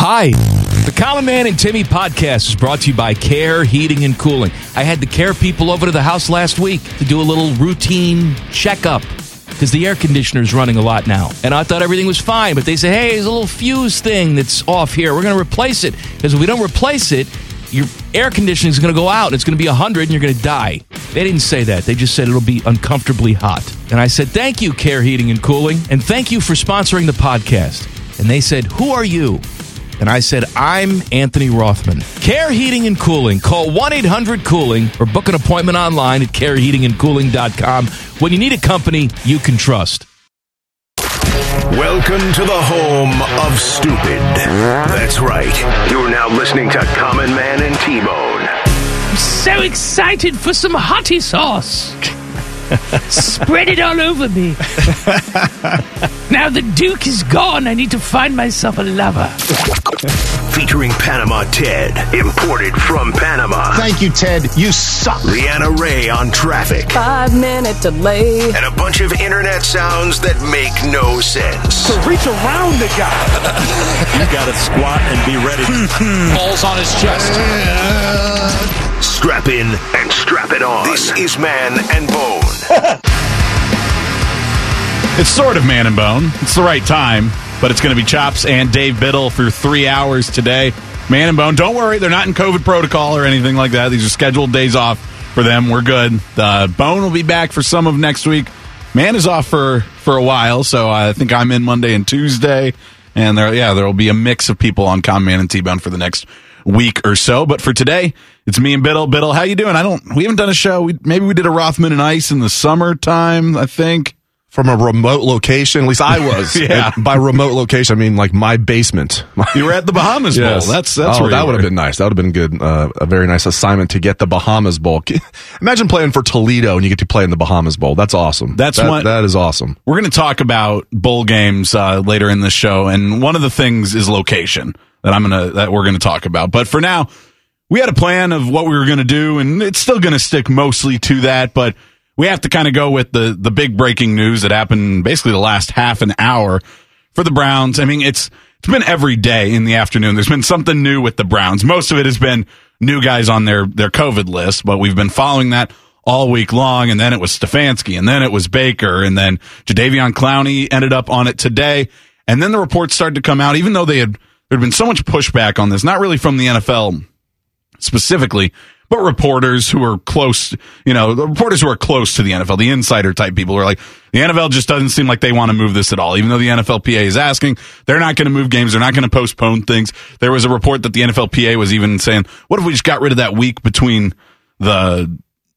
Hi. The Common Man and Timmy podcast is brought to you by Care Heating and Cooling. I had the Care people over to the house last week to do a little routine checkup because the air conditioner is running a lot now. And I thought everything was fine, but they said, hey, there's a little fuse thing that's off here. We're going to replace it because if we don't replace it, your air conditioning is going to go out. It's going to be 100 and you're going to die. They didn't say that. They just said it'll be uncomfortably hot. And I said, thank you, Care Heating and Cooling, and thank you for sponsoring the podcast. And they said, who are you? And I said, I'm Anthony Rothman. Care Heating and Cooling. Call 1-800-COOLING or book an appointment online at careheatingandcooling.com when you need a company you can trust. Welcome to the home of stupid. That's right. You're now listening to Common Man and T-Bone. I'm so excited for some hottie sauce. Spread it all over me. Now the Duke is gone. I need to find myself a lover. Featuring Panama Ted, imported from Panama. Thank you, Ted. You suck. Leanna Ray on traffic. 5-minute delay. And a bunch of internet sounds that make no sense. To reach around the guy. You got to squat and be ready. Balls on his chest. Strap in and strap it on. This is Man and Bone. It's sort of Man and Bone. It's the right time, but it's going to be Chops and Dave Biddle for 3 hours today. Man and Bone, don't worry, they're not in COVID protocol or anything like that. These are scheduled days off for them. We're good. Bone will be back for some of next week. Man is off for a while, so I think I'm in Monday and Tuesday. And there will be a mix of people on Common Man and T-Bone for the next week or so. But for today, it's me and Biddle. Biddle, how you doing? We haven't done a show. Maybe we did a Rothman and Ice in the summertime, I think. From a remote location, at least I was. Yeah. By remote location, I mean like my basement. You were at the Bahamas Bowl. Yes. That's where that would have been nice. That would have been good. A very nice assignment to get the Bahamas Bowl. Imagine playing for Toledo and you get to play in the Bahamas Bowl. That's awesome. That is awesome. We're going to talk about bowl games later in the show, and one of the things is location that we're going to talk about. But for now, we had a plan of what we were going to do, and it's still going to stick mostly to that, but we have to kind of go with the big breaking news that happened basically the last half an hour for the Browns. I mean, it's been every day in the afternoon. There's been something new with the Browns. Most of it has been new guys on their COVID list, but we've been following that all week long. And then it was Stefanski, and then it was Baker, and then Jadeveon Clowney ended up on it today. And then the reports started to come out, even though there'd been so much pushback on this, not really from the NFL specifically, but reporters who are close, the reporters who are close to the NFL, the insider type people who are like, the NFL just doesn't seem like they want to move this at all. Even though the NFLPA is asking, they're not going to move games. They're not going to postpone things. There was a report that the NFLPA was even saying, what if we just got rid of that week between the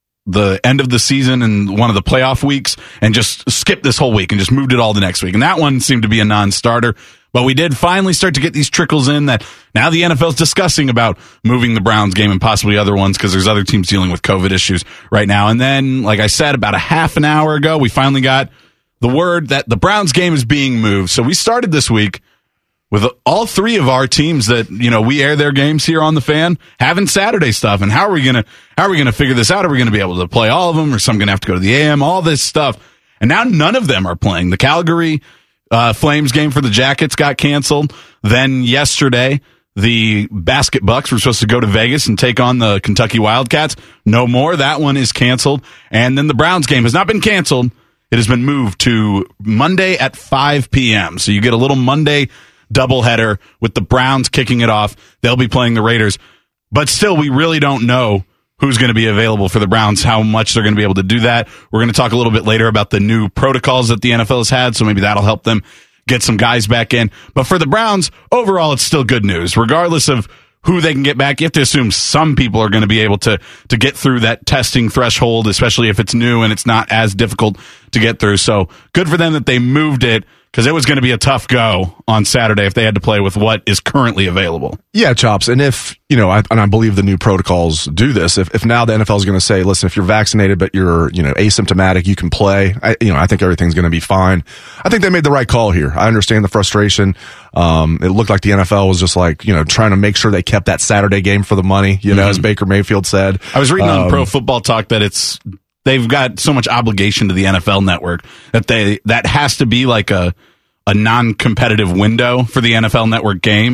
end of the season and one of the playoff weeks and just skip this whole week and just moved it all to next week? And that one seemed to be a non-starter. But we did finally start to get these trickles in that now the NFL is discussing about moving the Browns game and possibly other ones because there's other teams dealing with COVID issues right now. And then, like I said, about a half an hour ago, we finally got the word that the Browns game is being moved. So we started this week with all three of our teams that, we air their games here on the Fan having Saturday stuff. And how are we going to figure this out? Are we going to be able to play all of them, or some going to have to go to the AM, all this stuff? And now none of them are playing. The Calgary Flames game for the Jackets got canceled. Then yesterday, the Basket Bucks were supposed to go to Vegas and take on the Kentucky Wildcats. No more. That one is canceled. And then the Browns game has not been canceled. It has been moved to Monday at 5 p.m. So you get a little Monday doubleheader with the Browns kicking it off. They'll be playing the Raiders. But still, we really don't know who's going to be available for the Browns, how much they're going to be able to do that. We're going to talk a little bit later about the new protocols that the NFL has had, so maybe that'll help them get some guys back in. But for the Browns, overall, it's still good news. Regardless of who they can get back, you have to assume some people are going to be able to get through that testing threshold, especially if it's new and it's not as difficult to get through. So good for them that they moved it, because it was going to be a tough go on Saturday if they had to play with what is currently available. Yeah, Chops. And if, I believe the new protocols do this, if now the NFL is going to say, listen, if you're vaccinated but you're, asymptomatic, you can play, I think everything's going to be fine. I think they made the right call here. I understand the frustration. It looked like the NFL was just like, trying to make sure they kept that Saturday game for the money, as Baker Mayfield said. I was reading on Pro Football Talk that they've got so much obligation to the NFL Network that has to be like a non-competitive window for the NFL Network game.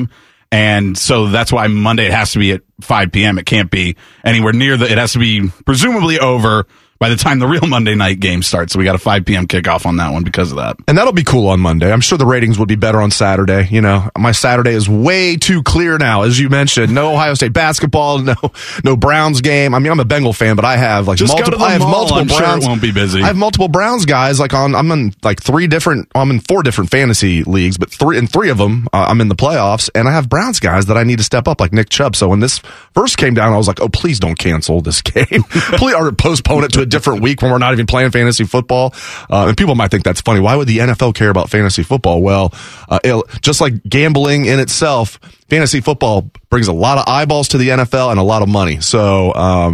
And so that's why Monday it has to be at 5 p.m. It can't be anywhere near it has to be presumably over by the time the real Monday night game starts. So we got a 5 p.m. kickoff on that one because of that. And that'll be cool on Monday. I'm sure the ratings would be better on Saturday. You know, my Saturday is way too clear now, as you mentioned. No Ohio State basketball, no Browns game. I mean, I'm a Bengal fan, but I have like multiple Browns. Sure it won't be busy. I have multiple Browns guys. Like I'm in 4 different fantasy leagues, but three of them I'm in the playoffs, and I have Browns guys that I need to step up, like Nick Chubb. So when this first came down, I was like, oh, please don't cancel this game. Please, or postpone it to a different week when we're not even playing fantasy football. And people might think that's funny. Why would the NFL care about fantasy football? Well, just like gambling in itself, fantasy football brings a lot of eyeballs to the NFL and a lot of money. So,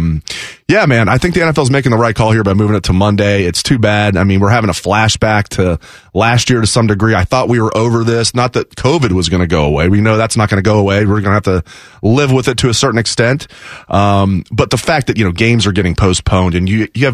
yeah, man, I think the NFL is making the right call here by moving it to Monday. It's too bad. I mean, we're having a flashback to last year to some degree. I thought we were over this. Not that COVID was going to go away. We know that's not going to go away. We're going to have to live with it to a certain extent. But the fact that, games are getting postponed and you have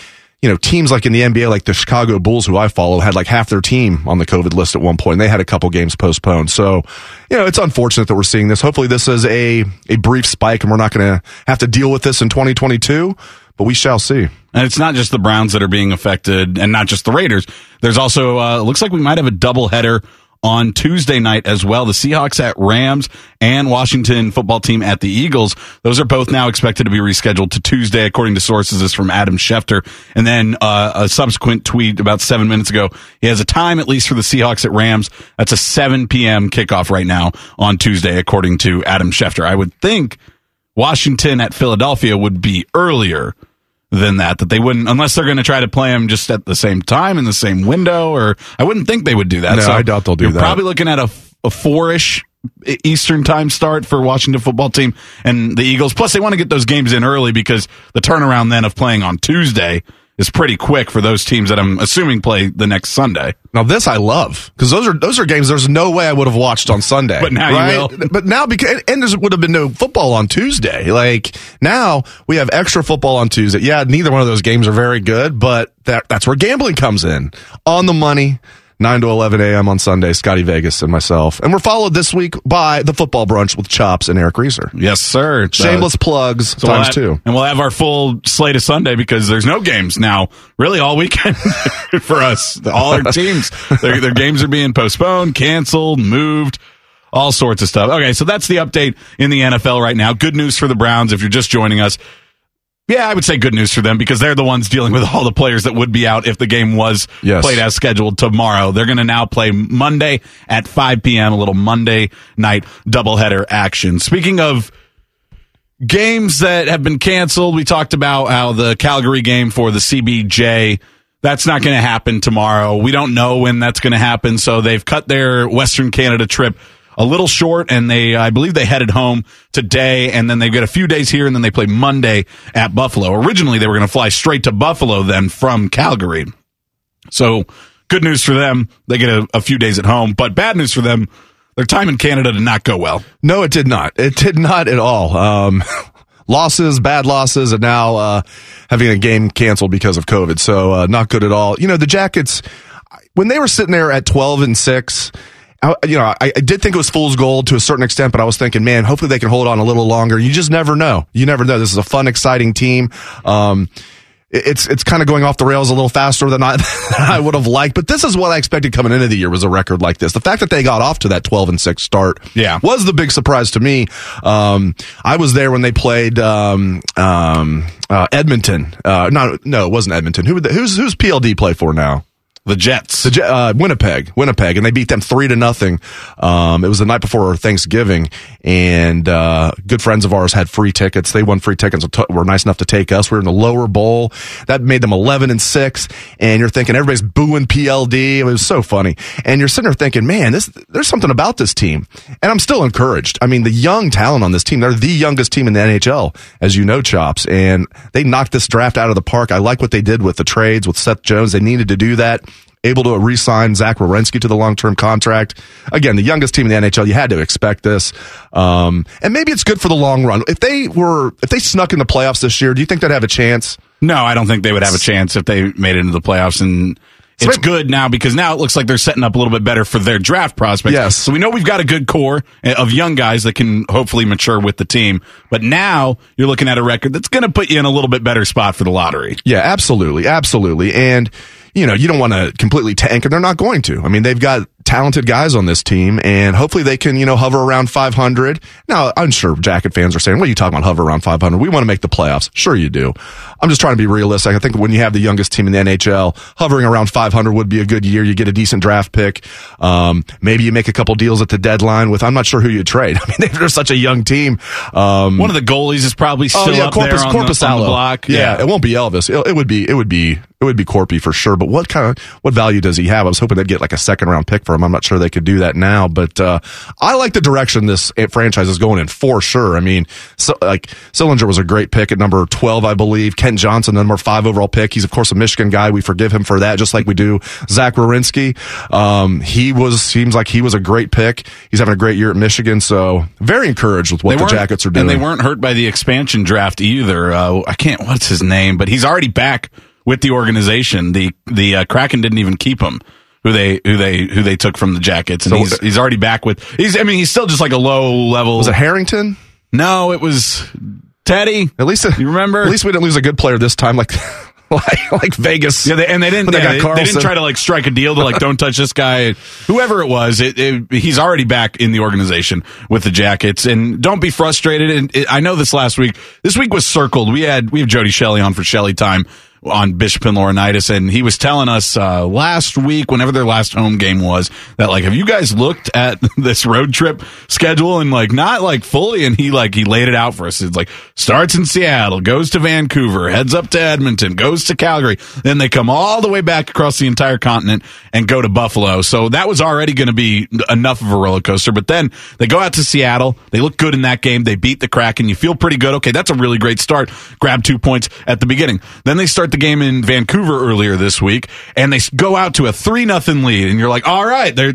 teams like in the NBA, like the Chicago Bulls, who I follow, had like half their team on the COVID list at one point, and they had a couple games postponed. So, it's unfortunate that we're seeing this. Hopefully this is a brief spike and we're not going to have to deal with this in 2022, but we shall see. And it's not just the Browns that are being affected and not just the Raiders. There's also, it looks like we might have a doubleheader on Tuesday night as well. The Seahawks at Rams and Washington football team at the Eagles. Those are both now expected to be rescheduled to Tuesday, according to sources. This is from Adam Schefter. And then a subsequent tweet about 7 minutes ago. He has a time, at least for the Seahawks at Rams. That's a 7 p.m. kickoff right now on Tuesday, according to Adam Schefter. I would think Washington at Philadelphia would be earlier than that they wouldn't, unless they're going to try to play them just at the same time in the same window, or I wouldn't think they would do that. No, so I doubt they'll do that. You're probably looking at a 4-ish Eastern time start for Washington football team and the Eagles. Plus, they want to get those games in early because the turnaround then of playing on Tuesday is pretty quick for those teams that I'm assuming play the next Sunday. Now this I love, because those are games there's no way I would have watched on Sunday. But now right? you will. But now, because there would have been no football on Tuesday. Like, now we have extra football on Tuesday. Yeah, neither one of those games are very good, but that's where gambling comes in. On the money. 9 to 11 a.m. on Sunday, Scotty Vegas and myself. And we're followed this week by the Football Brunch with Chops and Eric Reeser. Yes, sir. Shameless plugs times two. And we'll have our full slate of Sunday because there's no games now, really all weekend for us. All our teams, their games are being postponed, canceled, moved, all sorts of stuff. Okay, so that's the update in the NFL right now. Good news for the Browns if you're just joining us. Yeah, I would say good news for them because they're the ones dealing with all the players that would be out if the game was played as scheduled tomorrow. They're going to now play Monday at 5 p.m., a little Monday night doubleheader action. Speaking of games that have been canceled, we talked about how the Calgary game for the CBJ, that's not going to happen tomorrow. We don't know when that's going to happen, so they've cut their Western Canada trip a little short, and I believe they headed home today, and then they've got a few days here, and then they play Monday at Buffalo. Originally, they were going to fly straight to Buffalo then from Calgary. So, good news for them. They get a few days at home, but bad news for them. Their time in Canada did not go well. No, it did not. It did not at all. Losses, bad losses, and now having a game canceled because of COVID. So, not good at all. The Jackets, when they were sitting there at 12-6, I did think it was fool's gold to a certain extent, but I was thinking, man, hopefully they can hold on a little longer. You just never know. You never know. This is a fun, exciting team. It's kind of going off the rails a little faster than I would have liked, but this is what I expected coming into the year was a record like this. The fact that they got off to that 12-6 start was the big surprise to me. I was there when they played Edmonton. No, it wasn't Edmonton. Who's PLD play for now? The Jets. Winnipeg, and they beat them 3-0. It was the night before Thanksgiving, and good friends of ours had free tickets. They won free tickets, were nice enough to take us. We were in the lower bowl. That made them 11-6, and you're thinking everybody's booing PLD. It was so funny. And you're sitting there thinking, man, there's something about this team. And I'm still encouraged. I mean, the young talent on this team, they're the youngest team in the NHL, as you know, Chops, and they knocked this draft out of the park. I like what they did with the trades with Seth Jones. They needed to do that. Able to re-sign Zach Werenski to the long-term contract. Again, the youngest team in the NHL. You had to expect this. And maybe it's good for the long run. If they snuck in the playoffs this year, do you think they'd have a chance? No, I don't think they would have a chance if they made it into the playoffs. And it's good now because now it looks like they're setting up a little bit better for their draft prospects. Yes. So we know we've got a good core of young guys that can hopefully mature with the team. But now you're looking at a record that's going to put you in a little bit better spot for the lottery. Yeah, absolutely. Absolutely. And, you don't want to completely tank, and they're not going to. I mean, they've got talented guys on this team, and hopefully they can, hover around 500. Now, I'm sure Jacket fans are saying, what are you talking about, hover around 500? We want to make the playoffs. Sure you do. I'm just trying to be realistic. I think when you have the youngest team in the NHL, hovering around 500 would be a good year. You get a decent draft pick. Maybe you make a couple deals at the deadline with, I'm not sure who you trade. I mean, they're such a young team. One of the goalies is probably still up there on the block. Yeah, it won't be Elvis. It would be Corpy for sure. But what value does he have? I was hoping they'd get like a second round pick for him. I'm not sure they could do that now, but I like the direction this franchise is going in for sure. I mean, Sillinger was a great pick at number 12, I believe. Kent Johnson, the number 5 overall pick. He's of course a Michigan guy. We forgive him for that, just like we do Zach Werenski. Seems like he was a great pick. He's having a great year at Michigan, so very encouraged with what the Jackets are doing. And they weren't hurt by the expansion draft either. What's his name? But he's already back with the organization. The Kraken didn't even keep him, who they took from the Jackets, and so he's already back with. He's still just like a low level. Was it Harrington? No, it was Teddy. At least you remember. At least we didn't lose a good player this time, like Vegas. Yeah, they didn't try to strike a deal to don't touch this guy. Whoever it was, he's already back in the organization with the Jackets. And don't be frustrated. And I know this week was circled. We have Jody Shelley on for Shelley Time on Bishop and Laurinaitis, and he was telling us last week, whenever their last home game was, that have you guys looked at this road trip schedule and not fully? And he laid it out for us. It's starts in Seattle, goes to Vancouver, heads up to Edmonton, goes to Calgary, then they come all the way back across the entire continent and go to Buffalo. So that was already going to be enough of a roller coaster. But then they go out to Seattle, they look good in that game, they beat the Kraken, you feel pretty good. Okay, that's a really great start. Grab 2 points at the beginning. Then they start the game in Vancouver earlier this week, and they go out to a 3-0 lead, and you're like, all right, they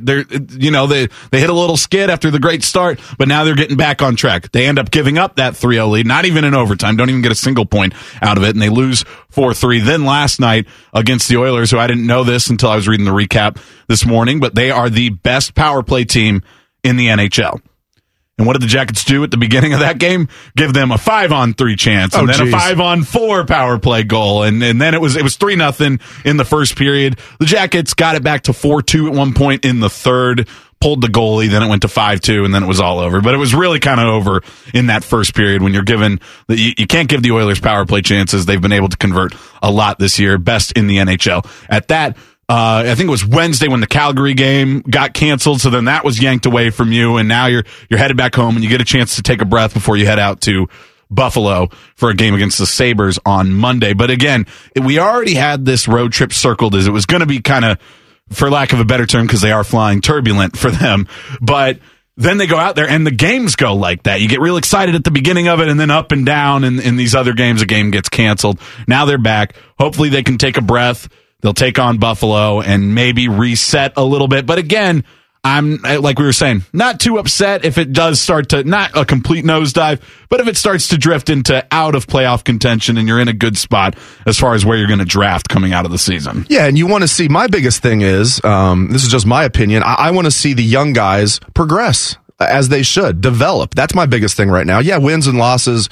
hit a little skid after the great start, but now they're getting back on track. They end up giving up that 3-0 lead, not even in overtime, don't even get a single point out of it, and they lose 4-3. Then last night against the Oilers, who I didn't know this until I was reading the recap this morning, but they are the best power play team in the NHL. And what did the Jackets do at the beginning of that game? Give them a 5-on-3 chance, and then a 5-on-4 power play goal, and then it was 3-0 in the first period. The Jackets got it back to 4-2 at one point in the third, pulled the goalie, then it went to 5-2, and then it was all over. But it was really kind of over in that first period when you're given you can't give the Oilers power play chances. They've been able to convert a lot this year, best in the NHL at that. I think it was Wednesday when the Calgary game got canceled, so then that was yanked away from you, and now you're headed back home, and you get a chance to take a breath before you head out to Buffalo for a game against the Sabres on Monday. But again, we already had this road trip circled as it was going to be kind of, for lack of a better term, because they are flying turbulent for them, but then they go out there and the games go like that. You get real excited at the beginning of it, and then up and down in these other games, a game gets canceled. Now they're back. Hopefully they can take a breath. They'll take on Buffalo and maybe reset a little bit. But again, I'm, like we were saying, not too upset if it does start to, not a complete nosedive, but if it starts to drift into out of playoff contention and you're in a good spot as far as where you're going to draft coming out of the season. Yeah, and you want to see, my biggest thing is, this is just my opinion, I want to see the young guys progress as they should, develop. That's my biggest thing right now. Yeah, wins and losses,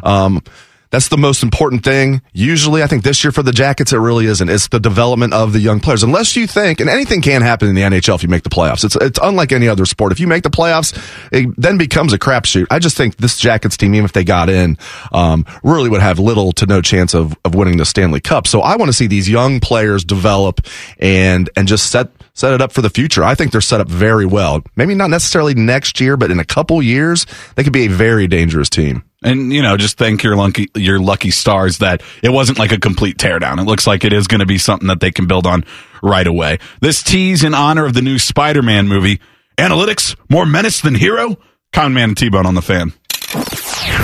that's the most important thing. Usually, I think this year for the Jackets, it really isn't. It's the development of the young players. Unless you think, and anything can happen in the NHL if you make the playoffs. It's unlike any other sport. If you make the playoffs, it then becomes a crapshoot. I just think this Jackets team, even if they got in, really would have little to no chance of winning the Stanley Cup. So I want to see these young players develop and just set it up for the future. I think they're set up very well. Maybe not necessarily next year, but in a couple years, they could be a very dangerous team. And, just thank your lucky stars that it wasn't like a complete teardown. It looks like it is going to be something that they can build on right away. This tease in honor of the new Spider-Man movie. Analytics, more menace than hero? Common Man and T-Bone on the Fan.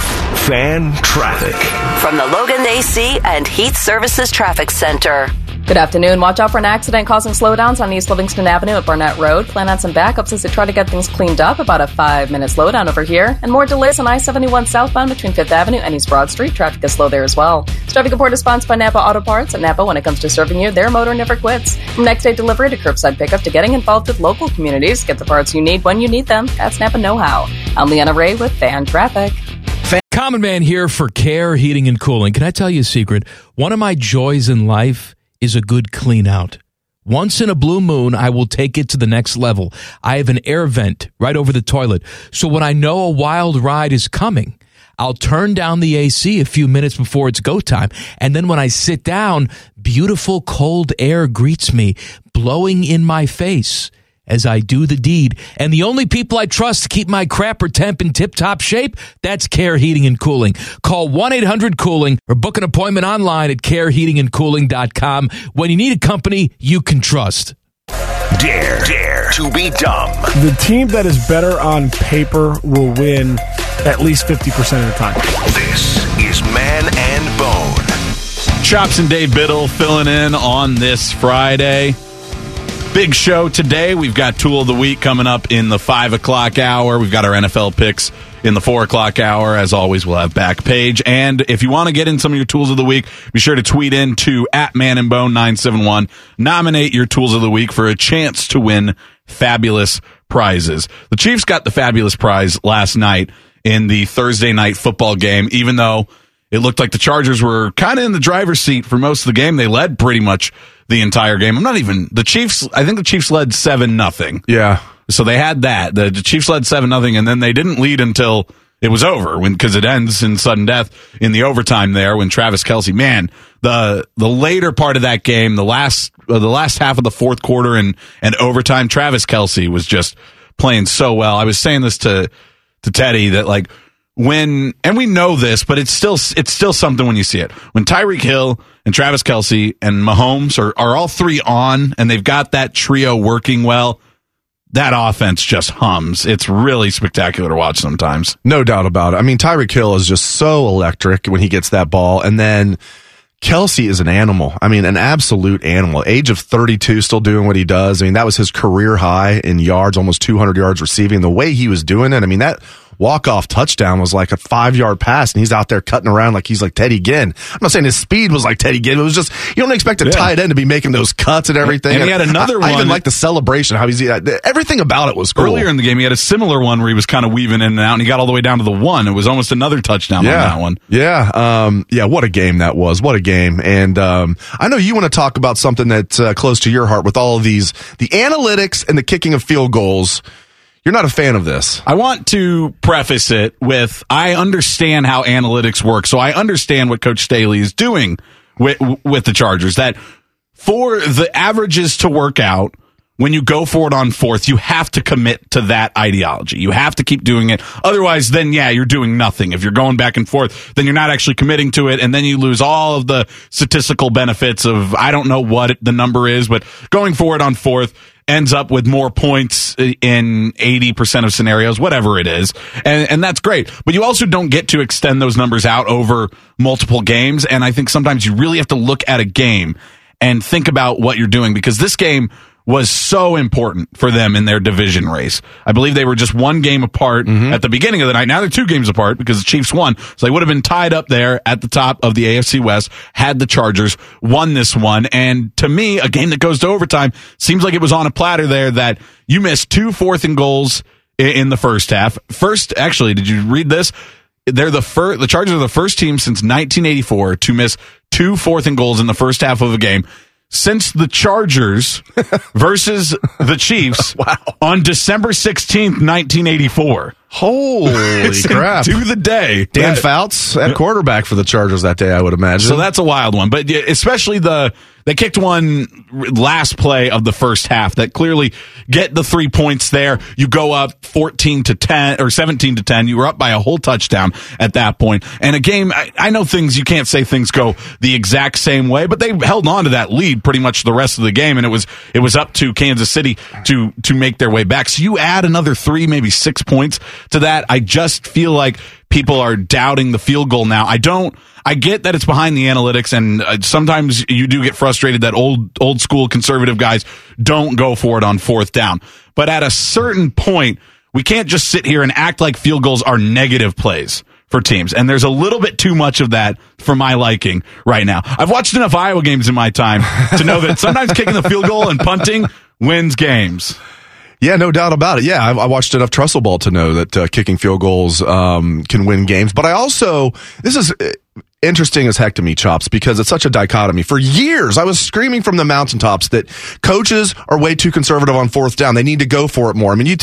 Fan traffic. From the Logan AC and Heat Services Traffic Center. Good afternoon. Watch out for an accident causing slowdowns on East Livingston Avenue at Barnett Road. Plan on some backups as they try to get things cleaned up. About a 5-minute slowdown over here. And more delays on I-71 southbound between 5th Avenue and East Broad Street. Traffic is slow there as well. This traffic report is sponsored by Napa Auto Parts. At Napa, when it comes to serving you, their motor never quits. From next-day delivery to curbside pickup to getting involved with local communities, get the parts you need when you need them. That's Napa know-how. I'm Leanna Ray with Fan Traffic. Common Man here for Care Heating and Cooling. Can I tell you a secret? One of my joys in life is a good clean out. Once in a blue moon, I will take it to the next level. I have an air vent right over the toilet. So when I know a wild ride is coming, I'll turn down the AC a few minutes before it's go time. And then when I sit down, beautiful cold air greets me, blowing in my face as I do the deed. And the only people I trust to keep my crapper temp in tip-top shape, that's Care Heating and Cooling. Call 1-800-COOLING or book an appointment online at careheatingandcooling.com when you need a company you can trust. Dare to be dumb. The team that is better on paper will win at least 50% of the time. This is Man and Bone. Chops and Dave Biddle filling in on this Friday. Big show today. We've got Tool of the Week coming up in the 5 o'clock hour. We've got our NFL picks in the 4 o'clock hour. As always, we'll have Backpage. And if you want to get in some of your Tools of the Week, be sure to tweet in to @ManandBone971. Nominate your Tools of the Week for a chance to win fabulous prizes. The Chiefs got the fabulous prize last night in the Thursday night football game, even though it looked like the Chargers were kind of in the driver's seat for most of the game. They led pretty much the entire game. I think the Chiefs led 7-0. Yeah. So they had that. The Chiefs led 7-0, and then they didn't lead until it was over, because it ends in sudden death in the overtime there when Travis Kelce, man, the later part of that game, the last half of the fourth quarter and overtime, Travis Kelce was just playing so well. I was saying this to Teddy that, like, and we know this, but it's still something when you see it. When Tyreek Hill and Travis Kelce and Mahomes are all three on, and they've got that trio working well, that offense just hums. It's really spectacular to watch sometimes. No doubt about it. I mean, Tyreek Hill is just so electric when he gets that ball, and then Kelce is an animal. I mean, an absolute animal. Age of 32, still doing what he does. I mean, that was his career high in yards, almost 200 yards receiving. The way he was doing it, I mean, that walk-off touchdown was like a 5-yard pass, and he's out there cutting around like he's like Teddy Ginn. I'm not saying his speed was like Teddy Ginn. It was just, you don't expect a tight end to be making those cuts and everything. And he had another one. I even like the celebration, how everything about it was cool. Earlier in the game, he had a similar one where he was kind of weaving in and out, and he got all the way down to the 1. It was almost another touchdown on that one. Yeah. What a game that was. What a game. And I know you want to talk about something that's close to your heart with all of these, the analytics and the kicking of field goals. You're not a fan of this. I want to preface it with, I understand how analytics work, so I understand what Coach Staley is doing with the Chargers, that for the averages to work out, when you go for it on fourth, you have to commit to that ideology. You have to keep doing it. Otherwise, then, you're doing nothing. If you're going back and forth, then you're not actually committing to it, and then you lose all of the statistical benefits of, I don't know what the number is, but going for it on fourth ends up with more points in 80% of scenarios, whatever it is. And that's great. But you also don't get to extend those numbers out over multiple games. And I think sometimes you really have to look at a game and think about what you're doing, because this game was so important for them in their division race. I believe they were just one game apart at the beginning of the night. Now they're 2 games apart because the Chiefs won. So they would have been tied up there at the top of the AFC West had the Chargers won this one. And to me, a game that goes to overtime seems like it was on a platter there, that you missed 2 4th and goals in the first half. Actually, did you read this? The Chargers are the first team since 1984 to miss 2 4th and goals in the first half of a game, since the Chargers versus the Chiefs on December 16th, 1984. Holy crap. To the day. Dan Fouts at quarterback for the Chargers that day, I would imagine. So that's a wild one. But especially they kicked one last play of the first half that clearly get the 3 points there. You go up 14-10 or 17-10. You were up by a whole touchdown at that point. And a game, I know you can't say things go the exact same way, but they held on to that lead pretty much the rest of the game. And it was up to Kansas City to make their way back. So you add another 3, maybe 6 points to that. I just feel like people are doubting the field goal now. I don't I get that it's behind the analytics, and sometimes you do get frustrated that old school conservative guys don't go for it on fourth down. But at a certain point, we can't just sit here and act like field goals are negative plays for teams. And there's a little bit too much of that for my liking right now. I've watched enough Iowa games in my time to know that sometimes kicking the field goal and punting wins games. Yeah, no doubt about it. Yeah, I watched enough Trestle Ball to know that kicking field goals can win games. But I also, this is interesting as heck to me, Chops, because it's such a dichotomy. For years, I was screaming from the mountaintops that coaches are way too conservative on fourth down. They need to go for it more. I mean,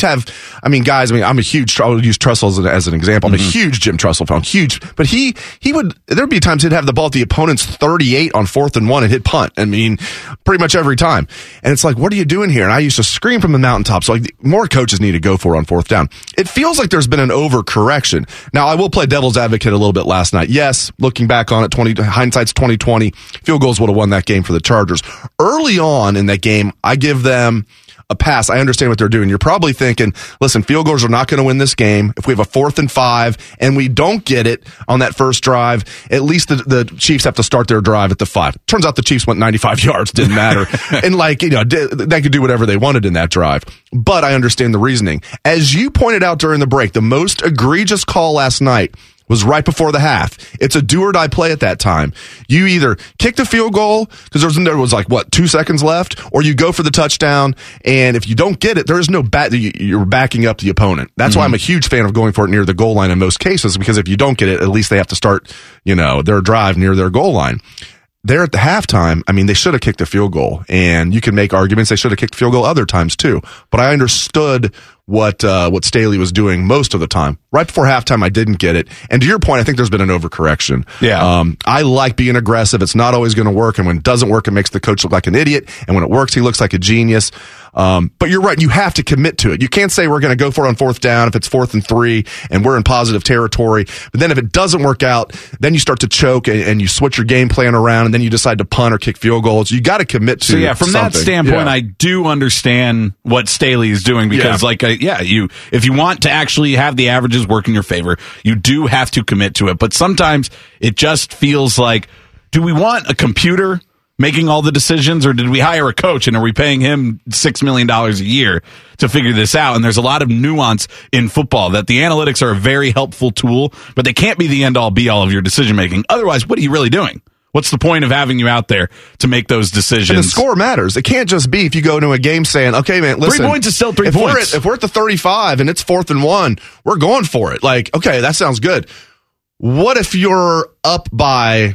guys, I'm a huge, I would use Tressel as an example. I'm a huge Jim Tressel fan, huge. But there'd be times he'd have the ball at the opponent's 38 on 4th and 1 and hit punt. I mean, pretty much every time. And it's like, what are you doing here? And I used to scream from the mountaintops, like, more coaches need to go for it on fourth down. It feels like there's been an overcorrection. Now, I will play devil's advocate a little bit last night. Yes, looking back on it, hindsight's 2020. Field goals would have won that game for the Chargers. Early on in that game, I give them a pass. I understand what they're doing. You're probably thinking, listen, field goals are not going to win this game. If we have a 4th and 5 and we don't get it on that first drive, at least the Chiefs have to start their drive at the 5. Turns out the Chiefs went 95 yards. Didn't matter. And they could do whatever they wanted in that drive. But I understand the reasoning. As you pointed out during the break, the most egregious call last night was right before the half. It's a do or die play at that time. You either kick the field goal, because there was 2 seconds left, or you go for the touchdown, and if you don't get it, there is no you're backing up the opponent. That's why I'm a huge fan of going for it near the goal line in most cases, because if you don't get it, at least they have to start, their drive near their goal line. There at the halftime, I mean, they should have kicked the field goal, and you can make arguments they should have kicked the field goal other times too. But I understood what Staley was doing most of the time. Right before halftime, I didn't get it. And to your point, I think there's been an overcorrection. Yeah. I like being aggressive. It's not always going to work, and when it doesn't work, it makes the coach look like an idiot. And when it works, he looks like a genius. But you're right. You have to commit to it. You can't say we're going to go for it on fourth down if it's 4th and 3 and we're in positive territory. But then if it doesn't work out, then you start to choke and you switch your game plan around, and then you decide to punt or kick field goals. You got to commit to. So yeah, from something. that standpoint, I do understand what Staley is doing, because if you want to actually have the averages work in your favor, you do have to commit to it. But sometimes it just feels like, do we want a computer making all the decisions, or did we hire a coach and are we paying him $6 million a year to figure this out? And there's a lot of nuance in football that the analytics are a very helpful tool, but they can't be the end all be all of your decision making. Otherwise, what are you really doing? What's the point of having you out there to make those decisions? And the score matters. It can't just be if you go into a game saying, okay, man, listen. 3 points is still 3 points. If we're at the 35 and it's 4th and 1, we're going for it. Like, okay, that sounds good. What if you're up by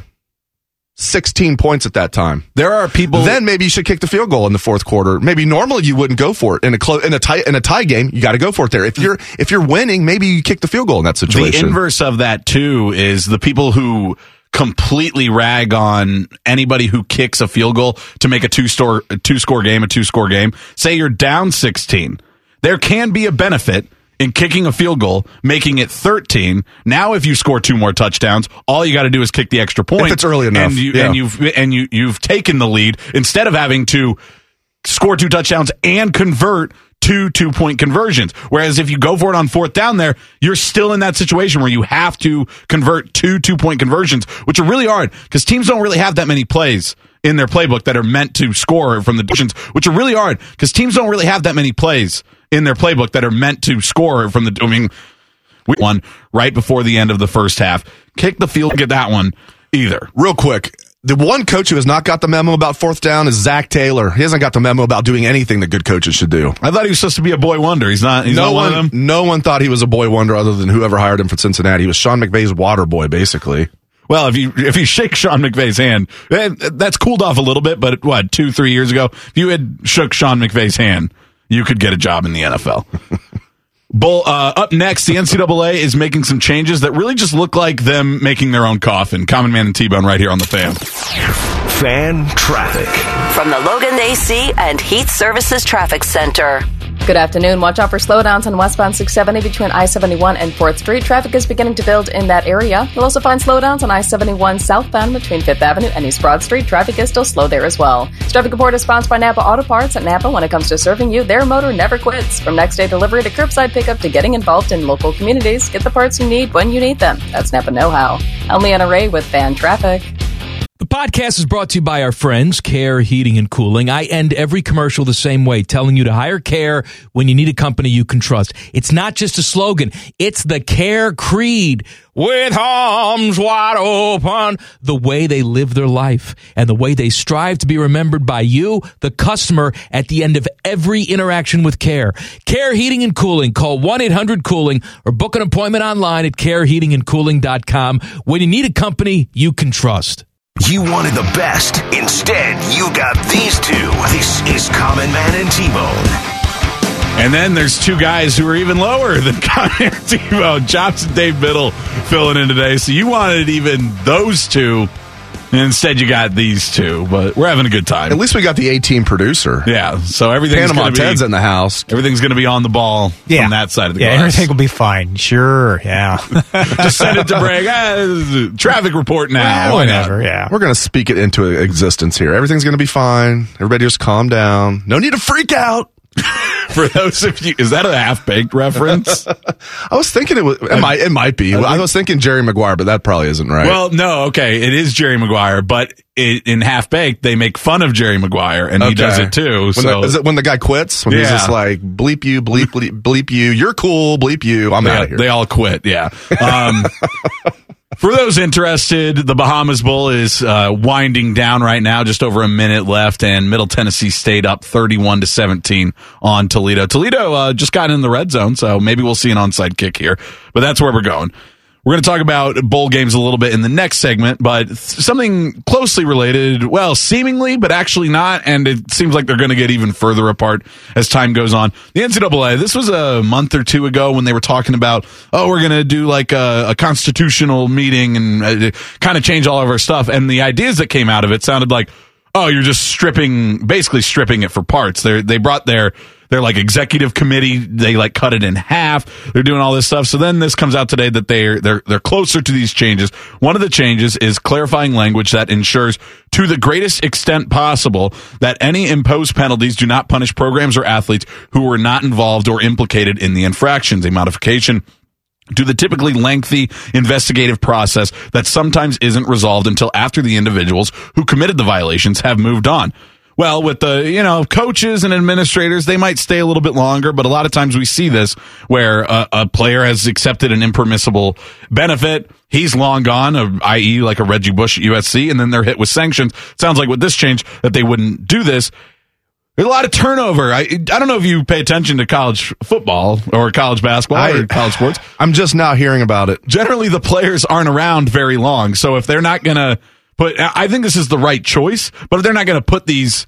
16 points at that time? There are people. Then maybe you should kick the field goal in the fourth quarter. Maybe normally you wouldn't go for it in a tie game. You got to go for it there. If you're winning, maybe you kick the field goal in that situation. The inverse of that too is the people who completely rag on anybody who kicks a field goal to make a two-score game. Say you're down 16. There can be a benefit in kicking a field goal, making it 13. Now, if you score 2 more touchdowns, all you got to do is kick the extra point. If it's early enough, and you've taken the lead instead of having to score 2 touchdowns and convert 2 2-point conversions. Whereas if you go for it on fourth down there, you're still in that situation where you have to convert 2 2-point conversions, which are really hard because teams don't really have that many plays in their playbook that are meant to score from the distance, which are really hard because teams don't really have that many plays in their playbook that are meant to score from the. I mean, we won right before the end of the first half. Kick the field, get that one either. Real quick. The one coach who has not got the memo about fourth down is Zach Taylor. He hasn't got the memo about doing anything that good coaches should do. I thought he was supposed to be a boy wonder. He's not one of them. No one thought he was a boy wonder other than whoever hired him for Cincinnati. He was Sean McVay's water boy, basically. Well, if you shake Sean McVay's hand, that's cooled off a little bit, but 2-3 years ago, if you had shook Sean McVay's hand, you could get a job in the NFL. Bull, up next, the NCAA is making some changes that really just look like them making their own coffin. Common Man and T-Bone right here on The Fan. Fan traffic. From the Logan AC and Heat Services Traffic Center. Good afternoon. Watch out for slowdowns on westbound 670 between I-71 and 4th Street. Traffic is beginning to build in that area. You'll also find slowdowns on I-71 southbound between 5th Avenue and East Broad Street. Traffic is still slow there as well. This traffic report is sponsored by Napa Auto Parts. At Napa, when it comes to serving you, their motor never quits. From next day delivery to curbside pickup to getting involved in local communities, get the parts you need when you need them. That's Napa Know-How. I'm Leanna Ray with Fan Traffic. The podcast is brought to you by our friends, Care Heating and Cooling. I end every commercial the same way, telling you to hire Care when you need a company you can trust. It's not just a slogan. It's the Care creed. With arms wide open. The way they live their life and the way they strive to be remembered by you, the customer, at the end of every interaction with Care. Care Heating and Cooling. Call 1-800-COOLING or book an appointment online at careheatingandcooling.com when you need a company you can trust. You wanted the best. Instead, you got these two. This is Common Man and T-Bone. And then there's two guys who are even lower than Common Man and T-Bone. Chops and Dave Biddle filling in today. So you wanted even those two. And instead, you got these two, but we're having a good time. At least we got the A-team producer. Yeah, so everything's Panama Ted's in the house. Everything's going to be on the ball from that side of the glass. Yeah, everything will be fine. Sure, yeah. Just send it to Bragg. Traffic report now. Whatever, yeah. We're going to speak it into existence here. Everything's going to be fine. Everybody just calm down. No need to freak out. For those of you, is that a Half-Baked reference? I was thinking it might be. I was thinking Jerry Maguire, but that probably isn't right. Well, no, okay, it is Jerry Maguire, but in Half-Baked, they make fun of Jerry Maguire, and he does it too. Is it when the guy quits? When he's just like, bleep you, bleep, bleep, bleep you, you're cool, bleep you, I'm out of here. They all quit, yeah. For those interested, the Bahamas Bowl is winding down right now, just over a minute left, and Middle Tennessee State up 31-17 on Toledo. Toledo just got in the red zone, so maybe we'll see an onside kick here, but that's where we're going. We're going to talk about bowl games a little bit in the next segment, but something closely related, well, seemingly, but actually not, and it seems like they're going to get even further apart as time goes on. The NCAA, this was a month or two ago when they were talking about, we're going to do like a constitutional meeting and kind of change all of our stuff, and the ideas that came out of it sounded like, you're just basically stripping it for parts. They brought their like executive committee, they like cut it in half. They're doing all this stuff. So then this comes out today that they're closer to these changes. One of the changes is clarifying language that ensures to the greatest extent possible that any imposed penalties do not punish programs or athletes who were not involved or implicated in the infractions. A modification to the typically lengthy investigative process that sometimes isn't resolved until after the individuals who committed the violations have moved on. Well, with the, coaches and administrators, they might stay a little bit longer, but a lot of times we see this where a player has accepted an impermissible benefit. He's long gone, i.e. like a Reggie Bush at USC, and then they're hit with sanctions. Sounds like with this change that they wouldn't do this. There's a lot of turnover. I don't know if you pay attention to college football or college basketball or college sports. I'm just now hearing about it. Generally, the players aren't around very long, so if they're not going to I think this is the right choice, but if they're not going to put these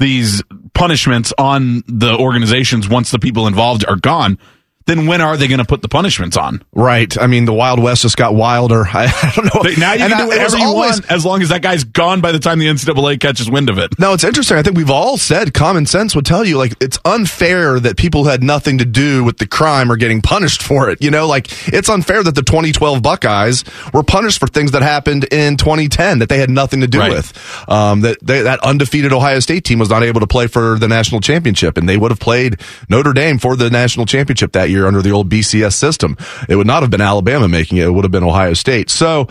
punishments on the organizations once the people involved are gone, then when are they going to put the punishments on? Right. I mean, the Wild West just got wilder. I don't know. Now you can do whatever you want as long as that guy's gone by the time the NCAA catches wind of it. No, it's interesting. I think we've all said common sense would tell you, like, it's unfair that people who had nothing to do with the crime are getting punished for it. It's unfair that the 2012 Buckeyes were punished for things that happened in 2010 that they had nothing to do with. That undefeated Ohio State team was not able to play for the national championship, and they would have played Notre Dame for the national championship that year under the old BCS system. It would not have been Alabama making it. It would have been Ohio State. So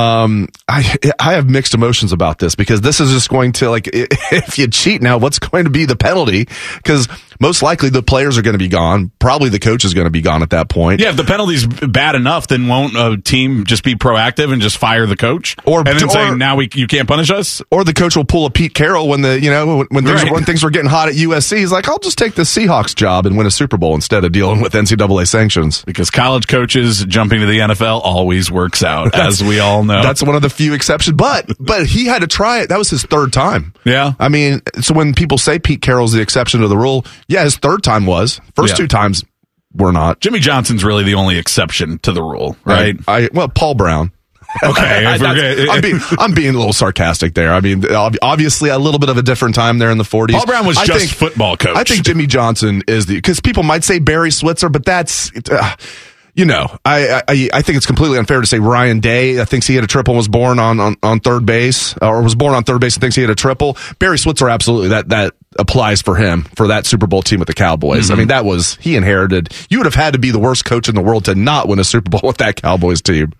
I have mixed emotions about this, because this is just going to, like, if you cheat now, what's going to be the penalty? Because most likely the players are going to be gone. Probably the coach is going to be gone at that point. Yeah, if the penalty's bad enough, then won't a team just be proactive and just fire the coach? And then say, now you can't punish us? Or the coach will pull a Pete Carroll when things were getting hot at USC. He's like, I'll just take the Seahawks job and win a Super Bowl instead of dealing with NCAA sanctions. Because college coaches jumping to the NFL always works out, as we all know. That's one of the few exceptions. But he had to try it. That was his third time. Yeah. I mean, so when people say Pete Carroll's the exception to the rule, yeah, his third time was. First two times were not. Jimmy Johnson's really the only exception to the rule, right? Paul Brown. Okay, I'm being a little sarcastic there. I mean, obviously a little bit of a different time there in the 40s. Paul Brown was just football coach. I think Jimmy Johnson is because people might say Barry Switzer, but that's. I think it's completely unfair to say Ryan Day thinks he had a triple and was born on third base, or was born on third base and thinks he had a triple. Barry Switzer, absolutely, that applies for him, for that Super Bowl team with the Cowboys. Mm-hmm. I mean, he inherited. You would have had to be the worst coach in the world to not win a Super Bowl with that Cowboys team.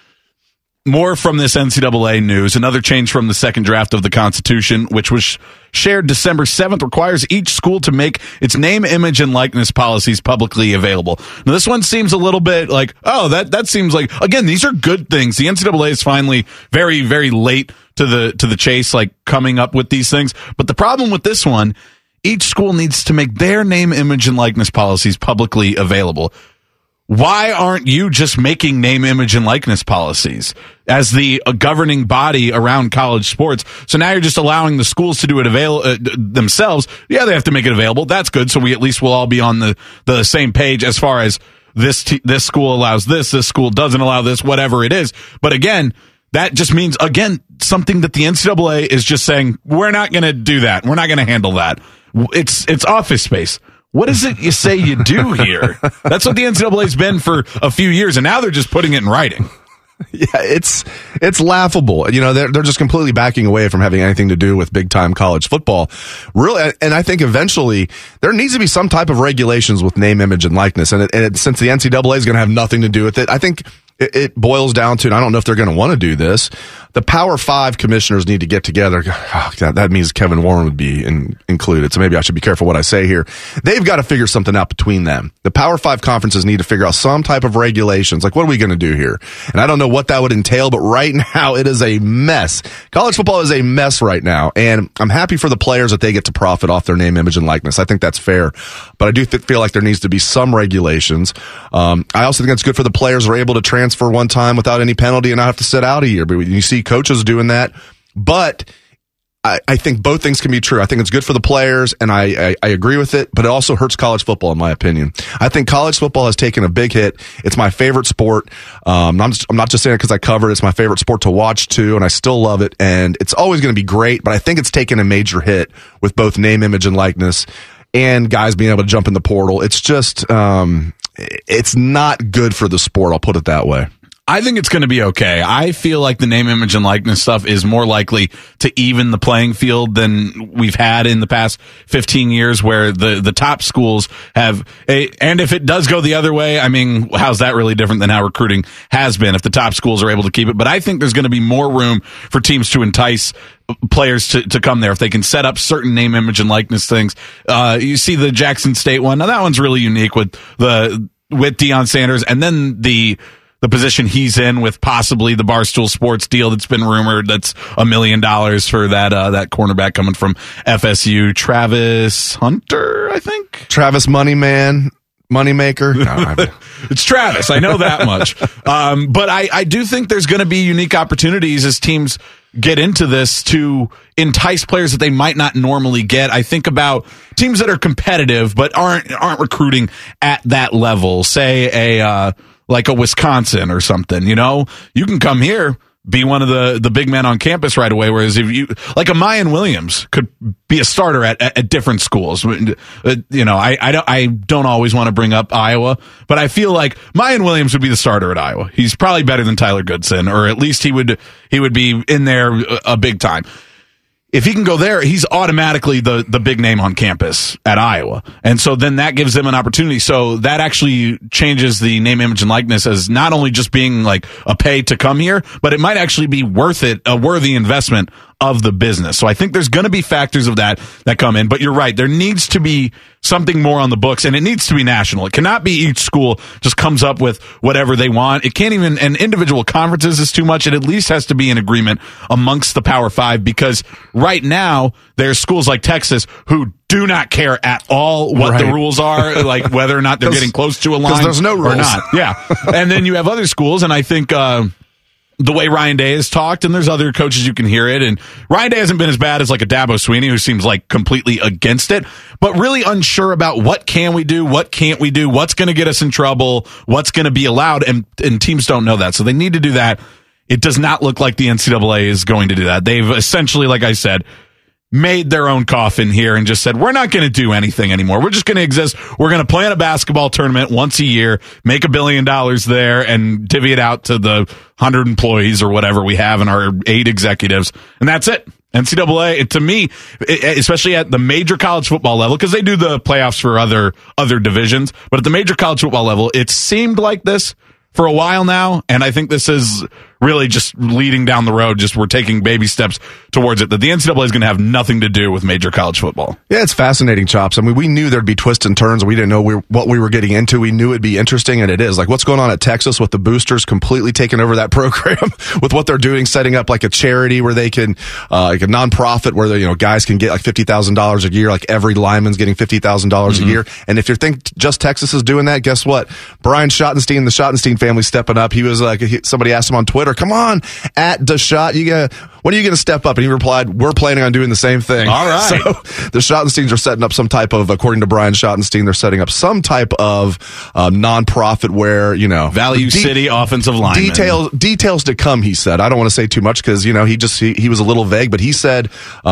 More from this NCAA news. Another change from the second draft of the Constitution, which was shared December 7th, requires each school to make its name, image, and likeness policies publicly available. Now, this one seems a little bit like, that seems like, again, these are good things. The NCAA is finally very, very late to the chase, like coming up with these things. But the problem with this one, each school needs to make their name, image, and likeness policies publicly available. Why aren't you just making name, image, and likeness policies as the governing body around college sports? So now you're just allowing the schools to do it themselves. Yeah, they have to make it available. That's good. So we at least will all be on the same page as far as this school allows this school doesn't allow this, whatever it is. But again, that just means, something that the NCAA is just saying, we're not going to do that. We're not going to handle that. It's office space. What is it you say you do here? That's what the NCAA's been for a few years, and now they're just putting it in writing. Yeah, it's laughable. They're just completely backing away from having anything to do with big time college football. Really, and I think eventually there needs to be some type of regulations with name, image, and likeness. And since the NCAA is going to have nothing to do with it, I think it boils down to, and I don't know if they're going to want to do this, the Power 5 commissioners need to get together. Oh, God, that means Kevin Warren would be included, so maybe I should be careful what I say here. They've got to figure something out between them. The Power 5 conferences need to figure out some type of regulations. Like, what are we going to do here? And I don't know what that would entail, but right now it is a mess. College football is a mess right now, and I'm happy for the players that they get to profit off their name, image, and likeness. I think that's fair, but I do feel like there needs to be some regulations. I also think it's good for the players who are able to transfer one time without any penalty and not have to sit out a year. But you see coaches doing that. But I think both things can be true. I think it's good for the players, and I agree with it, but it also hurts college football, in my opinion. I think college football has taken a big hit. It's my favorite sport. I'm not just saying it because I cover it. It's my favorite sport to watch, too, and I still love it. And it's always going to be great, but I think it's taken a major hit with both name, image, and likeness and guys being able to jump in the portal. It's just it's not good for the sport. I'll put it that way. I think it's going to be okay. I feel like the name, image, and likeness stuff is more likely to even the playing field than we've had in the past 15 years, where the top schools have and if it does go the other way, I mean, how's that really different than how recruiting has been if the top schools are able to keep it? But I think there's going to be more room for teams to entice players to come there if they can set up certain name, image, and likeness things. You see the Jackson State one. Now that one's really unique with Deion Sanders, and then the position he's in with possibly the Barstool Sports deal that's been rumored. That's $1 million for that cornerback coming from FSU, Travis Hunter, I think. Travis Moneymaker. No, it's Travis. I know that much. But I do think there's going to be unique opportunities as teams get into this to entice players that they might not normally get. I think about teams that are competitive but aren't recruiting at that level. Say like a Wisconsin or something, you can come here, be one of the big men on campus right away. Whereas if you, like a Mayan Williams could be a starter at different schools. I don't always want to bring up Iowa, but I feel like Mayan Williams would be the starter at Iowa. He's probably better than Tyler Goodson, or at least he would be in there a big time. If he can go there, he's automatically the big name on campus at Iowa. And so then that gives them an opportunity. So that actually changes the name, image, and likeness as not only just being like a pay to come here, but it might actually be worth it, a worthy investment of the business. So I think there's going to be factors of that come in. But you're right. There needs to be something more on the books, and it needs to be national. It cannot be each school just comes up with whatever they want. It can't even, and individual conferences is too much. It at least has to be an agreement amongst the Power 5, because right now there's schools like Texas who do not care at all what the rules are, like whether or not they're getting close to a line there's no rules. Or not. Yeah. And then you have other schools, and I think, the way Ryan Day has talked, and there's other coaches you can hear it, and Ryan Day hasn't been as bad as like a Dabo Swinney, who seems like completely against it, but really unsure about what can we do, what can't we do, what's going to get us in trouble, what's going to be allowed, and teams don't know that, so they need to do that. it does not look like the NCAA is going to do that. They've essentially, like I said, made their own coffin here and just said, we're not going to do anything anymore. We're just going to exist. We're going to play in a basketball tournament once a year, make $1 billion there, and divvy it out to the 100 employees or whatever we have and our 8 executives. And that's it. NCAA, to me, especially at the major college football level, because they do the playoffs for other divisions, but at the major college football level, it seemed like this for a while now, and I think this is really just leading down the road. Just we're taking baby steps towards it. That the NCAA is going to have nothing to do with major college football. Yeah, it's fascinating, Chops. I mean, we knew there'd be twists and turns. We didn't know what we were getting into. We knew it'd be interesting, and it is. Like what's going on at Texas with the boosters completely taking over that program with what they're doing, setting up like a charity where they can, like a nonprofit where the guys can get like $50,000 a year. Like every lineman's getting $50,000 a year. And if you think just Texas is doing that, guess what? Brian Schottenstein, the Schottenstein family, stepping up. He was like, somebody asked him on Twitter, "Come on, at DeShot, when are you going to step up?" And he replied, "We're planning on doing the same thing." All right. So the Schottensteins are setting up some type of, according to Brian Schottenstein, they're setting up some type of nonprofit where, Value City offensive lineman. Details to come, he said. I don't want to say too much because, he was a little vague, but he said,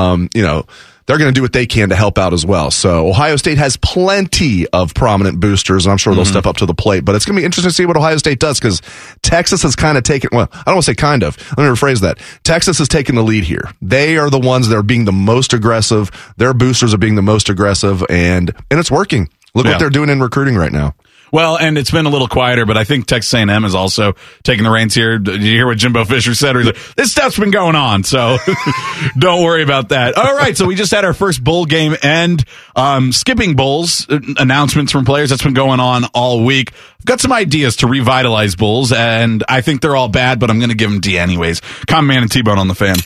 they're going to do what they can to help out as well. So Ohio State has plenty of prominent boosters, and I'm sure they'll step up to the plate. But it's going to be interesting to see what Ohio State does because Texas has kind of taken, well, I don't want to say kind of. Let me rephrase that. Texas has taken the lead here. They are the ones that are being the most aggressive. Their boosters are being the most aggressive, and it's working. Look what they're doing in recruiting right now. Well, and it's been a little quieter, but I think Texas A&M is also taking the reins here. Did you hear what Jimbo Fisher said? He's like, this stuff's been going on, so don't worry about that. All right, so we just had our first bowl game and skipping bowls, announcements from players. That's been going on all week. I've got some ideas to revitalize bowls, and I think they're all bad, but I'm going to give them to you anyways. Common Man and T-Bone on the Fan.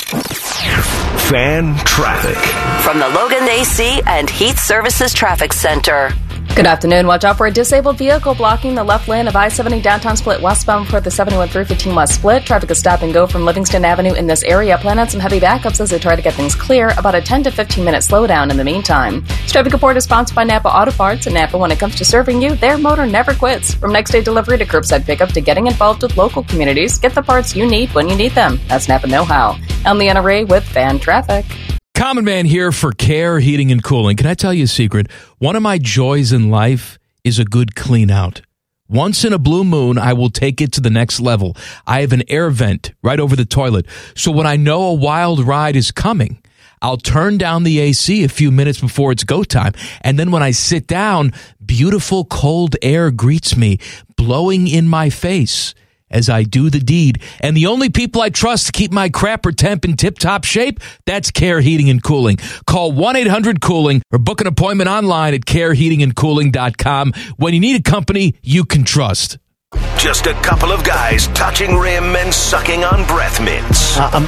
Fan traffic. From the Logan AC and Heat Services Traffic Center. Good afternoon. Watch out for a disabled vehicle blocking the left lane of I-70 downtown split westbound for the 71-315 West split. Traffic is stop and go from Livingston Avenue in this area. Plan on some heavy backups as they try to get things clear. About a 10 to 15-minute slowdown in the meantime. This traffic report is sponsored by Napa Auto Parts. And Napa, when it comes to serving you, their motor never quits. From next-day delivery to curbside pickup to getting involved with local communities, get the parts you need when you need them. That's Napa know-how. I'm Leanna Ray with Fan Traffic. Common Man here for Care Heating and Cooling. Can I tell you a secret? One of my joys in life is a good clean out. Once in a blue moon, I will take it to the next level. I have an air vent right over the toilet. So when I know a wild ride is coming, I'll turn down the AC a few minutes before it's go time. And then when I sit down, beautiful cold air greets me, blowing in my face as I do the deed. And the only people I trust to keep my crapper temp in tip-top shape, that's Care Heating and Cooling. Call 1-800-COOLING or book an appointment online at careheatingandcooling.com when you need a company you can trust. Just a couple of guys touching rim and sucking on breath mints. No.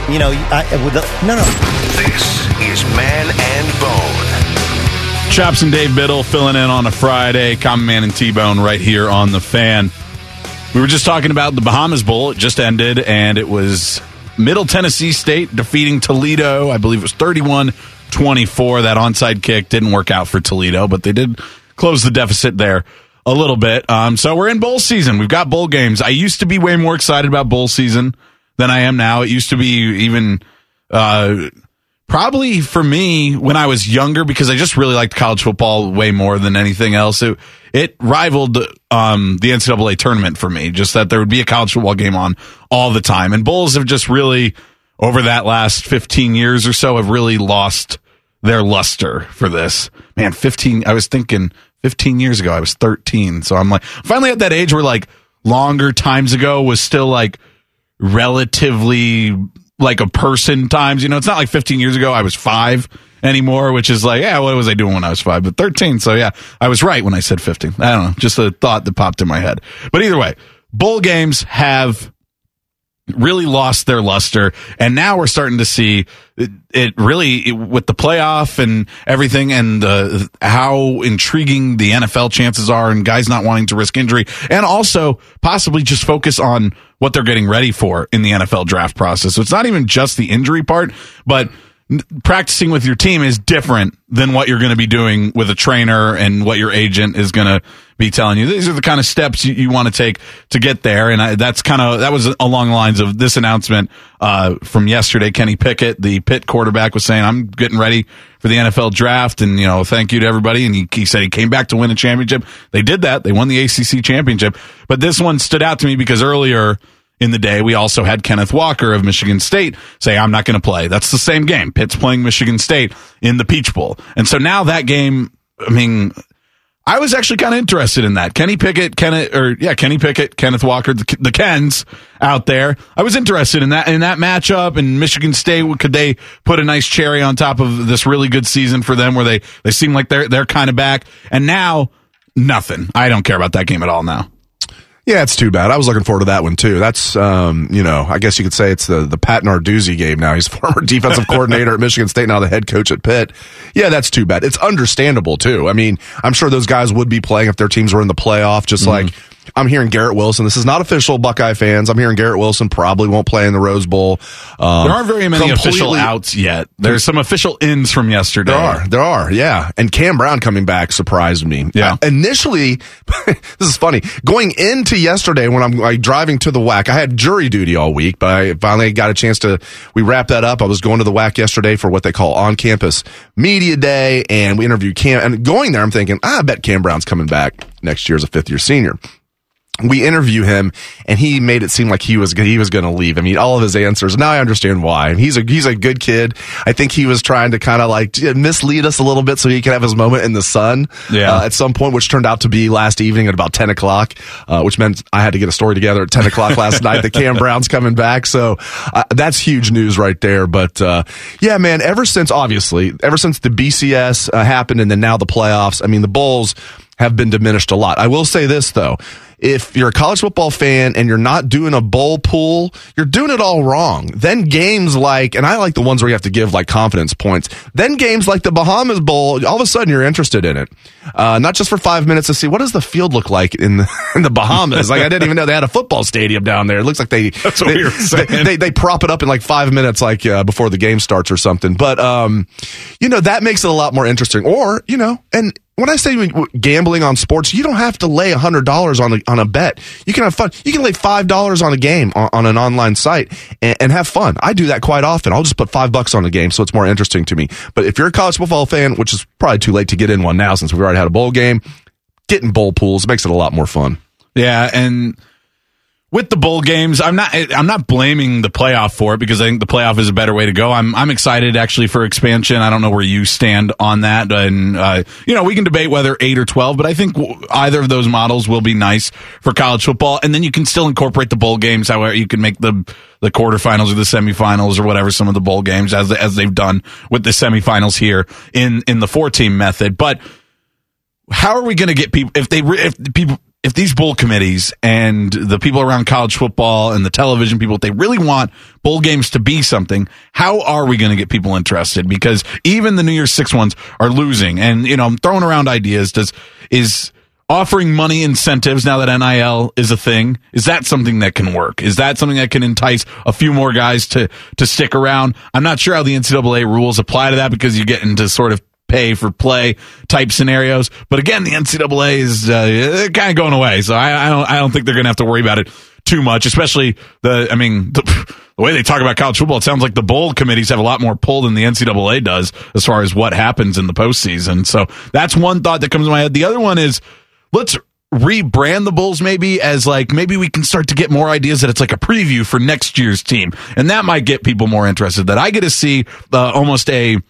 This is Man and Bone. Chops and Dave Biddle filling in on a Friday. Common Man and T-Bone right here on the Fan. We were just talking about the Bahamas Bowl. It just ended, and it was Middle Tennessee State defeating Toledo. I believe it was 31-24. That onside kick didn't work out for Toledo, but they did close the deficit there a little bit. So we're in bowl season. We've got bowl games. I used to be way more excited about bowl season than I am now. It used to be even probably for me when I was younger because I just really liked college football way more than anything else. It rivaled the NCAA tournament for me, just that there would be a college football game on all the time. And bowls have just really, over that last 15 years or so, have really lost their luster for this. Man, I was thinking 15 years ago, I was 13. So I'm like, finally at that age where like longer times ago was still like relatively like a person times, it's not like 15 years ago I was 5 anymore, which is like, what was I doing when I was 5? But 13, so yeah, I was right when I said 15. I don't know, just a thought that popped in my head. But either way, bowl games have really lost their luster, and now we're starting to see it really with the playoff and everything, and how intriguing the NFL chances are, and guys not wanting to risk injury, and also possibly just focus on what they're getting ready for in the NFL draft process. So it's not even just the injury part, but practicing with your team is different than what you're going to be doing with a trainer and what your agent is going to be telling you. These are the kind of steps you want to take to get there. And that was along the lines of this announcement from yesterday. Kenny Pickett, the Pitt quarterback, was saying, I'm getting ready for the NFL draft, and thank you to everybody. And he said he came back to win a championship. They did that. They won the ACC championship. But this one stood out to me because earlier in the day, we also had Kenneth Walker of Michigan State say, I'm not going to play. That's the same game. Pitt's playing Michigan State in the Peach Bowl. And so now that game, I was actually kind of interested in that. Kenny Pickett, Kenneth Walker, the Kens out there. I was interested in that matchup. And Michigan State, could they put a nice cherry on top of this really good season for them, where they seem like they're kind of back? And now, nothing. I don't care about that game at all now. Yeah, it's too bad. I was looking forward to that one too. That's, I guess you could say it's the Pat Narduzzi game now. He's former defensive coordinator at Michigan State, now the head coach at Pitt. Yeah, that's too bad. It's understandable too. I mean, I'm sure those guys would be playing if their teams were in the playoff, just like I'm hearing Garrett Wilson. This is not official, Buckeye fans. I'm hearing Garrett Wilson probably won't play in the Rose Bowl. There aren't very many official outs yet. There's some official ins from yesterday. There are, yeah. And Cam Brown coming back surprised me. Yeah. Initially, this is funny. Going into yesterday when I'm driving to the WAC, I had jury duty all week, but I finally got a chance we wrapped that up. I was going to the WAC yesterday for what they call on-campus media day, and we interviewed Cam. And going there, I'm thinking, I bet Cam Brown's coming back next year as a fifth-year senior. We interview him, and he made it seem like he was going to leave. I mean, all of his answers. Now I understand why. And he's a good kid. I think he was trying to kind of mislead us a little bit so he could have his moment in the sun at some point, which turned out to be last evening at about 10 o'clock, which meant I had to get a story together at 10 o'clock last night that Cam Brown's coming back. So that's huge news right there. But yeah, man, ever since the BCS happened and then now the playoffs, I mean, the bowls have been diminished a lot. I will say this, though. If you're a college football fan and you're not doing a bowl pool, you're doing it all wrong. Then games and I like the ones where you have to give confidence points. Then games like the Bahamas Bowl, all of a sudden you're interested in it. Not just for 5 minutes to see what does the field look like in the Bahamas. I didn't even know they had a football stadium down there. It looks like that's what you're saying. They prop it up in 5 minutes, before the game starts or something. But, that makes it a lot more interesting. Or, and when I say gambling on sports, you don't have to lay $100 on a bet. You can have fun. You can lay $5 on a game on an online site and have fun. I do that quite often. I'll just put $5 on a game so it's more interesting to me. But if you're a college football fan, which is probably too late to get in one now since we've already had a bowl game, getting bowl pools makes it a lot more fun. Yeah, and with the bowl games, I'm not blaming the playoff for it because I think the playoff is a better way to go. I'm excited actually for expansion. I don't know where you stand on that, and we can debate whether 8 or 12, but I think either of those models will be nice for college football, and then you can still incorporate the bowl games. However, you can make the quarterfinals or the semifinals or whatever some of the bowl games as they've done with the semifinals here in the 4-team method. But how are we going to get people if these bowl committees and the people around college football and the television people, if they really want bowl games to be something, how are we going to get people interested? Because even the New Year's Six ones are losing. And, I'm throwing around ideas. Is offering money incentives now that NIL is a thing, is that something that can work? Is that something that can entice a few more guys to stick around? I'm not sure how the NCAA rules apply to that because you get into sort of pay for play type scenarios. But again, the NCAA is kind of going away. So I don't think they're going to have to worry about it too much, especially the way they talk about college football. It sounds like the bowl committees have a lot more pull than the NCAA does as far as what happens in the postseason. So that's one thought that comes to my head. The other one is let's rebrand the Bulls maybe as maybe we can start to get more ideas that it's like a preview for next year's team. And that might get people more interested, that I get to see almost a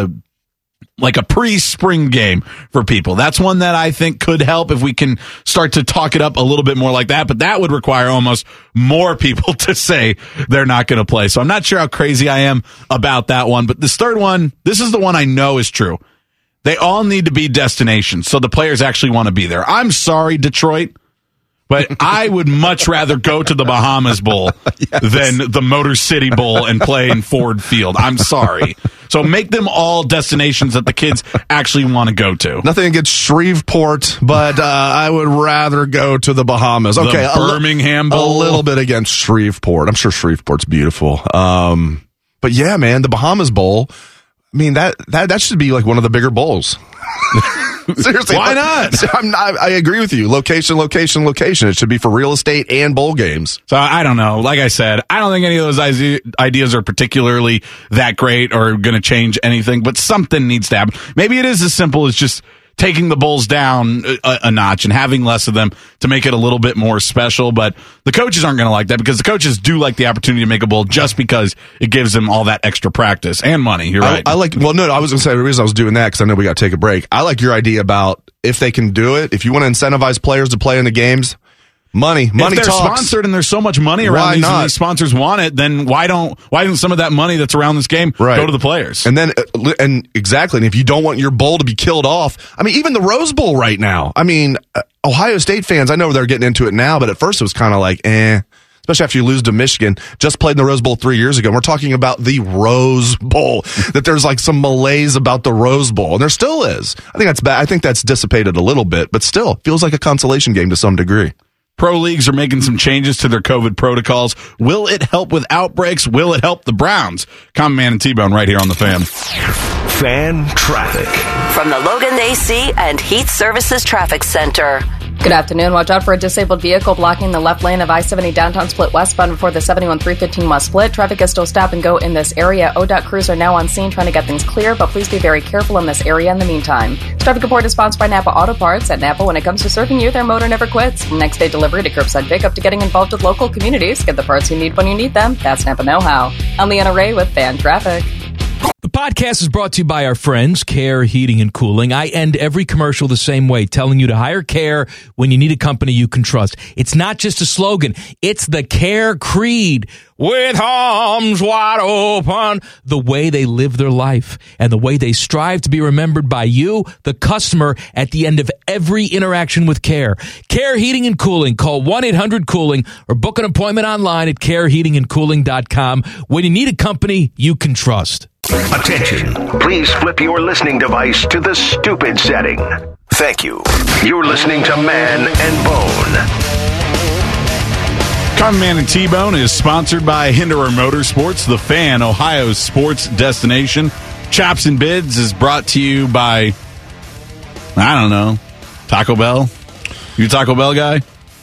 pre-spring game for people. That's one that I think could help if we can start to talk it up a little bit more like that, but that would require almost more people to say they're not going to play. So I'm not sure how crazy I am about that one, but this third one, this is the one I know is true. They all need to be destinations, so the players actually want to be there. I'm sorry, Detroit, but I would much rather go to the Bahamas Bowl than the Motor City Bowl and play in Ford Field. I'm sorry. So make them all destinations that the kids actually want to go to. Nothing against Shreveport, but I would rather go to the Bahamas. Okay, the Birmingham Bowl. A little bit against Shreveport. I'm sure Shreveport's beautiful. But yeah, man, the Bahamas Bowl, I mean, that should be like one of the bigger bowls. Seriously. Why not? I agree with you. Location. It should be for real estate and bowl games. So I don't know. Like I said, I don't think any of those ideas are particularly that great or going to change anything, but something needs to happen. Maybe it is as simple as just taking the bowls down a notch and having less of them to make it a little bit more special. But the coaches aren't going to like that because the coaches do like the opportunity to make a bowl just because it gives them all that extra practice and money. You're right. I was going to say the reason I was doing that because I know we got to take a break. I like your idea about if they can do it, if you want to incentivize players to play in the games, money if they're talks. Sponsored and there's so much money around these, and these sponsors want it, then why don't some of that money that's around this game go to the players? And then exactly, and if you don't want your bowl to be killed off, I mean, even the Rose Bowl right now, I mean, Ohio State fans, I know they're getting into it now, but at first it was kind of like, especially after you lose to Michigan. Just played in the Rose Bowl 3 years ago. And we're talking about the Rose Bowl, that there's like some malaise about the Rose Bowl, and there still is. I think that's bad. I think that's dissipated a little bit, but still feels like a consolation game to some degree. Pro leagues are making some changes to their COVID protocols. Will it help with outbreaks? Will it help the Browns? Common Man and T-Bone right here on the Fan. Fan traffic. From the Logan AC and Heat Services Traffic Center. Good afternoon. Watch out for a disabled vehicle blocking the left lane of I-70 downtown split westbound before the 71-315 West split. Traffic is still stop and go in this area. ODOT crews are now on scene trying to get things clear, but please be very careful in this area in the meantime. This traffic report is sponsored by Napa Auto Parts. At Napa, when it comes to serving you, their motor never quits. From next day delivery to curbside pickup to getting involved with local communities, get the parts you need when you need them. That's Napa know-how. I'm Leanna Ray with Fan Traffic. The podcast is brought to you by our friends, Care Heating and Cooling. I end every commercial the same way, telling you to hire Care when you need a company you can trust. It's not just a slogan. It's the Care creed. With arms wide open, the way they live their life and the way they strive to be remembered by you, the customer, at the end of every interaction with Care. Care Heating and Cooling. Call 1-800-COOLING or book an appointment online at careheatingandcooling.com when you need a company you can trust. Attention. Please flip your listening device to the stupid setting. Thank you. You're listening to Man and Bone. Common Man and T-Bone is sponsored by Hinderer Motorsports, the Fan, Ohio's sports destination. Chops and Bids is brought to you by, I don't know, Taco Bell. You a Taco Bell guy?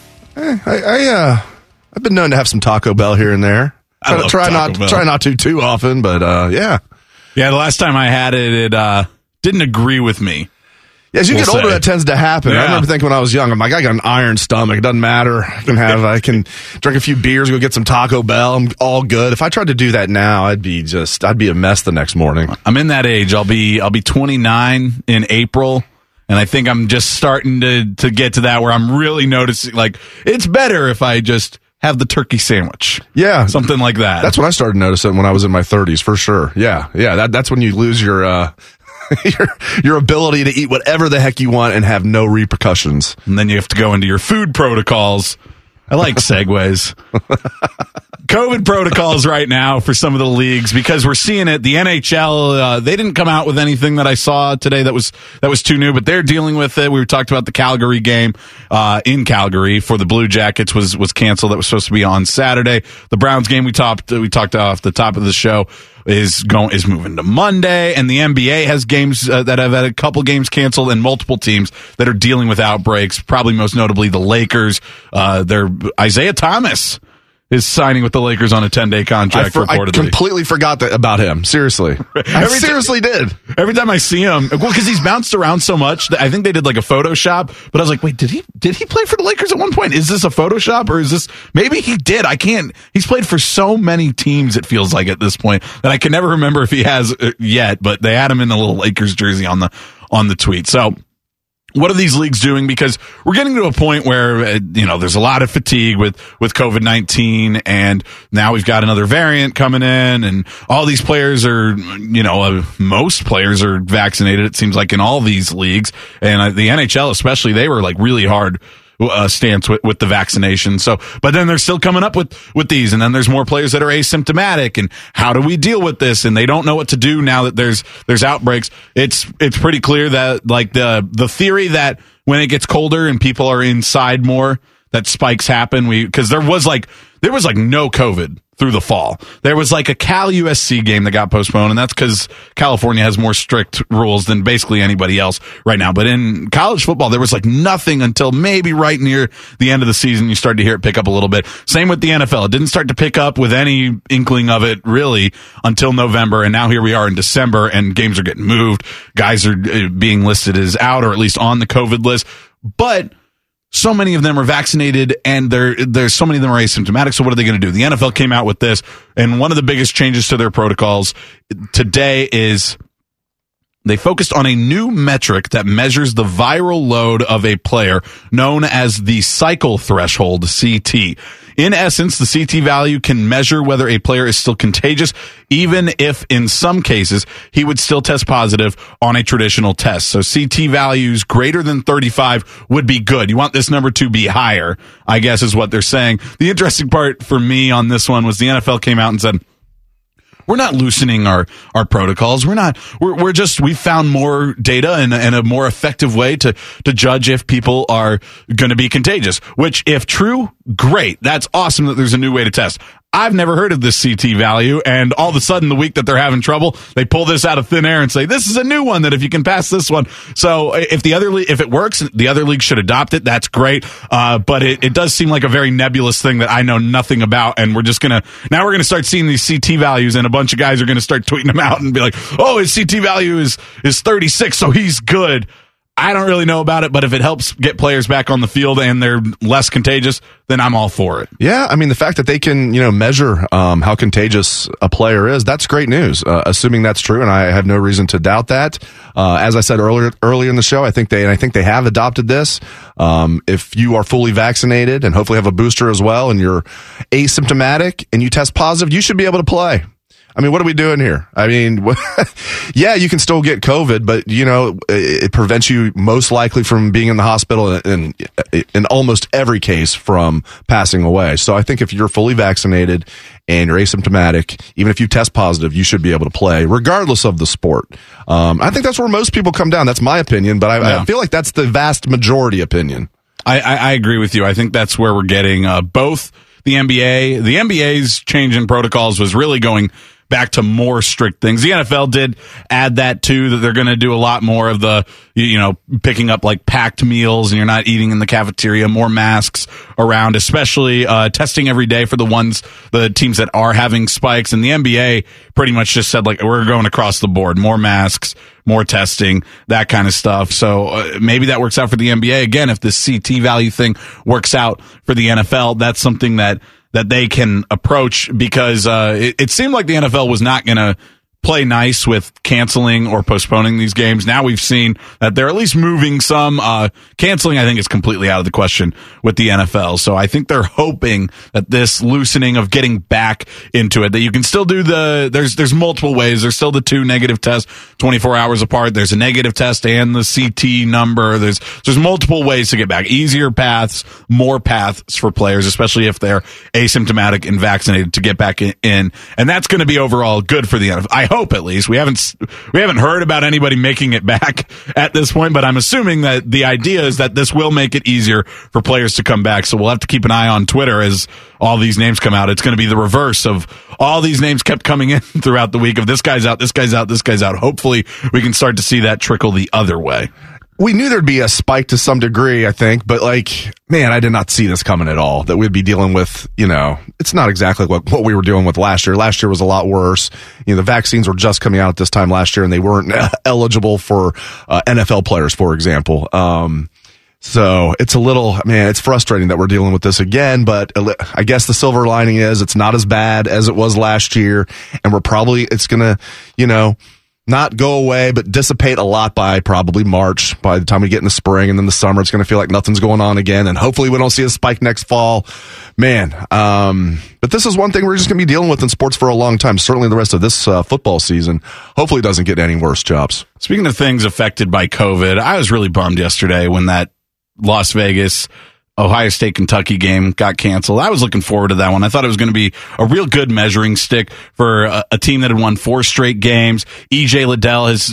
I've been known to have some Taco Bell here and there. Try not to too often, but yeah. Yeah, the last time I had it, it didn't agree with me. Yeah, as you get older, that tends to happen. Yeah. I remember thinking when I was young, I'm like, I got an iron stomach. It doesn't matter. I can drink a few beers, go get some Taco Bell. I'm all good. If I tried to do that now, I'd be a mess the next morning. I'm in that age. I'll be 29 in April, and I think I'm just starting to get to that where I'm really noticing, like, it's better if I just have the turkey sandwich. Yeah. Something like that. That's when I started noticing when I was in my 30s, for sure. Yeah. That's when you lose your your ability to eat whatever the heck you want and have no repercussions. And then you have to go into your food protocols. I like segues. COVID protocols right now for some of the leagues because we're seeing it. The NHL, they didn't come out with anything that I saw today that was too new, but they're dealing with it. We talked about the Calgary game in Calgary for the Blue Jackets was canceled. That was supposed to be on Saturday. The Browns game we talked off the top of the show is moving to Monday, and the NBA has games that have had a couple games canceled and multiple teams that are dealing with outbreaks, probably most notably the Lakers. Isaiah Thomas is signing with the Lakers on a 10-day contract, reportedly. I completely forgot about him. Seriously. I seriously did. Every time I see him, well, because he's bounced around so much, I think they did like a Photoshop, but I was like, wait, did he play for the Lakers at one point? Is this a Photoshop, or is this, maybe he did. He's played for so many teams, it feels like at this point, that I can never remember if he has yet, but they had him in the little Lakers jersey on the tweet. So, what are these leagues doing? Because we're getting to a point where, there's a lot of fatigue with COVID-19, and now we've got another variant coming in, and all these players are, most players are vaccinated, it seems like, in all these leagues. And the NHL especially, they were like really hard stance with the vaccination. So, but then they're still coming up with these, and then there's more players that are asymptomatic, and how do we deal with this? And they don't know what to do now that there's outbreaks. It's pretty clear that like the theory that when it gets colder and people are inside more, that spikes happen. Because there was no COVID through the fall. There was like a Cal USC game that got postponed, and that's because California has more strict rules than basically anybody else right now. But in college football, there was like nothing until maybe right near the end of the season. You started to hear it pick up a little bit. Same with the NFL. It didn't start to pick up with any inkling of it really until November, and now here we are in December, and games are getting moved. Guys are being listed as out or at least on the COVID list. But so many of them are vaccinated, and there's so many of them are asymptomatic. So what are they going to do? The NFL came out with this, and one of the biggest changes to their protocols today is they focused on a new metric that measures the viral load of a player known as the cycle threshold, CT. In essence, the CT value can measure whether a player is still contagious, even if in some cases he would still test positive on a traditional test. So CT values greater than 35 would be good. You want this number to be higher, I guess is what they're saying. The interesting part for me on this one was the NFL came out and said, we're not loosening our protocols. We found more data and a more effective way to judge if people are going to be contagious, which if true, great. That's awesome that there's a new way to test. I've never heard of this CT value, and all of a sudden the week that they're having trouble, they pull this out of thin air and say, this is a new one that if you can pass this one. So if it works, the other league should adopt it. That's great. But it does seem like a very nebulous thing that I know nothing about. And we're going to start seeing these CT values, and a bunch of guys are going to start tweeting them out and be like, oh, his CT value is 36, so he's good. I don't really know about it, but if it helps get players back on the field and they're less contagious, then I'm all for it. Yeah, I mean, the fact that they can, measure how contagious a player is, that's great news, assuming that's true, and I have no reason to doubt that. As I said earlier in the show, I think they have adopted this. If you are fully vaccinated and hopefully have a booster as well, and you're asymptomatic and you test positive, you should be able to play. I mean, what are we doing here? I mean, yeah, you can still get COVID, but, it prevents you most likely from being in the hospital and in almost every case from passing away. So I think if you're fully vaccinated and you're asymptomatic, even if you test positive, you should be able to play regardless of the sport. I think that's where most people come down. That's my opinion, but I feel like that's the vast majority opinion. I agree with you. I think that's where we're getting both the NBA. The NBA's change in protocols was really going back to more strict things. The NFL did add that too, that they're going to do a lot more of the, picking up like packed meals and you're not eating in the cafeteria, more masks around, especially testing every day for the teams that are having spikes. And the NBA pretty much just said like, we're going across the board, more masks, more testing, that kind of stuff. So maybe that works out for the NBA. Again, if this CT value thing works out for the NFL, that's something that they can approach, because it seemed like the NFL was not going to play nice with canceling or postponing these games. Now we've seen that they're at least moving some. Canceling, I think, is completely out of the question with the NFL. So I think they're hoping that this loosening of getting back into it, that you can still do there's multiple ways. There's still the 2 negative tests 24 hours apart. There's a negative test and the CT number. There's multiple ways to get back. Easier paths, more paths for players, especially if they're asymptomatic and vaccinated, to get back in. And that's going to be overall good for the NFL. I hope, at least. We haven't heard about anybody making it back at this point, but I'm assuming that the idea is that this will make it easier for players to come back. So we'll have to keep an eye on Twitter as all these names come out. It's going to be the reverse of all these names kept coming in throughout the week of this guy's out, this guy's out, this guy's out. Hopefully we can start to see that trickle the other way. We knew there'd be a spike to some degree, I think, but man, I did not see this coming at all, that we'd be dealing with, it's not exactly what we were dealing with last year. Last year was a lot worse. The vaccines were just coming out at this time last year, and they weren't eligible for NFL players, for example. So it's it's frustrating that we're dealing with this again, but I guess the silver lining is it's not as bad as it was last year, and it's going to, not go away, but dissipate a lot by probably March. By the time we get in the spring and then the summer, it's going to feel like nothing's going on again. And hopefully we don't see a spike next fall. Man. But this is one thing we're just going to be dealing with in sports for a long time. Certainly the rest of this football season. Hopefully it doesn't get any worse, Chops. Speaking of things affected by COVID, I was really bummed yesterday when that Las Vegas Ohio State-Kentucky game got canceled. I was looking forward to that one. I thought it was going to be a real good measuring stick for a team that had won 4 straight games. E.J. Liddell has,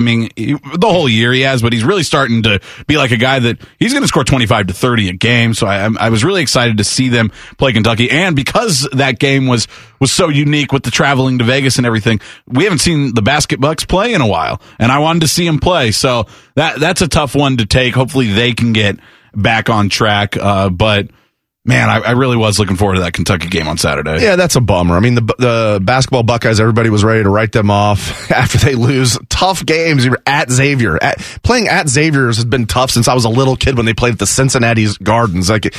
the whole year he has, but he's really starting to be like a guy that he's going to score 25 to 30 a game. So I was really excited to see them play Kentucky. And because that game was so unique with the traveling to Vegas and everything, we haven't seen the Basket Bucks play in a while. And I wanted to see him play. So that's a tough one to take. Hopefully they can get back on track. But man, I really was looking forward to that Kentucky game on Saturday. Yeah, that's a bummer. I mean, the basketball Buckeyes, everybody was ready to write them off after they lose tough games. You were at Xavier. Playing at Xavier's has been tough since I was a little kid when they played at the Cincinnati Gardens. Like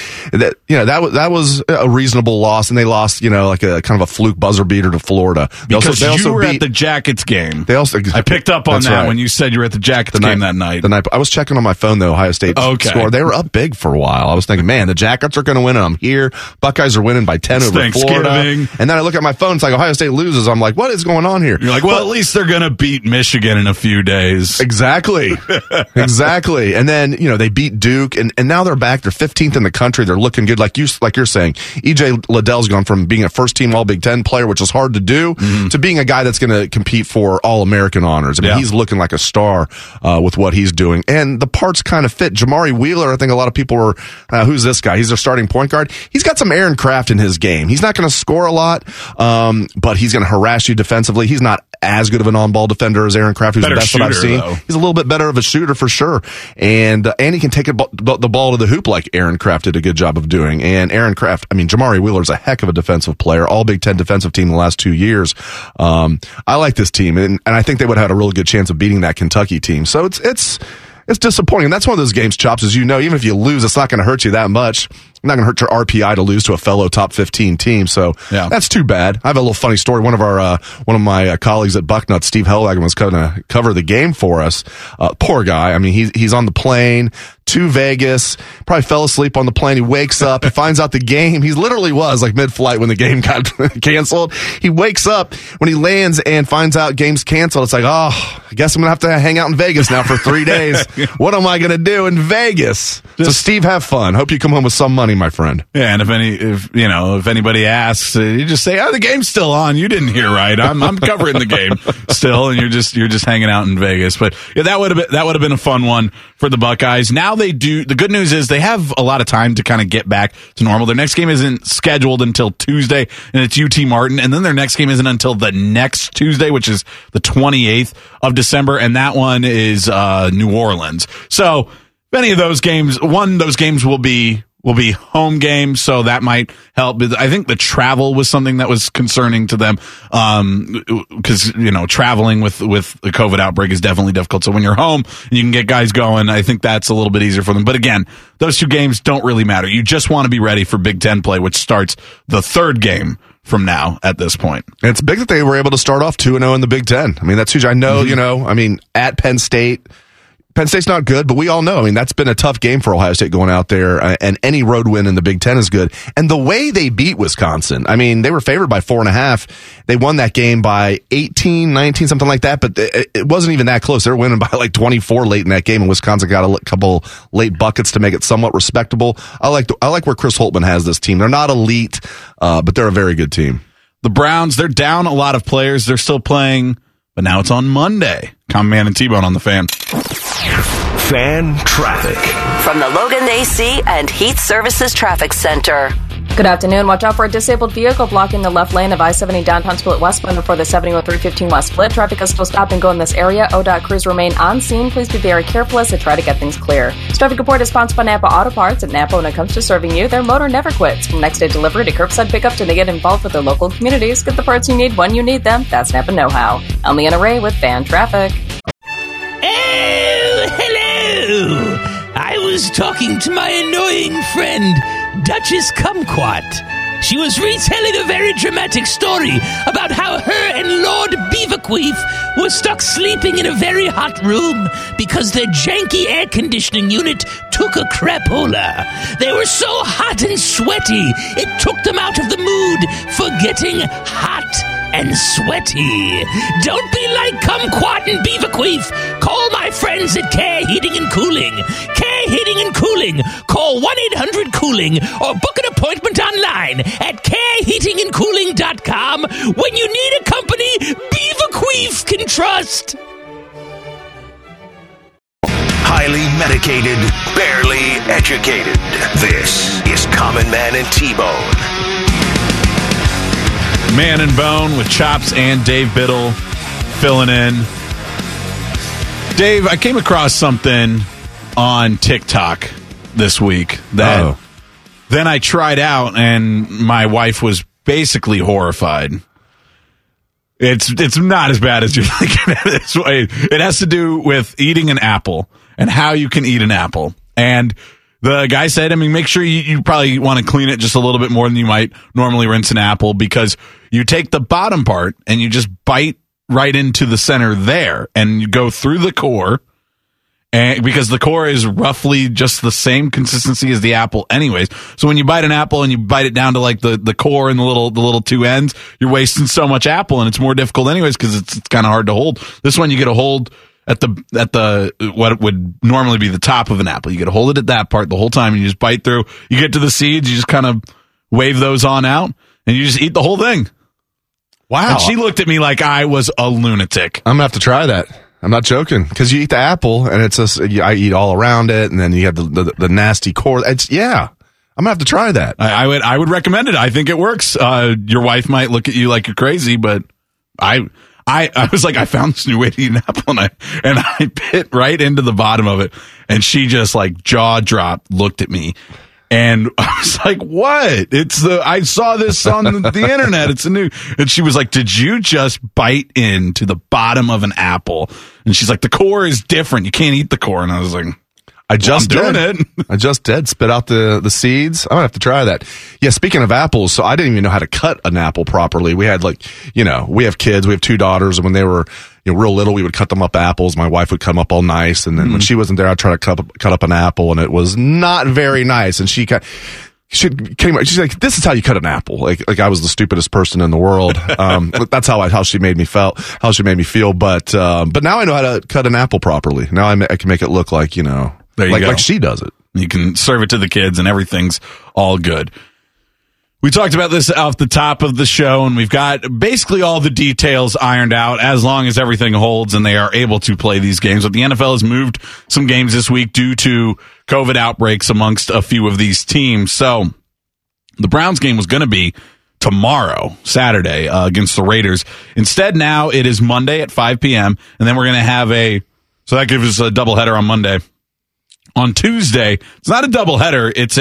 that was a reasonable loss, and they lost, like a kind of a fluke buzzer beater to Florida. Because you were at the Jackets game. I picked up on that right when you said you were at the Jackets game that night. I was checking on my phone, though, Ohio State score. They were up big for a while. I was thinking, man, the Jackets are going to win. I'm here. Buckeyes are winning by 10 over Florida. And then I look at my phone. It's like Ohio State loses. I'm like, what is going on here? You're like, well, at least they're going to beat Michigan in a few days. Exactly. Exactly. And then, they beat Duke, and now they're back. They're 15th in the country. They're looking good. Like you're saying, E.J. Liddell's gone from being a first-team All-Big Ten player, which is hard to do, to being a guy that's going to compete for All-American honors. I mean, he's looking like a star with what he's doing. And the parts kind of fit. Jamari Wheeler, I think a lot of people were, who's this guy? He's their starting point guard. He's got some Aaron Craft in his game. He's not going to score a lot, but he's going to harass you defensively. He's not as good of an on-ball defender as Aaron Craft, who's the best that I've seen. Though. He's a little bit better of a shooter for sure. And he can take the ball to the hoop like Aaron Craft did a good job of doing. And Jamari Wheeler's a heck of a defensive player, all Big Ten defensive team the last 2 years. I like this team, and I think they would have had a really good chance of beating that Kentucky team. So it's disappointing. That's one of those games, Chops, as you know, even if you lose, it's not going to hurt you that much. It's not going to hurt your RPI to lose to a fellow top 15 team. So that's too bad. I have a little funny story. One of my colleagues at Bucknuts, Steve Hellwagon, was going to cover the game for us. Poor guy. I mean, he's on the plane to Vegas, probably fell asleep on the plane. He wakes up, he finds out the game. He literally was like mid-flight when the game got canceled. He wakes up when he lands and finds out game's canceled. It's like, I guess I'm going to have to hang out in Vegas now for 3 days. What am I going to do in Vegas? So Steve, have fun. Hope you come home with some money, my friend. Yeah, and if anybody asks, you just say, the game's still on. You didn't hear right. I'm covering the game still, and you're just hanging out in Vegas. But yeah, that would have been a fun one for the Buckeyes. Now they do. The good news is they have a lot of time to kind of get back to normal. Their next game isn't scheduled until Tuesday, and it's UT Martin, and then their next game isn't until the next Tuesday, which is the 28th of December, and that one is New Orleans. So if any of those games, those games will be home games, so that might help. I think the travel was something that was concerning to them, because traveling with the COVID outbreak is definitely difficult. So when you're home and you can get guys going, I think that's a little bit easier for them. But again, those 2 games don't really matter. You just want to be ready for Big Ten play, which starts the 3rd game from now at this point. And it's big that they were able to start off 2-0 in the Big Ten. I mean, that's huge. I know, at Penn State's not good, but we all know, that's been a tough game for Ohio State going out there, and any road win in the Big Ten is good. And the way they beat Wisconsin, they were favored by 4.5. They won that game by 18, 19, something like that, but it wasn't even that close. They were winning by like 24 late in that game, and Wisconsin got a couple late buckets to make it somewhat respectable. I like where Chris Holtmann has this team. They're not elite, but they're a very good team. The Browns, they're down a lot of players. They're still playing, but now it's on Monday. Common Man and T-Bone on the Fan. Fan traffic from the Logan AC and Heat Services Traffic Center. Good afternoon. Watch out for a disabled vehicle blocking the left lane of I-70 downtown Split westbound before the 70315 West Split. Traffic is still stop and go in this area. ODOT crews remain on scene. Please be very careful as they try to get things clear. This traffic report is sponsored by Napa Auto Parts. At Napa, when it comes to serving you, their motor never quits. From next day delivery to curbside pickup to they get involved with their local communities. Get the parts you need when you need them. That's Napa know-how. I'm Leanna Ray with Fan Traffic. Oh, hello! I was talking to my annoying friend, Duchess Kumquat. She was retelling a very dramatic story about how her and Lord Beaverqueef were stuck sleeping in a very hot room because their janky air conditioning unit took a crapola. They were so hot and sweaty, it took them out of the mood for getting hot and sweaty. Don't be like Kumquat and Beaverqueef. Call my friends at Care Heating and Cooling. Care Heating and Cooling. Call 1-800-COOLING or book an appointment online at careheatingandcooling.com when you need a company Beaverqueef can trust. Highly medicated, barely educated. This is Common Man and T-Bone. Man and Bone with Chops and Dave Biddle filling in. Dave, I came across something on TikTok this week that then I tried out, and my wife was basically horrified. It's not as bad as you're thinking of this way. It has to do with eating an apple and how you can eat an apple. And the guy said, make sure you probably want to clean it just a little bit more than you might normally rinse an apple, because you take the bottom part and you just bite right into the center there, and you go through the core, and because the core is roughly just the same consistency as the apple anyways. So when you bite an apple and you bite it down to like the core and the little two ends, you're wasting so much apple, and it's more difficult anyways because it's kind of hard to hold. This one you get a hold at the what would normally be the top of an apple. You get to hold it at that part the whole time, and you just bite through. You get to the seeds, you just kind of wave those on out, and you just eat the whole thing. Wow. And she looked at me like I was a lunatic. I'm going to have to try that. I'm not joking, because you eat the apple, and I eat all around it, and then you have the nasty core. I'm going to have to try that. I would recommend it. I think it works. Your wife might look at you like you're crazy, but I was like, I found this new way to eat an apple, and I bit right into the bottom of it, and she just like jaw dropped, looked at me, and I was like, what? I saw this on the internet. It's a new, and she was like, did you just bite into the bottom of an apple? And she's like, the core is different. You can't eat the core. And I was like, I just did. Spit out the seeds. I'm going to have to try that. Yeah, speaking of apples, so I didn't even know how to cut an apple properly. We had we have kids. We have two daughters. And when they were real little, we would cut them up apples. My wife would cut them up all nice. And then when she wasn't there, I'd try to cut up an apple. And it was not very nice. And she came up, she's like, this is how you cut an apple. Like I was the stupidest person in the world. That's how she made me feel. But now I know how to cut an apple properly. Now I can make it look like, like she does it. You can serve it to the kids and everything's all good. We talked about this off the top of the show, and we've got basically all the details ironed out as long as everything holds and they are able to play these games. But the NFL has moved some games this week due to COVID outbreaks amongst a few of these teams. So the Browns game was going to be tomorrow, Saturday, against the Raiders. Instead, now it is Monday at 5 p.m., and then we're going to have so that gives us a doubleheader on Monday. On Tuesday, it's not a doubleheader. It's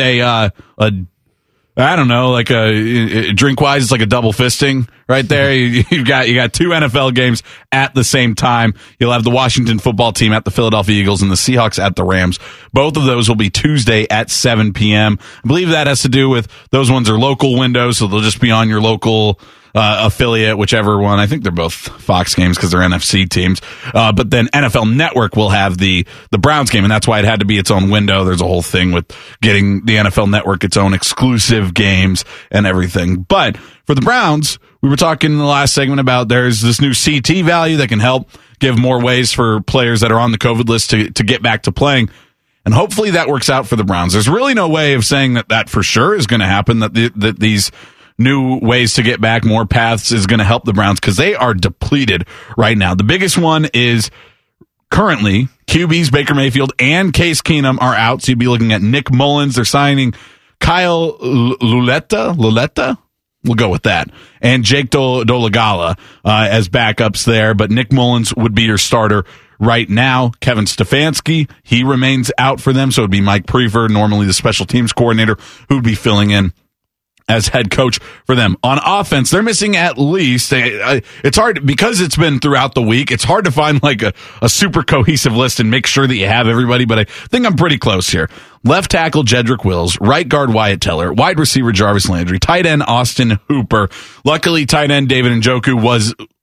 I don't know, like drink-wise, it's like a double fisting right there. You got two NFL games at the same time. You'll have the Washington football team at the Philadelphia Eagles and the Seahawks at the Rams. Both of those will be Tuesday at 7 p.m. I believe that has to do with those ones are local windows, so they'll just be on your local affiliate, whichever one. I think they're both Fox games because they're NFC teams. But then NFL Network will have the Browns game, and that's why it had to be its own window. There's a whole thing with getting the NFL Network its own exclusive games and everything. But for the Browns, we were talking in the last segment about there's this new CT value that can help give more ways for players that are on the COVID list to get back to playing. And hopefully that works out for the Browns. There's really no way of saying that for sure is going to happen, that these new ways to get back, more paths is going to help the Browns because they are depleted right now. The biggest one is currently QBs Baker Mayfield and Case Keenum are out. So you'd be looking at Nick Mullins. They're signing Kyle Luletta. We'll go with that. And Jake Dolegala as backups there. But Nick Mullins would be your starter right now. Kevin Stefanski, he remains out for them. So it would be Mike Prefer, normally the special teams coordinator, who would be filling in as head coach for them. On offense, they're missing at least, it's hard because it's been throughout the week. It's hard to find like a super cohesive list and make sure that you have everybody, but I think I'm pretty close here. Left tackle Jedrick Wills, right guard Wyatt Teller, wide receiver Jarvis Landry, tight end Austin Hooper. Luckily, tight end David Njoku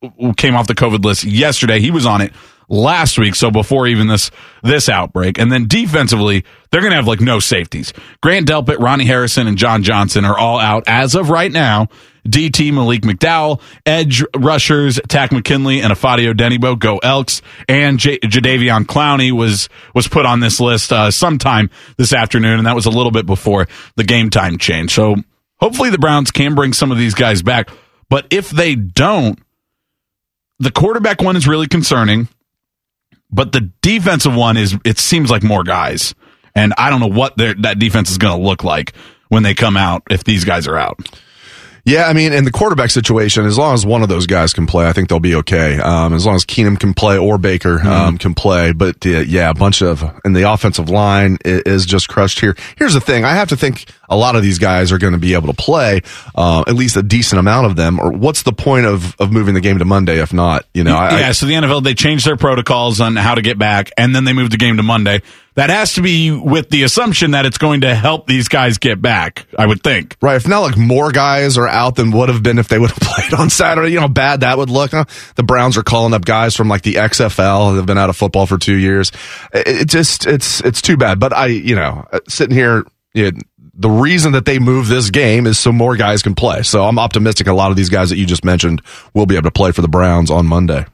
came off the COVID list yesterday. He was on it last week, so before even this outbreak. And then defensively, they're going to have like no safeties. Grant Delpit, Ronnie Harrison, and John Johnson are all out as of right now. DT, Malik McDowell, edge rushers, Tack McKinley, and Afadio Denibo go Elks. And Jadeveon Clowney was put on this list sometime this afternoon, and that was a little bit before the game time change. So hopefully the Browns can bring some of these guys back. But if they don't, the quarterback one is really concerning. But the defensive one it seems like more guys. And I don't know what that defense is going to look like when they come out if these guys are out. Yeah, I mean, in the quarterback situation, as long as one of those guys can play, I think they'll be okay. As long as Keenum can play or Baker can play. But a bunch of, and the offensive line is just crushed here. Here's the thing. I have to think a lot of these guys are going to be able to play, at least a decent amount of them. Or what's the point of moving the game to Monday if not? So the NFL, they changed their protocols on how to get back, and then they moved the game to Monday. That has to be with the assumption that it's going to help these guys get back, I would think. Right. If not like more guys are out than would have been if they would have played on Saturday, you know how bad that would look. Huh? The Browns are calling up guys from like the XFL that have been out of football for 2 years. It's too bad. But sitting here, the reason that they move this game is so more guys can play. So I'm optimistic a lot of these guys that you just mentioned will be able to play for the Browns on Monday.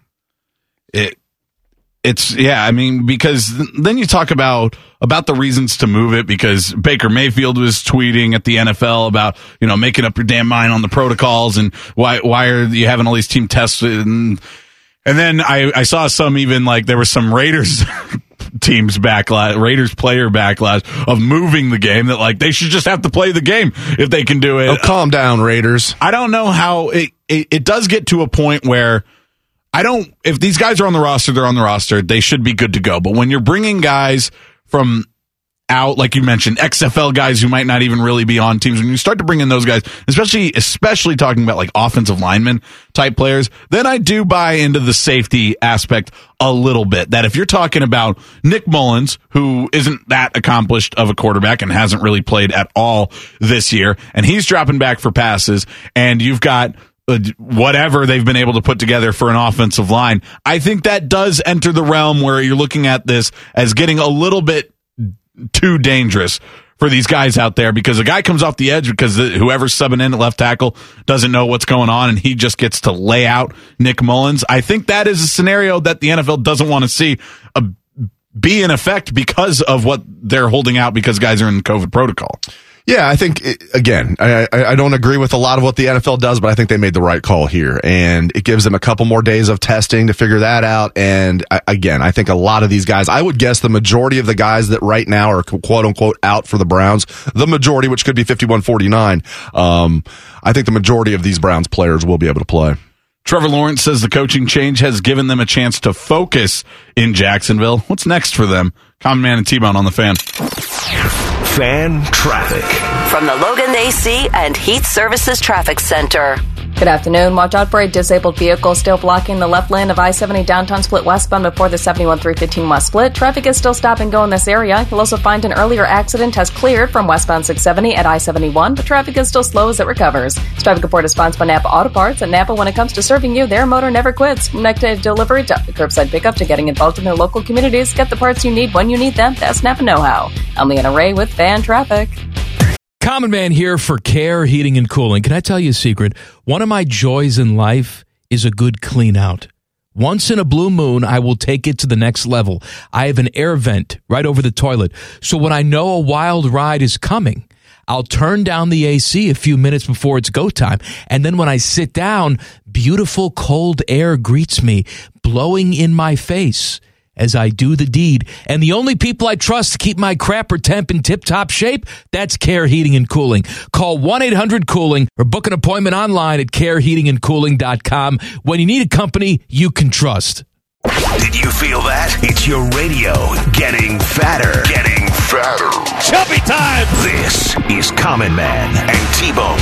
Because then you talk about the reasons to move it, because Baker Mayfield was tweeting at the NFL about, making up your damn mind on the protocols and why are you having all these team tests. And then I saw some, even like there was some Raiders teams backlash, Raiders player backlash of moving the game, that like they should just have to play the game if they can do it. Oh, calm down, Raiders. I don't know how it does get to a point where if these guys are on the roster, they're on the roster. They should be good to go. But when you're bringing guys from out, like you mentioned, XFL guys who might not even really be on teams, when you start to bring in those guys, especially talking about like offensive lineman type players, then I do buy into the safety aspect a little bit. That if you're talking about Nick Mullins, who isn't that accomplished of a quarterback and hasn't really played at all this year, and he's dropping back for passes, and you've got whatever they've been able to put together for an offensive line, I think that does enter the realm where you're looking at this as getting a little bit too dangerous for these guys out there, because a guy comes off the edge because whoever's subbing in at left tackle doesn't know what's going on and he just gets to lay out Nick Mullins. I think that is a scenario that the NFL doesn't want to see be in effect because of what they're holding out, because guys are in COVID protocol. Yeah, I think, I don't agree with a lot of what the NFL does, but I think they made the right call here. And it gives them a couple more days of testing to figure that out. And I think a lot of these guys, I would guess the majority of the guys that right now are quote unquote out for the Browns, the majority, which could be 51-49, I think the majority of these Browns players will be able to play. Trevor Lawrence says the coaching change has given them a chance to focus in Jacksonville. What's next for them? Common Man and T-Bone on the Fan. Fan traffic from the Logan AC and Heat Services Traffic Center. Good afternoon. Watch out for a disabled vehicle still blocking the left lane of I-70 downtown split westbound before the 71-315 West split. Traffic is still stop and go in this area. You'll also find an earlier accident has cleared from westbound 670 at I-71, but traffic is still slow as it recovers. This traffic report is sponsored by Napa Auto Parts. At Napa, when it comes to serving you, their motor never quits. From next day delivery to curbside pickup to getting involved in their local communities, get the parts you need when you need them. That's Napa know-how. I'm Leanna Ray with Fan Traffic. Common Man here for Care Heating and Cooling. Can I tell you a secret? One of my joys in life is a good clean out. Once in a blue moon, I will take it to the next level. I have an air vent right over the toilet. So when I know a wild ride is coming, I'll turn down the AC a few minutes before it's go time. And then when I sit down, beautiful cold air greets me, blowing in my face as I do the deed. And the only people I trust to keep my crapper temp in tip-top shape, that's Care Heating and Cooling. Call 1-800-COOLING or book an appointment online at careheatingandcooling.com when you need a company you can trust. Did you feel that? It's your radio getting fatter. Getting fatter. Chubby time! This is Common Man and T-Bone.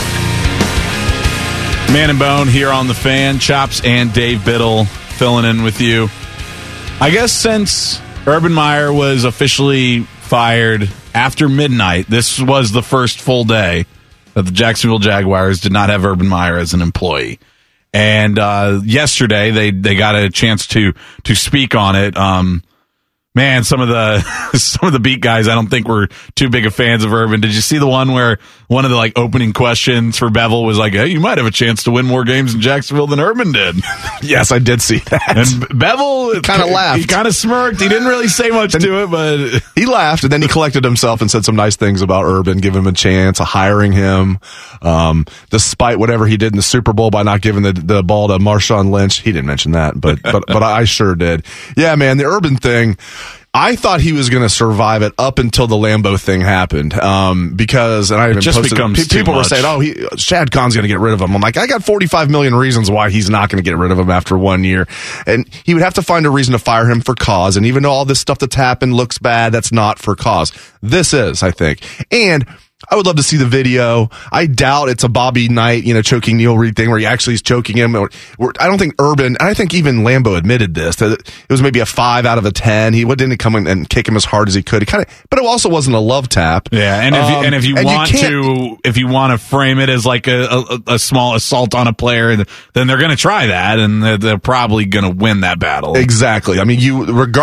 Man and Bone here on the Fan. Chops and Dave Biddle filling in with you. I guess since Urban Meyer was officially fired after midnight, this was the first full day that the Jacksonville Jaguars did not have Urban Meyer as an employee. And yesterday they got a chance to speak on it. Man, some of the beat guys I don't think were too big of fans of Urban. Did you see the one where one of the opening questions for Bevel was like, "Hey, you might have a chance to win more games in Jacksonville than Urban did." Yes, I did see that. And Bevel kind of laughed. He kind of smirked. He didn't really say much to it, but he laughed, and then he collected himself and said some nice things about Urban, give him a chance, hiring him, despite whatever he did in the Super Bowl by not giving the ball to Marshawn Lynch. He didn't mention that, but I sure did. Yeah, man, the Urban thing. I thought he was going to survive it up until the Lambeau thing happened, because, and I even posted, people were saying, Shad Khan's going to get rid of him. I'm like, I got 45 million reasons why he's not going to get rid of him after 1 year. And he would have to find a reason to fire him for cause. And even though all this stuff that's happened looks bad, that's not for cause. This is, I think. And I would love to see the video. I doubt it's a Bobby Knight, choking Neil Reed thing where he actually is choking him. I don't think Urban, and I think even Lambeau admitted this, that it was maybe a 5 out of a 10. He didn't come in and kick him as hard as he could. But it also wasn't a love tap. Yeah, and if you want to frame it as like a small assault on a player, then they're going to try that, and they're probably going to win that battle. Exactly. I mean, you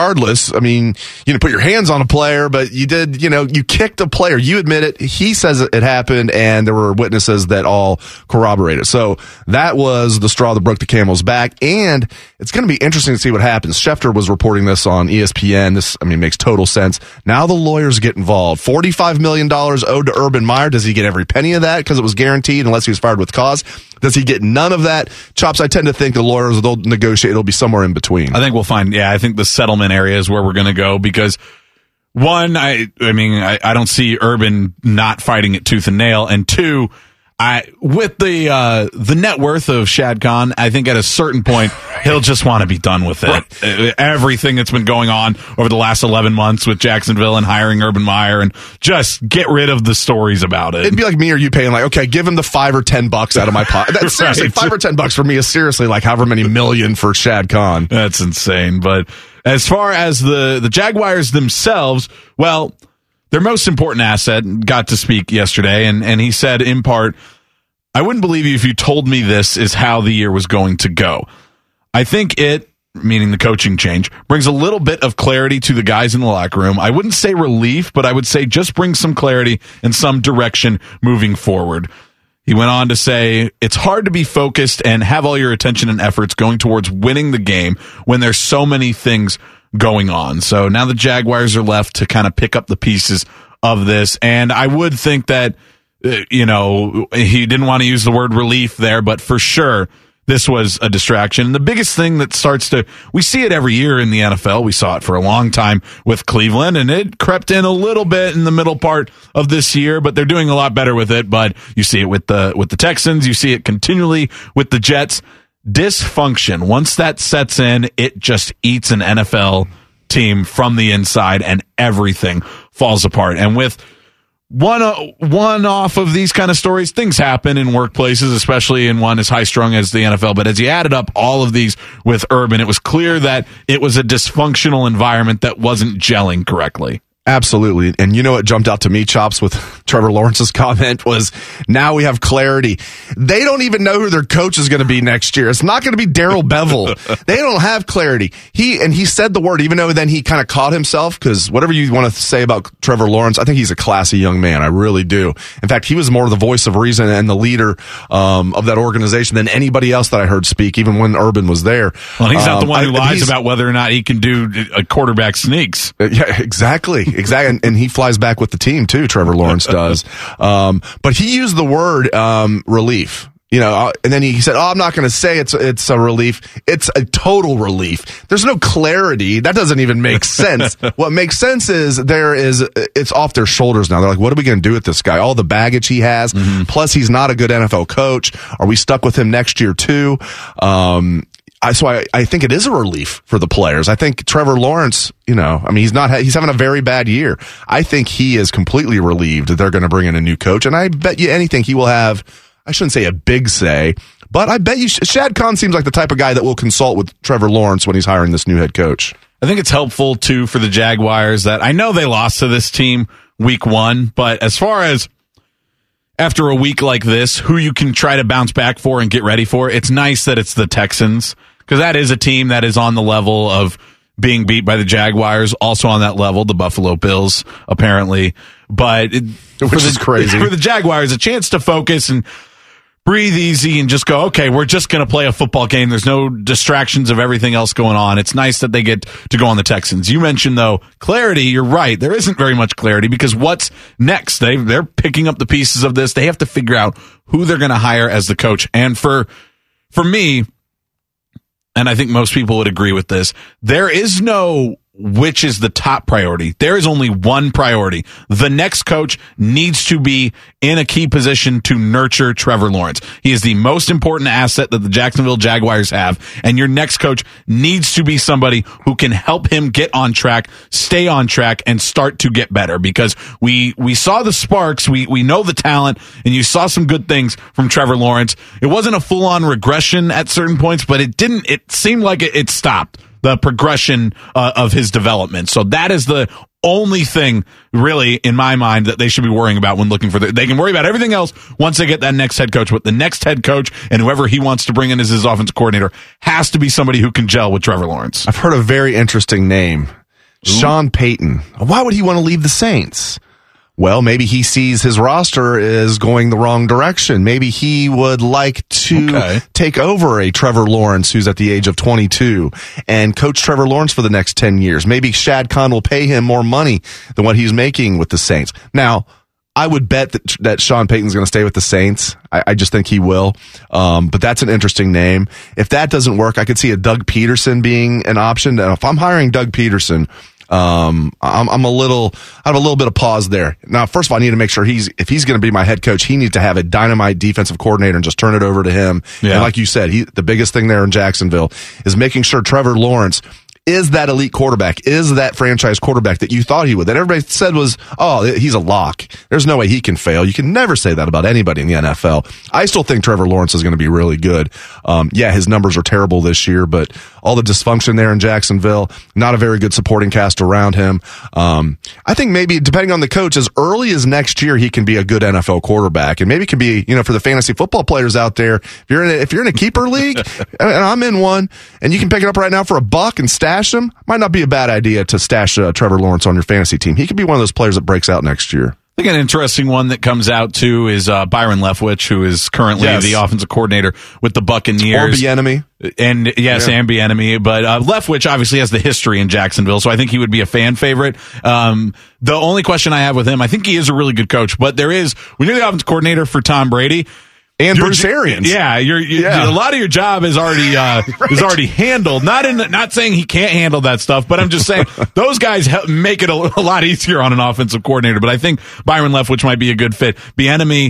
put your hands on a player, but you did, you kicked a player. You admit it. He says it happened, and there were witnesses that all corroborated. So that was the straw that broke the camel's back, and it's going to be interesting to see what happens. Schefter was reporting this on ESPN. This, makes total sense. Now the lawyers get involved. $45 million owed to Urban Meyer. Does he get every penny of that because it was guaranteed unless he was fired with cause? Does he get none of that? Chops, I tend to think the lawyers, they'll negotiate. It'll be somewhere in between. I think we'll find, I think the settlement area is where we're going to go because one, I don't see Urban not fighting it tooth and nail, and two, with the net worth of Shad Khan, I think at a certain point he'll just want to be done with it. Right. Everything that's been going on over the last 11 months with Jacksonville and hiring Urban Meyer, and just get rid of the stories about it. It'd be like me or you paying okay, give him the $5 or $10 out of my pocket. That's seriously $5 or $10 for me is seriously like however many million for Shad Khan. That's insane. But as far as the Jaguars themselves, well, their most important asset got to speak yesterday, and he said in part, "I wouldn't believe you if you told me this is how the year was going to go. I think it," meaning the coaching change, "brings a little bit of clarity to the guys in the locker room. I wouldn't say relief, but I would say just bring some clarity and some direction moving forward." He went on to say, "It's hard to be focused and have all your attention and efforts going towards winning the game when there's so many things going on." So now the Jaguars are left to kind of pick up the pieces of this. And I would think that, he didn't want to use the word relief there, but for sure, this was a distraction. And the biggest thing that we see it every year in the NFL. We saw it for a long time with Cleveland, and it crept in a little bit in the middle part of this year, but they're doing a lot better with it. But you see it with the Texans. You see it continually with the Jets. Dysfunction, once that sets in, it just eats an NFL team from the inside, and everything falls apart. And with one off of these kind of stories, things happen in workplaces, especially in one as high strung as the NFL. But as you added up all of these with Urban, it was clear that it was a dysfunctional environment that wasn't gelling correctly. Absolutely. And you know what jumped out to me, Chops, with Trevor Lawrence's comment was, now we have clarity. They don't even know who their coach is going to be next year. It's not going to be Darrell Bevel. They don't have clarity. He said the word, even though then he kind of caught himself, because whatever you want to say about Trevor Lawrence, I think he's a classy young man. I really do. In fact, he was more the voice of reason and the leader of that organization than anybody else that I heard speak, even when Urban was there. Well, he's not the one who lies about whether or not he can do a quarterback sneaks. Yeah, exactly. Exactly. And he flies back with the team too, Trevor Lawrence does. But he used the word relief. And then he said, I'm not going to say it's a relief. It's a total relief. There's no clarity. That doesn't even make sense. What makes sense is it's off their shoulders now. They're like, what are we going to do with this guy? All the baggage he has. Mm-hmm. Plus, he's not a good NFL coach. Are we stuck with him next year too? So I think it is a relief for the players. I think Trevor Lawrence, he's having a very bad year. I think he is completely relieved that they're going to bring in a new coach. And I bet you anything he will have, I shouldn't say a big say, but I bet you Shad Khan seems like the type of guy that will consult with Trevor Lawrence when he's hiring this new head coach. I think it's helpful too for the Jaguars that I know they lost to this team week 1, but as far as after a week like this, who you can try to bounce back for and get ready for. It's nice that it's the Texans, because that is a team that is on the level of being beat by the Jaguars, also on that level, the Buffalo Bills, apparently. But which is crazy. For the Jaguars, a chance to focus and breathe easy and just go, okay, we're just going to play a football game. There's no distractions of everything else going on. It's nice that they get to go on the Texans. You mentioned, though, clarity. You're right. There isn't very much clarity, because what's next? They're picking up the pieces of this. They have to figure out who they're going to hire as the coach. And for me, and I think most people would agree with this, there is no which is the top priority. There is only one priority. The next coach needs to be in a key position to nurture Trevor Lawrence. He is the most important asset that the Jacksonville Jaguars have, and your next coach needs to be somebody who can help him get on track, stay on track, and start to get better, because we saw the sparks, we know the talent, and you saw some good things from Trevor Lawrence. It wasn't a full-on regression at certain points, but it seemed like it stopped the progression of his development. So that is the only thing, really, in my mind, that they should be worrying about when looking for they can worry about everything else once they get that next head coach. But the next head coach and whoever he wants to bring in as his offensive coordinator has to be somebody who can gel with Trevor Lawrence. I've heard a very interesting name. Sean Payton. Why would he want to leave the Saints? Well, maybe he sees his roster is going the wrong direction. Maybe he would like to take over a Trevor Lawrence who's at the age of 22 and coach Trevor Lawrence for the next 10 years. Maybe Shad Khan will pay him more money than what he's making with the Saints. Now, I would bet that Sean Payton's going to stay with the Saints. I just think he will. But that's an interesting name. If that doesn't work, I could see a Doug Peterson being an option. Now, if I'm hiring Doug Peterson, I have a little bit of pause there. Now, first of all, I need to make sure if he's going to be my head coach, he needs to have a dynamite defensive coordinator and just turn it over to him. Yeah. And like you said, the biggest thing there in Jacksonville is making sure Trevor Lawrence is that elite quarterback, is that franchise quarterback that you thought he would, that everybody said was, oh, he's a lock. There's no way he can fail. You can never say that about anybody in the NFL. I still think Trevor Lawrence is going to be really good. Yeah, his numbers are terrible this year, but all the dysfunction there in Jacksonville, not a very good supporting cast around him. I think maybe, depending on the coach, as early as next year, he can be a good NFL quarterback, and maybe can be, for the fantasy football players out there, if you're in a keeper league, and I'm in one, and you can pick it up right now for $1 and stash him, might not be a bad idea to stash Trevor Lawrence on your fantasy team. He could be one of those players that breaks out next year. I think an interesting one that comes out, too, is Byron Leftwich, who is currently the offensive coordinator with the Buccaneers. Or Bieniemy. And and Bieniemy. But Leftwich obviously has the history in Jacksonville, so I think he would be a fan favorite. The only question I have with him, I think he is a really good coach, but when you're the offensive coordinator for Tom Brady, and Bruce Arians. Yeah, a lot of your job is already is already handled. Not saying he can't handle that stuff, but I'm just saying those guys make it a lot easier on an offensive coordinator. But I think Byron Leftwich might be a good fit. Bieniemy,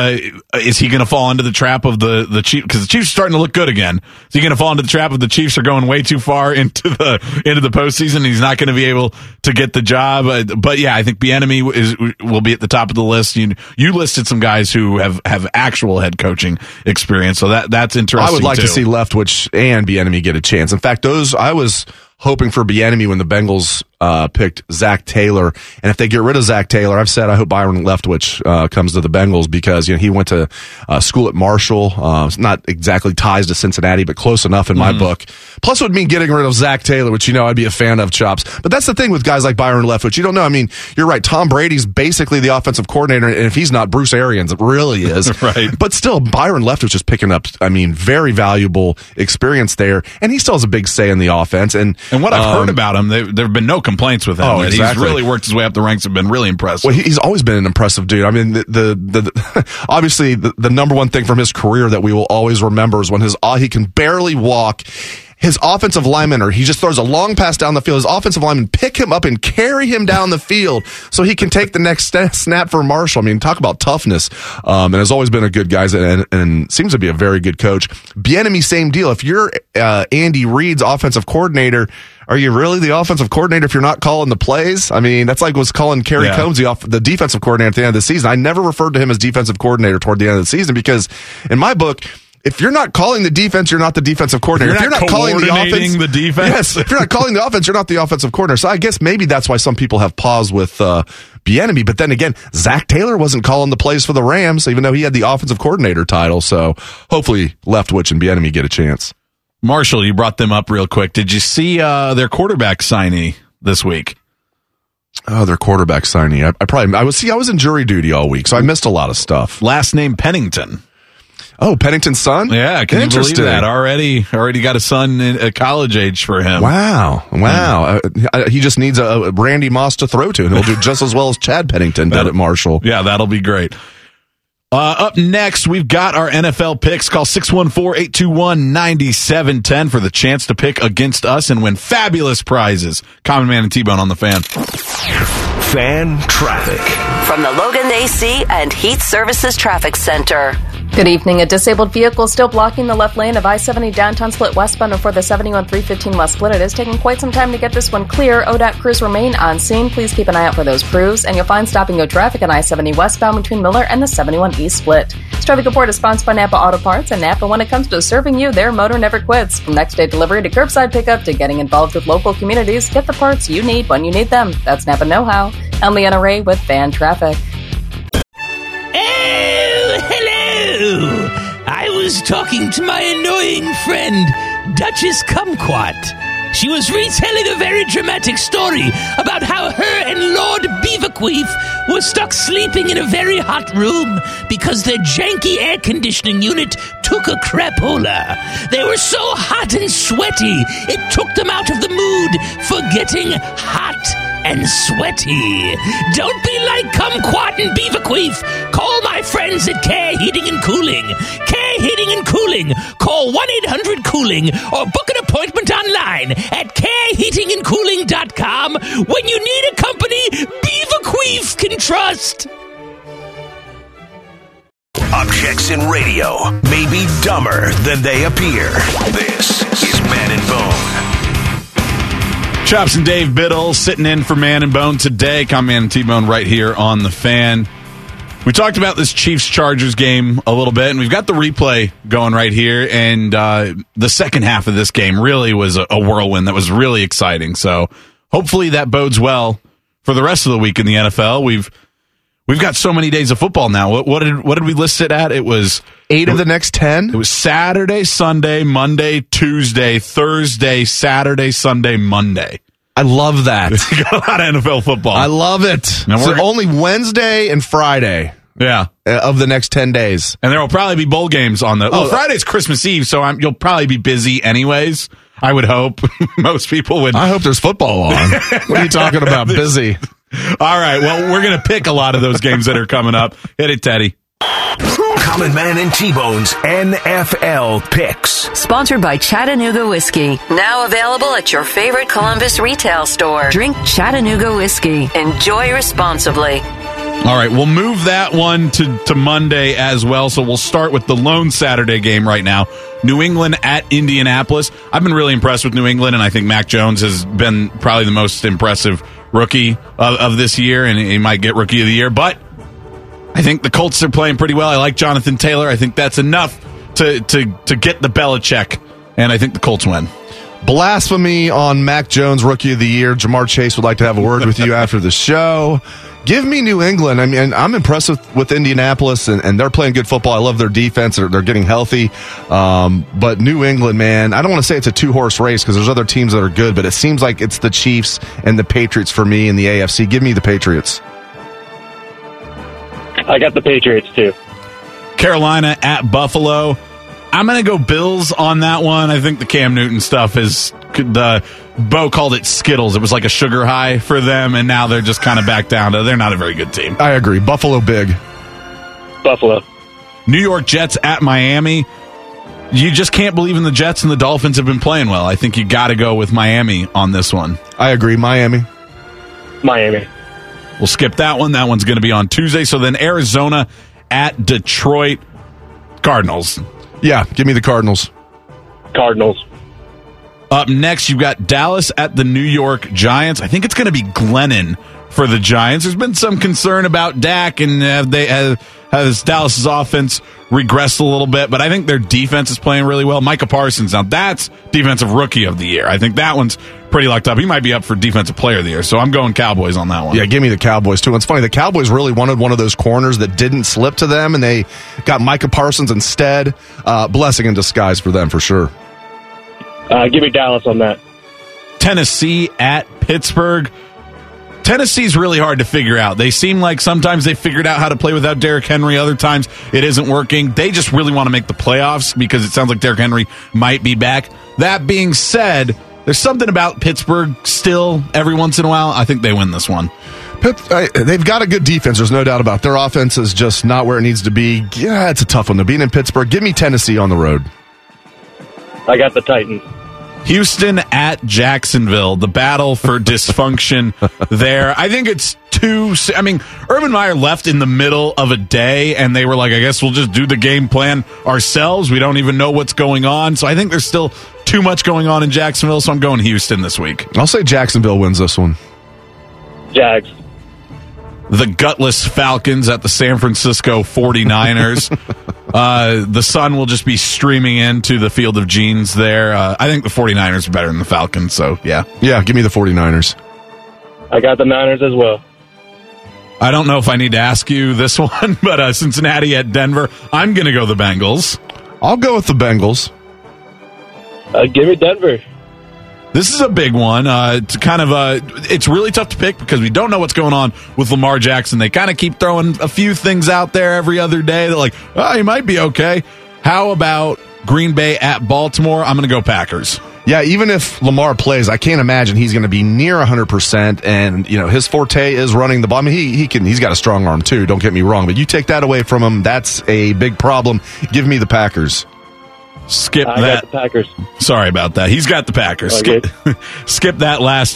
is he going to fall into the trap of the Chiefs? Because the Chiefs are starting to look good again. Is he going to fall into the trap of the Chiefs are going way too far into the postseason? And he's not going to be able to get the job. But yeah, I think Bieniemy will be at the top of the list. You listed some guys who have actual head coaching experience, so that's interesting. I would like to see Leftwich and Bieniemy get a chance. In fact, I was hoping for Bieniemy when the Bengals picked Zach Taylor, and if they get rid of Zach Taylor, I've said I hope Byron Leftwich comes to the Bengals, because he went to school at Marshall. It's not exactly ties to Cincinnati, but close enough in my book. Plus, it would mean getting rid of Zach Taylor, which I'd be a fan of, Chops. But that's the thing with guys like Byron Leftwich. You don't know. I mean, you're right. Tom Brady's basically the offensive coordinator, and if he's not, Bruce Arians, it really is. Right. But still, Byron Leftwich is picking up, very valuable experience there, and he still has a big say in the offense. And what I've heard about him, there have been no complaints with him. Oh, exactly. He's really worked his way up the ranks and been really impressive. Well, he's always been an impressive dude. I mean, the obviously the number one thing from his career that we will always remember is when he can barely walk. His offensive lineman, or he just throws a long pass down the field, his offensive lineman pick him up and carry him down the field so he can take the next snap for Marshall. I mean, talk about toughness. And has always been a good guy and seems to be a very good coach. Bieniemy, same deal. If you're Andy Reid's offensive coordinator, are you really the offensive coordinator if you're not calling the plays? I mean, that's like was calling Kerry Combs the defensive coordinator at the end of the season. I never referred to him as defensive coordinator toward the end of the season because, in my book, if you're not calling the defense, you're not the defensive coordinator. If you're not calling the offense, the defense. Yes, if you're not calling the offense, you're not the offensive coordinator. So I guess maybe that's why some people have paused with Bieniemy. But then again, Zach Taylor wasn't calling the plays for the Rams, even though he had the offensive coordinator title. So hopefully Leftwich and Bieniemy get a chance. Marshall, you brought them up real quick. Did you see their quarterback signee this week? Oh, their quarterback signee. I was in jury duty all week, so I missed a lot of stuff. Last name Pennington. Oh, Pennington's son? Yeah, can you believe that? Already got a son at college age for him. Wow. He just needs a Randy Moss to throw to, and he'll do just as well as Chad Pennington did at Marshall. Yeah, that'll be great. Up next, we've got our NFL picks. Call 614-821-9710 for the chance to pick against us and win fabulous prizes. Common Man and T-Bone on the Fan. Fan traffic. From the Logan AC and Heat Services Traffic Center. Good evening. A disabled vehicle still blocking the left lane of I-70 downtown split westbound before the 71-315 west split. It is taking quite some time to get this one clear. ODOT crews remain on scene. Please keep an eye out for those crews. And you'll find stopping no traffic on I-70 westbound between Miller and the 71 east split. This traffic report is sponsored by Napa Auto Parts. And Napa, when it comes to serving you, their motor never quits. From next day delivery to curbside pickup to getting involved with local communities, get the parts you need when you need them. That's Napa know-how. I'm Leanna Ray with Fan Traffic. Oh, hello! I was talking to my annoying friend, Duchess Kumquat. She was retelling a very dramatic story about how her and Lord Beaverqueef were stuck sleeping in a very hot room because their janky air conditioning unit took a crapola. They were so hot and sweaty, it took them out of the mood for getting hot and sweaty. Don't be like Kumquat and Beaverqueef. Call my friends at Care Heating and Cooling. Care Heating and Cooling. Call 1-800-COOLING or book an appointment online at careheatingandcooling.com when you need a company Beaverqueef can trust. Objects in radio may be dumber than they appear. This is Man and Bone. Chops and Dave Biddle sitting in for Man and Bone today. Come Man and T-Bone right here on the Fan. We talked about this Chiefs-Chargers game a little bit, and we've got the replay going right here. And the second half of this game really was a whirlwind that was really exciting. So hopefully that bodes well for the rest of the week in the NFL. We've got so many days of football now. What did we list it at? It was 8 of the next 10. It was Saturday, Sunday, Monday, Tuesday, Thursday, Saturday, Sunday, Monday. I love that. We got a lot of NFL football. I love it. So only Wednesday and Friday. Yeah. Of the next 10 days. And there will probably be bowl games on the... Well, Friday's Christmas Eve, so you'll probably be busy anyways. I would hope. Most people would... I hope there's football on. What are you talking about? Busy. All right. Well, we're going to pick a lot of those games that are coming up. Hit it, Teddy. Common Man and T-Bone's NFL picks. Sponsored by Chattanooga Whiskey. Now available at your favorite Columbus retail store. Drink Chattanooga Whiskey. Enjoy responsibly. All right, we'll move that one to Monday as well. So we'll start with the lone Saturday game right now. New England at Indianapolis. I've been really impressed with New England, and I think Mac Jones has been probably the most impressive rookie of this year, and he might get Rookie of the Year. But I think the Colts are playing pretty well. I like Jonathan Taylor. I think that's enough to get the Belichick, and I think the Colts win. Blasphemy on Mac Jones, Rookie of the Year. Jamar Chase would like to have a word with you after the show. Give me New England. I mean, I'm impressed with Indianapolis, and they're playing good football. I love their defense. They're getting healthy. But New England, man, I don't want to say it's a two-horse race because there's other teams that are good, but it seems like it's the Chiefs and the Patriots for me in the AFC. Give me the Patriots. I got the Patriots, too. Carolina at Buffalo. I'm going to go Bills on that one. I think the Cam Newton stuff is Bo called it Skittles. It was like a sugar high for them, and now they're just kind of back down to they're not a very good team. I agree. Buffalo big. Buffalo. New York Jets at Miami. You just can't believe in the Jets, and the Dolphins have been playing well. I think you got to go with Miami on this one. I agree. Miami. We'll skip that one. That one's going to be on Tuesday. So then Arizona at Detroit. Cardinals. Yeah, give me the Cardinals. Cardinals. Up next, you've got Dallas at the New York Giants. I think it's going to be Glennon for the Giants. There's been some concern about Dak, and has Dallas's offense regressed a little bit, but I think their defense is playing really well. Micah Parsons, now that's Defensive Rookie of the Year. I think that one's pretty locked up. He might be up for Defensive Player of the Year, so I'm going Cowboys on that one. Yeah, give me the Cowboys, too. It's funny, the Cowboys really wanted one of those corners that didn't slip to them, and they got Micah Parsons instead. Blessing in disguise for them, for sure. Give me Dallas on that. Tennessee at Pittsburgh. Tennessee's really hard to figure out. They seem like sometimes they figured out how to play without Derrick Henry. Other times it isn't working. They just really want to make the playoffs because it sounds like Derrick Henry might be back. That being said, there's something about Pittsburgh still every once in a while. I think they win this one. They've got a good defense. There's no doubt about it. Their offense is just not where it needs to be. Yeah, it's a tough one. They're being in Pittsburgh. Give me Tennessee on the road. I got the Titans. Houston at Jacksonville, the battle for dysfunction there. I think it's Urban Meyer left in the middle of a day, and they were like, I guess we'll just do the game plan ourselves. We don't even know what's going on. So I think there's still too much going on in Jacksonville, so I'm going Houston this week. I'll say Jacksonville wins this one. Jags. The gutless Falcons at the San Francisco 49ers. The sun will just be streaming into the Field of Jeans there. I think the 49ers are better than the Falcons, so yeah. Yeah, give me the 49ers. I got the Niners as well. I don't know if I need to ask you this one, but Cincinnati at Denver. I'm going to go the Bengals. I'll go with the Bengals. Give me Denver. This is a big one. It's really tough to pick because we don't know what's going on with Lamar Jackson. They kind of keep throwing a few things out there every other day. They're like, oh, he might be okay. How about Green Bay at Baltimore? I'm going to go Packers. Yeah, even if Lamar plays, I can't imagine he's going to be near 100%. And his forte is running the ball. I mean, he's got a strong arm too. Don't get me wrong, but you take that away from him, that's a big problem. Give me the Packers. Skip I that. got the Packers. Sorry about that. He's got the Packers. Skip that last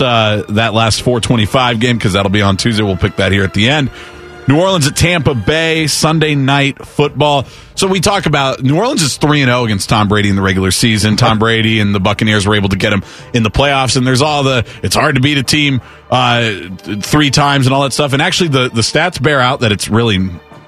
425 game because that'll be on Tuesday. We'll pick that here at the end. New Orleans at Tampa Bay, Sunday night football. So we talk about New Orleans is 3-0 against Tom Brady in the regular season. Tom Brady and the Buccaneers were able to get him in the playoffs, and there's it's hard to beat a team 3 times and all that stuff. And actually, the stats bear out that it's really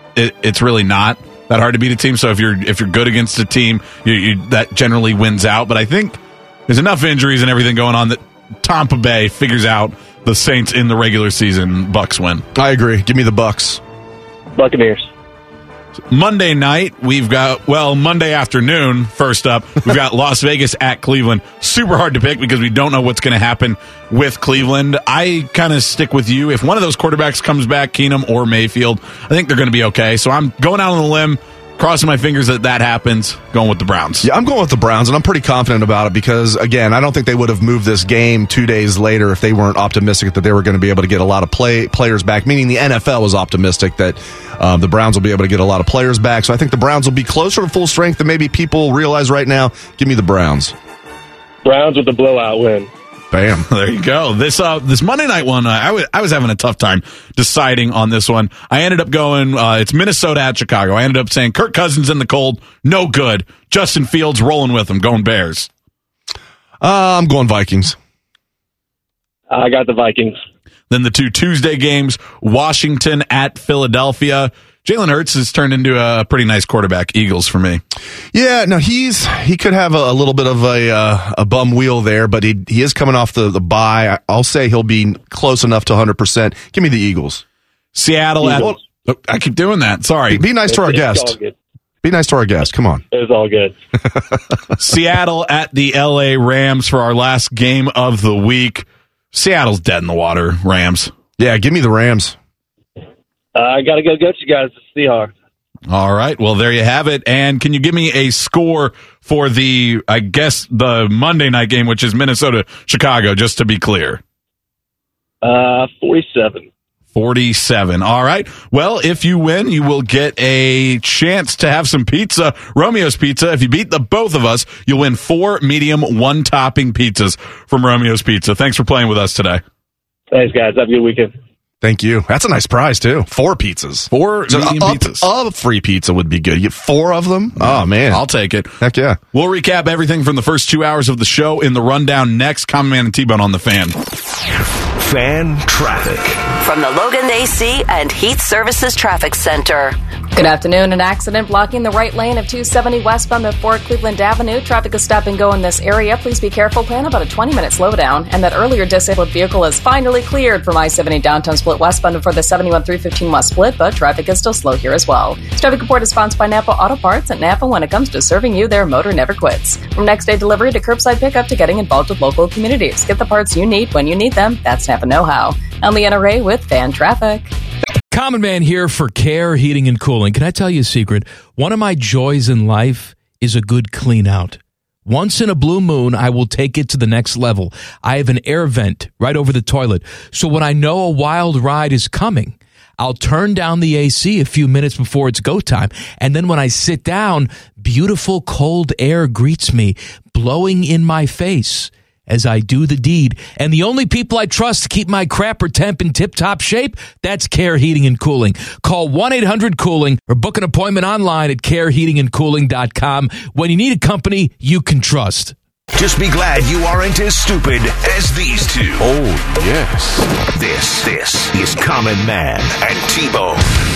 not that hard to beat a team. So if you're good against a team, that generally wins out. But I think there's enough injuries and everything going on that Tampa Bay figures out the Saints in the regular season. Bucks win. I agree. Give me the Bucks. Buccaneers. Monday night, Monday afternoon, first up, we've got Las Vegas at Cleveland. Super hard to pick because we don't know what's going to happen with Cleveland. I kind of stick with you. If one of those quarterbacks comes back, Keenum or Mayfield, I think they're going to be okay. So I'm going out on a limb, crossing my fingers that happens, going with the Browns. Yeah, I'm going with the Browns, and I'm pretty confident about it because, again, I don't think they would have moved this game 2 days later if they weren't optimistic that they were going to be able to get a lot of players back, meaning the NFL was optimistic that the Browns will be able to get a lot of players back. So I think the Browns will be closer to full strength than maybe people realize right now. Give me the Browns. Browns with the blowout win. Bam. There you go. This Monday night one, I was having a tough time deciding on this one. I ended up going, it's Minnesota at Chicago. I ended up saying Kirk Cousins in the cold, no good. Justin Fields rolling with him, going Bears. I'm going Vikings. I got the Vikings. Then the 2 Tuesday games, Washington at Philadelphia. Jalen Hurts has turned into a pretty nice quarterback. Eagles for me. Yeah, no, he could have a little bit of a bum wheel there, but he is coming off the bye. I'll say he'll be close enough to 100%. Give me the Eagles. Seattle at... I keep doing that. Sorry. Be nice to our guest. Be nice to our guest. Come on. It's all good. Seattle at the LA Rams for our last game of the week. Seattle's dead in the water. Rams. Yeah, give me the Rams. I got to go get you guys to Seahawks. All right. Well, there you have it. And can you give me a score for the Monday night game, which is Minnesota-Chicago, just to be clear? 47. 47. All right. Well, if you win, you will get a chance to have some pizza, Romeo's Pizza. If you beat the both of us, you'll win 4 medium, 1-topping pizzas from Romeo's Pizza. Thanks for playing with us today. Thanks, guys. Have a good weekend. Thank you. That's a nice prize, too. 4 pizzas. 4 medium pizzas. A free pizza would be good. You get 4 of them? Oh, man. I'll take it. Heck yeah. We'll recap everything from the first 2 hours of the show in the rundown next. Common Man and T-Bone on the Fan. Fan traffic. From the Logan AC and Heat Services Traffic Center. Good afternoon. An accident blocking the right lane of 270 westbound before Cleveland Avenue. Traffic is stop and go in this area. Please be careful. Plan about a 20-minute slowdown. And that earlier disabled vehicle is finally cleared from I-70 downtown split westbound before the 71-315 west split, but traffic is still slow here as well. This traffic report is sponsored by Napa Auto Parts. At Napa, when it comes to serving you, their motor never quits. From next-day delivery to curbside pickup to getting involved with local communities. Get the parts you need when you need them. That's Napa know-how. I'm Leanna Ray with Fan Traffic. Common Man here for Care Heating and Cooling. Can I tell you a secret? One of my joys in life is a good clean out. Once in a blue moon, I will take it to the next level. I have an air vent right over the toilet. So when I know a wild ride is coming, I'll turn down the AC a few minutes before it's go time. And then when I sit down, beautiful cold air greets me, blowing in my face as I do the deed. And the only people I trust to keep my crapper temp in tip-top shape, that's Care Heating and Cooling. Call 1-800-COOLING or book an appointment online at careheatingandcooling.com when you need a company you can trust. Just be glad you aren't as stupid as these two. Oh, yes. This is Common Man and T-Bone.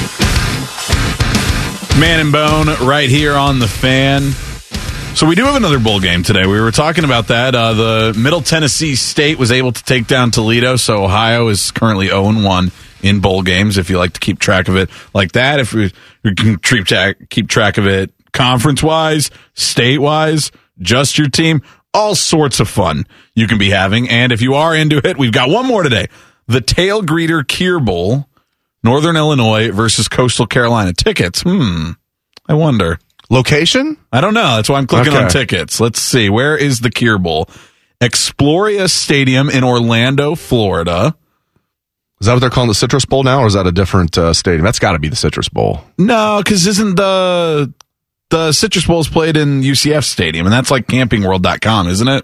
Man and Bone right here on The Fan. So we do have another bowl game today. We were talking about that. The Middle Tennessee State was able to take down Toledo, so Ohio is currently 0-1 in bowl games, if you like to keep track of it like that. If we can keep track of it conference-wise, state-wise, just your team, all sorts of fun you can be having. And if you are into it, we've got one more today. The Tail Greeter Kier Bowl, Northern Illinois versus Coastal Carolina. Tickets, I wonder. Location? I don't know. That's why I'm clicking on tickets. Let's see. Where is the Kier Bowl? Exploria Stadium in Orlando, Florida. Is that what they're calling the Citrus Bowl now, or is that a different stadium? That's got to be the Citrus Bowl. No, because isn't the Citrus Bowl is played in UCF Stadium, and that's like campingworld.com, isn't it?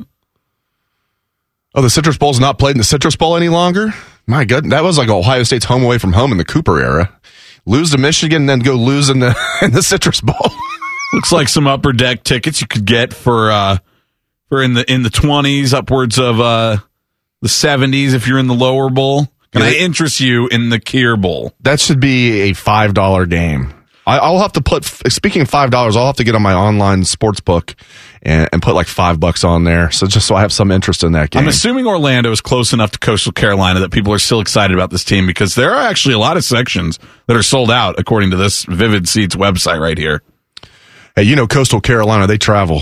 Oh, the Citrus Bowl's not played in the Citrus Bowl any longer? My goodness. That was like Ohio State's home away from home in the Cooper era. Lose to Michigan and then go lose in the Citrus Bowl. Looks like some upper deck tickets you could get for in the 20s, upwards of the 70s if you're in the lower bowl. Can I interest you in the Kier Bowl? That should be a $5 game. I'll have to put, speaking of $5, I'll have to get on my online sports book and put like $5 on there. So just so I have some interest in that game. I'm assuming Orlando is close enough to Coastal Carolina that people are still excited about this team because there are actually a lot of sections that are sold out according to this Vivid Seats website right here. Hey, you know, Coastal Carolina, they travel.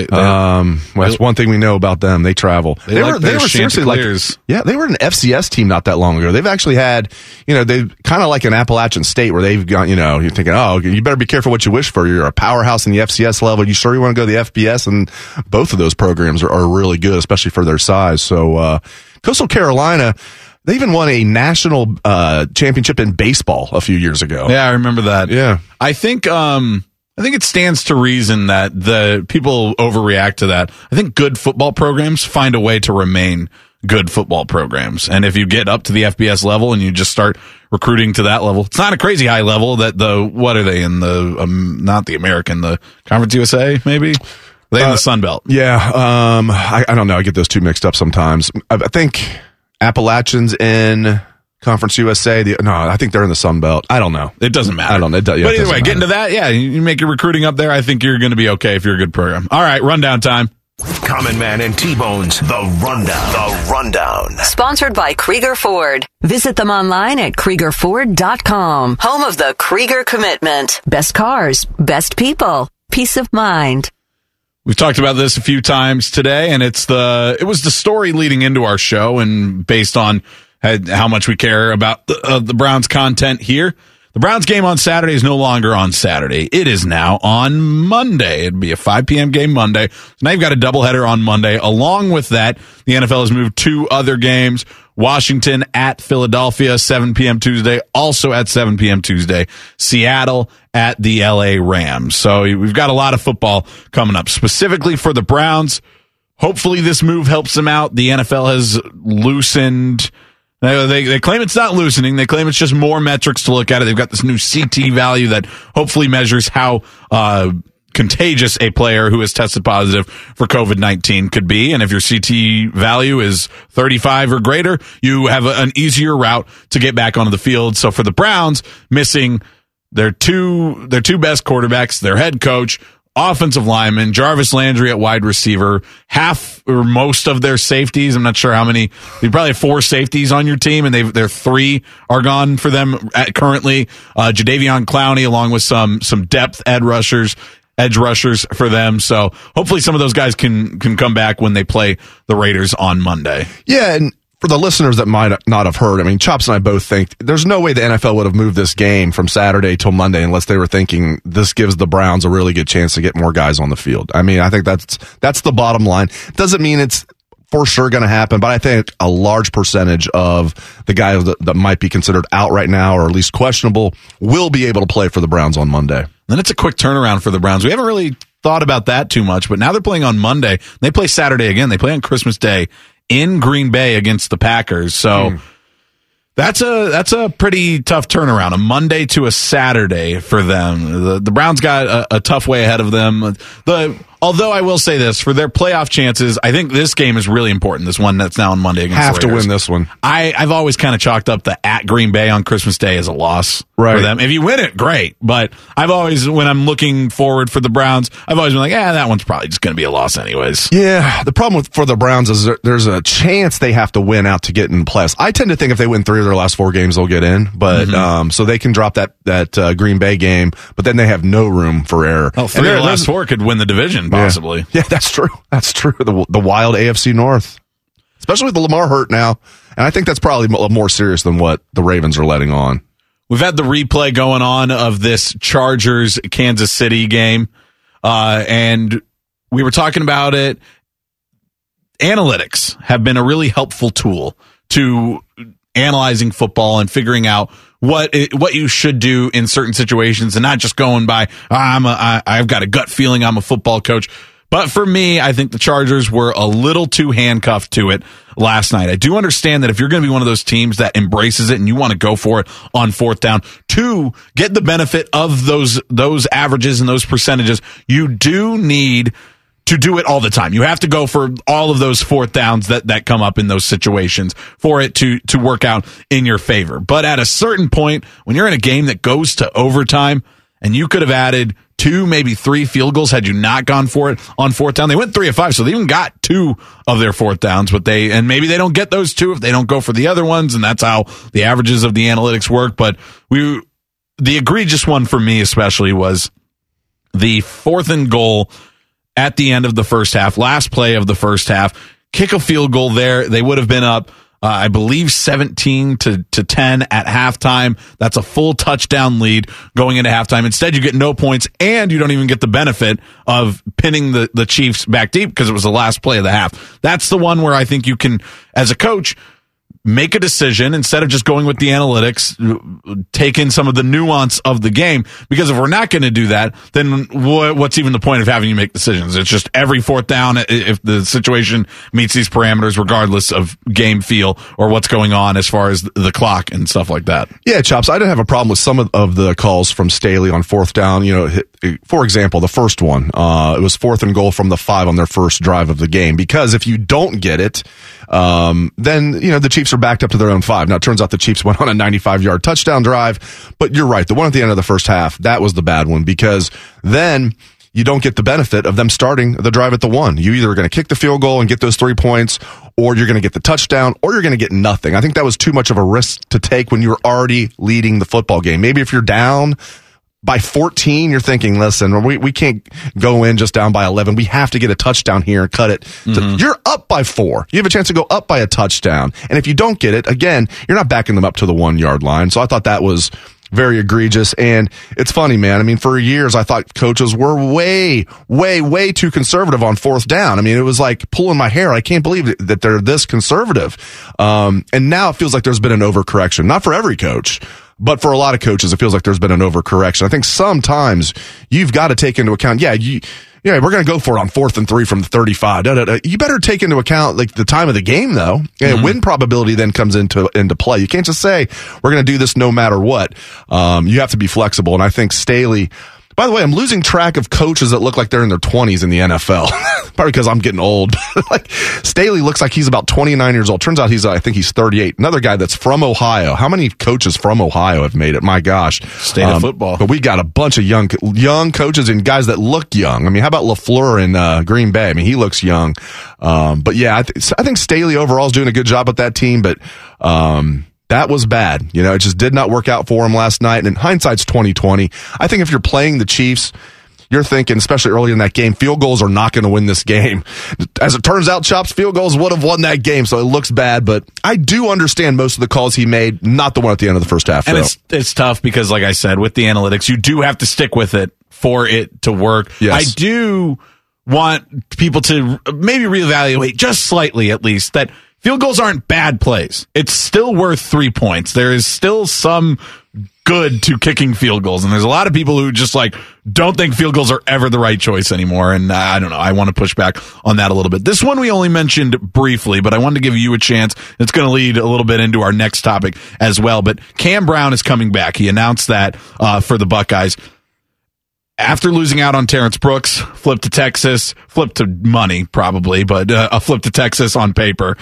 That's one thing we know about them. They travel. They were seriously like, they were an FCS team not that long ago. They've actually had, they've kind of like an Appalachian State where they've got, you're thinking, oh, you better be careful what you wish for. You're a powerhouse in the FCS level. You sure you want to go to the FBS? And both of those programs are really good, especially for their size. So, Coastal Carolina, they even won a national championship in baseball a few years ago. Yeah, I remember that. Yeah. I think it stands to reason that the people overreact to that. I think good football programs find a way to remain good football programs. And if you get up to the FBS level and you just start recruiting to that level, it's not a crazy high level that what are they in the, not the American, the Conference USA, maybe? Are they in the Sun Belt? Yeah. I don't know. I get those two mixed up sometimes. I think Appalachians in Conference USA. I think they're in the Sun Belt. I don't know. It doesn't matter. I don't know. But either way, getting to that, you make your recruiting up there. I think you're going to be okay if you're a good program. All right, rundown time. Common Man and T-Bone's The Rundown. The Rundown. Sponsored by Krieger Ford. Visit them online at KriegerFord.com. Home of the Krieger Commitment. Best cars, best people, peace of mind. We've talked about this a few times today, and it was the story leading into our show, and based on how much we care about the Browns content here. The Browns game on Saturday is no longer on Saturday. It is now on Monday. It'd be a 5 p.m. game Monday. So now you've got a doubleheader on Monday. Along with that, the NFL has moved 2 other games. Washington at Philadelphia, 7 p.m. Tuesday. Also at 7 p.m. Tuesday, Seattle at the LA Rams. So we've got a lot of football coming up. Specifically for the Browns, hopefully this move helps them out. The NFL has loosened. They claim it's not loosening. They claim it's just more metrics to look at it. They've got this new CT value that hopefully measures how contagious a player who has tested positive for COVID-19 could be. And if your CT value is 35 or greater, you have an easier route to get back onto the field. So for the Browns, missing their two best quarterbacks, their head coach, offensive lineman, Jarvis Landry at wide receiver, half or most of their safeties. I'm not sure how many. You probably have 4 safeties on your team, and their 3 are gone for them currently. Jadeveon Clowney, along with some depth edge rushers for them. So hopefully some of those guys can come back when they play the Raiders on Monday. Yeah, and for the listeners that might not have heard, I mean, Chops and I both think there's no way the NFL would have moved this game from Saturday till Monday unless they were thinking this gives the Browns a really good chance to get more guys on the field. I mean, I think that's the bottom line. Doesn't mean it's for sure going to happen, but I think a large percentage of the guys that might be considered out right now, or at least questionable, will be able to play for the Browns on Monday. Then it's a quick turnaround for the Browns. We haven't really thought about that too much, but now they're playing on Monday. They play Saturday again. They play on Christmas Day in Green Bay against the Packers. So that's a pretty tough turnaround, a Monday to a Saturday for them. The Browns got a tough way ahead of them. Although I will say this, for their playoff chances, I think this game is really important, this one that's now on Monday against Have the Raiders. to win this one. I've always kind of chalked up the at Green Bay on Christmas Day as a loss for them. If you win it, great. But I've always, when I'm looking forward for the Browns, I've always been like, that one's probably just going to be a loss anyways. Yeah, the problem for the Browns is there's a chance they have to win out to get in the playoffs. I tend to think if they win 3 of their last 4 games, they'll get in. But so they can drop that Green Bay game, but then they have no room for error. 3 of the last 4 could win the division, possibly. Yeah, that's true. That's true. The wild AFC North, especially with Lamar hurt now. And I think that's probably more serious than what the Ravens are letting on. We've had the replay going on of this Chargers-Kansas City game, and we were talking about it. Analytics have been a really helpful tool to analyzing football and figuring out what you should do in certain situations, and not just going by, I've got a gut feeling, I'm a football coach. But for me, I think the Chargers were a little too handcuffed to it last night. I do understand that if you're going to be one of those teams that embraces it and you want to go for it on 4th down to get the benefit of those averages and those percentages, you do need to do it all the time. You have to go for all of those 4th downs that come up in those situations for it to work out in your favor. But at a certain point, when you're in a game that goes to overtime and you could have added 2, maybe 3 field goals had you not gone for it on 4th down. They went 3 of 5, so they even got 2 of their 4th downs, but maybe they don't get those 2 if they don't go for the other ones, and that's how the averages of the analytics work. But the egregious one for me especially was the 4th and goal at the end of the first half, last play of the first half. Kick a field goal there. They would have been up, I believe 17 to 10 at halftime. That's a full touchdown lead going into halftime. Instead, you get no points, and you don't even get the benefit of pinning the Chiefs back deep because it was the last play of the half. That's the one where I think you can, as a coach, make a decision instead of just going with the analytics, take in some of the nuance of the game. Because if we're not going to do that, then what's even the point of having you make decisions? It's just every 4th down, if the situation meets these parameters, regardless of game feel or what's going on as far as the clock and stuff like that. Yeah, Chops, I didn't have a problem with some of the calls from Staley on 4th down. You know, for example, the first one, it was 4th and goal from the 5 on their first drive of the game. Because if you don't get it, then, you know, the Chiefs are backed up to their own 5. Now, it turns out the Chiefs went on a 95-yard touchdown drive, but you're right. The one at the end of the first half, that was the bad one, because then you don't get the benefit of them starting the drive at the 1. You either are going to kick the field goal and get those 3 points, or you're going to get the touchdown, or you're going to get nothing. I think that was too much of a risk to take when you were already leading the football game. Maybe if you're down by 14, you're thinking, listen, we can't go in just down by 11. We have to get a touchdown here and cut it. You're up by 4. You have a chance to go up by a touchdown. And if you don't get it, again, you're not backing them up to the 1-yard line. So I thought that was very egregious. And it's funny, man. I mean, for years, I thought coaches were way too conservative on 4th down. I mean, it was like pulling my hair. I can't believe that they're this conservative. And now it feels like there's been an overcorrection. Not for every coach, but for a lot of coaches, it feels like there's been an overcorrection. I think sometimes you've got to take into account, we're going to go for it on 4th and 3 from the 35. You better take into account like the time of the game, though. Win probability then comes into play. You can't just say we're going to do this no matter what. You have to be flexible. And I think Staley, by the way, I'm losing track of coaches that look like they're in their 20s in the NFL. Probably because I'm getting old. Like, Staley looks like he's about 29 years old. Turns out I think he's 38. Another guy that's from Ohio. How many coaches from Ohio have made it? My gosh. State of football. But we got a bunch of young coaches and guys that look young. I mean, how about LaFleur in Green Bay? I mean, he looks young. But yeah, I think Staley overall is doing a good job with that team, but that was bad. You know, it just did not work out for him last night. And in hindsight's 2020. I think if you're playing the Chiefs, you're thinking, especially early in that game, field goals are not going to win this game. As it turns out, Chops, field goals would have won that game, so it looks bad. But I do understand most of the calls he made, not the one at the end of the first half. And it's tough because, like I said, with the analytics, you do have to stick with it for it to work. Yes. I do want people to maybe reevaluate just slightly, at least, that field goals aren't bad plays. It's still worth 3 points. There is still some good to kicking field goals, and there's a lot of people who just don't think field goals are ever the right choice anymore, and I don't know, I want to push back on that a little bit. This one we only mentioned briefly, but I wanted to give you a chance. It's going to lead a little bit into our next topic as well, but Cam Brown is coming back. He announced that for the Buckeyes. After losing out on Terrence Brooks, flipped to Texas, flipped to money probably, but a flip to Texas on paper.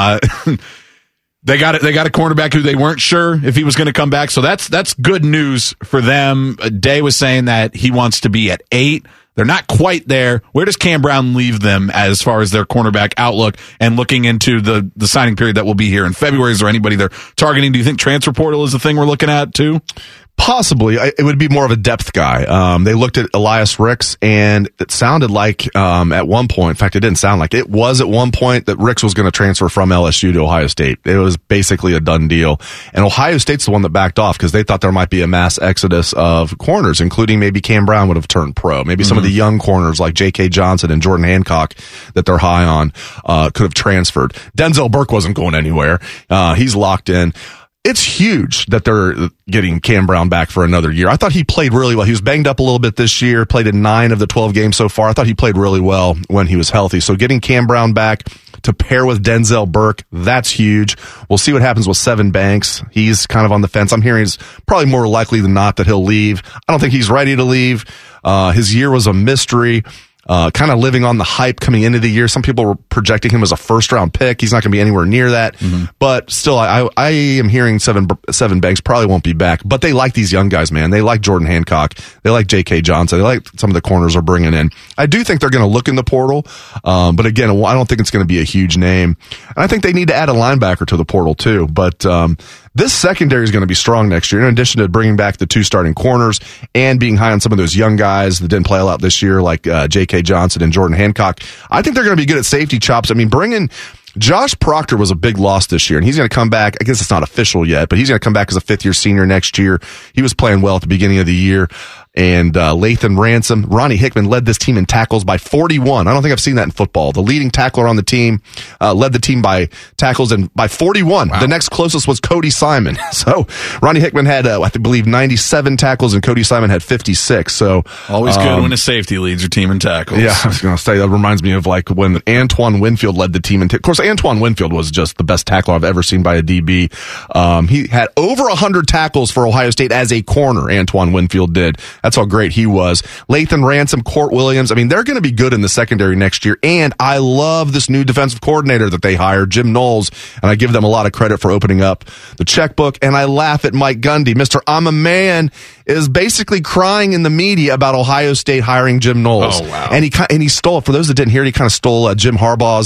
They got a cornerback who they weren't sure if he was going to come back, so that's good news for them. Day was saying that he wants to be at 8. They're not quite there. Where does Cam Brown leave them as far as their cornerback outlook and looking into the signing period that will be here in February? Is there anybody they're targeting? Do you think transfer portal is the thing we're looking at too? Possibly. It would be more of a depth guy. They looked at Elias Ricks, and it sounded like at one point, in fact, it didn't sound like it was at one point that Ricks was going to transfer from LSU to Ohio State. It was basically a done deal. And Ohio State's the one that backed off because they thought there might be a mass exodus of corners, including maybe Cam Brown would have turned pro. Maybe some of the young corners like J.K. Johnson and Jordan Hancock that they're high on could have transferred. Denzel Burke wasn't going anywhere. He's locked in. It's huge that they're getting Cam Brown back for another year. I thought he played really well. He was banged up a little bit this year, played in 9 of the 12 games so far. I thought he played really well when he was healthy. So getting Cam Brown back to pair with Denzel Burke, that's huge. We'll see what happens with Sevyn Banks. He's kind of on the fence. I'm hearing it's probably more likely than not that he'll leave. I don't think he's ready to leave. His year was a mystery. Kind of living on the hype coming into the year. Some people were projecting him as a first-round pick. He's not going to be anywhere near that. But still, I am hearing Sevyn Banks probably won't be back. But they like these young guys, man. They like Jordan Hancock. They like J.K. Johnson. They like some of the corners are bringing in. I do think they're going to look in the portal. But again, I don't think it's going to be a huge name. And I think they need to add a linebacker to the portal, too. But this secondary is going to be strong next year, in addition to bringing back the 2 starting corners and being high on some of those young guys that didn't play a lot this year, like J.K. Johnson and Jordan Hancock. I think they're going to be good at safety, Chops. I mean, bringing Josh Proctor was a big loss this year, and he's going to come back. I guess it's not official yet, but he's going to come back as a 5th-year senior next year. He was playing well at the beginning of the year. And Lathan Ransom, Ronnie Hickman led this team in tackles by 41. I don't think I've seen that in football. The leading tackler on the team led the team by tackles and by 41. Wow. The next closest was Cody Simon. So Ronnie Hickman had, I believe, 97 tackles, and Cody Simon had 56. So always good when a safety leads your team in tackles. Yeah, I was going to say that reminds me of like when Antoine Winfield led the team. Of course, Antoine Winfield was just the best tackler I've ever seen by a DB. He had over 100 tackles for Ohio State as a corner. Antoine Winfield did. That's how great he was. Lathan Ransom, Court Williams. I mean, they're going to be good in the secondary next year. And I love this new defensive coordinator that they hired, Jim Knowles. And I give them a lot of credit for opening up the checkbook. And I laugh at Mike Gundy. Mr. I'm a Man is basically crying in the media about Ohio State hiring Jim Knowles. Oh, wow. And he stole, for those that didn't hear it, he kind of stole Jim Harbaugh's,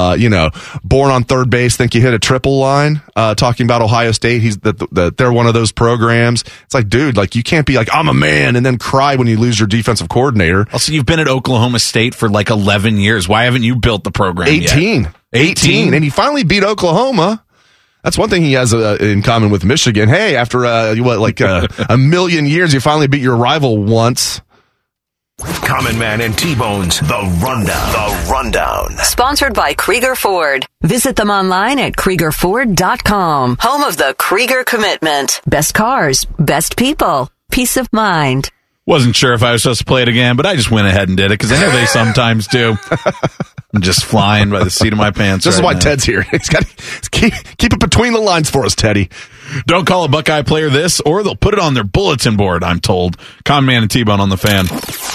born on third base, think you hit a triple line, talking about Ohio State. They're one of those programs. It's like, dude, like you can't be like, I'm a man, and then cry when you lose your defensive coordinator. Also, you've been at Oklahoma State for like 11 years. Why haven't you built the program 18. yet? 18. And he finally beat Oklahoma. That's one thing he has in common with Michigan. Hey, after a million years, you finally beat your rival once. Common Man and T-Bone's The Rundown. Sponsored by Krieger Ford. Visit them online at KriegerFord.com. Home of the Krieger Commitment. Best cars, best people, peace of mind. Wasn't sure if I was supposed to play it again, but I just went ahead and did it because I know they sometimes do. I'm just flying by the seat of my pants. This is why now. Ted's here. He's got to keep it between the lines for us, Teddy. Don't call a Buckeye player this, or they'll put it on their bulletin board, I'm told. Common Man and T-Bone on the Fan.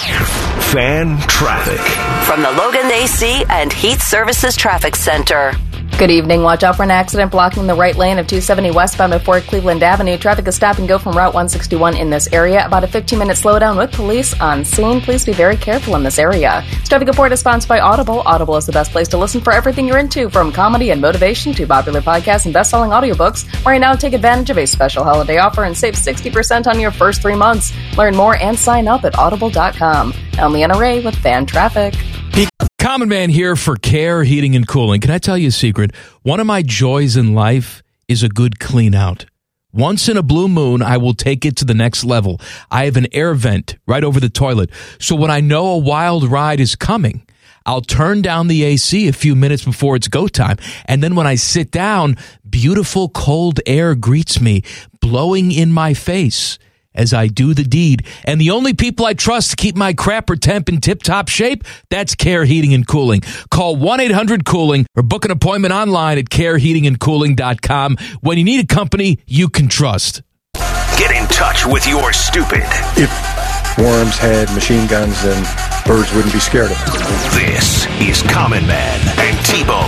Fan traffic. From the Logan AC and Heat Services Traffic Center. Good evening. Watch out for an accident blocking the right lane of 270 westbound before Cleveland Avenue. Traffic is stop and go from Route 161 in this area. About a 15-minute slowdown with police on scene. Please be very careful in this area. This traffic report is sponsored by Audible. Audible is the best place to listen for everything you're into, from comedy and motivation to popular podcasts and best-selling audiobooks. Right now, take advantage of a special holiday offer and save 60% on your first 3 months. Learn more and sign up at audible.com. I'm Leanna Ray with Fan Traffic. Common Man here for Care Heating and Cooling. Can I tell you a secret? One of my joys in life is a good clean out. Once in a blue moon, I will take it to the next level. I have an air vent right over the toilet. So when I know a wild ride is coming, I'll turn down the AC a few minutes before it's go time. And then when I sit down, beautiful cold air greets me, blowing in my face as I do the deed. And the only people I trust to keep my crapper temp in tip-top shape, that's Care Heating and Cooling. Call 1-800-COOLING or book an appointment online at careheatingandcooling.com when you need a company you can trust. Get in touch with your stupid. If worms had machine guns, then birds wouldn't be scared of them. This is Common Man and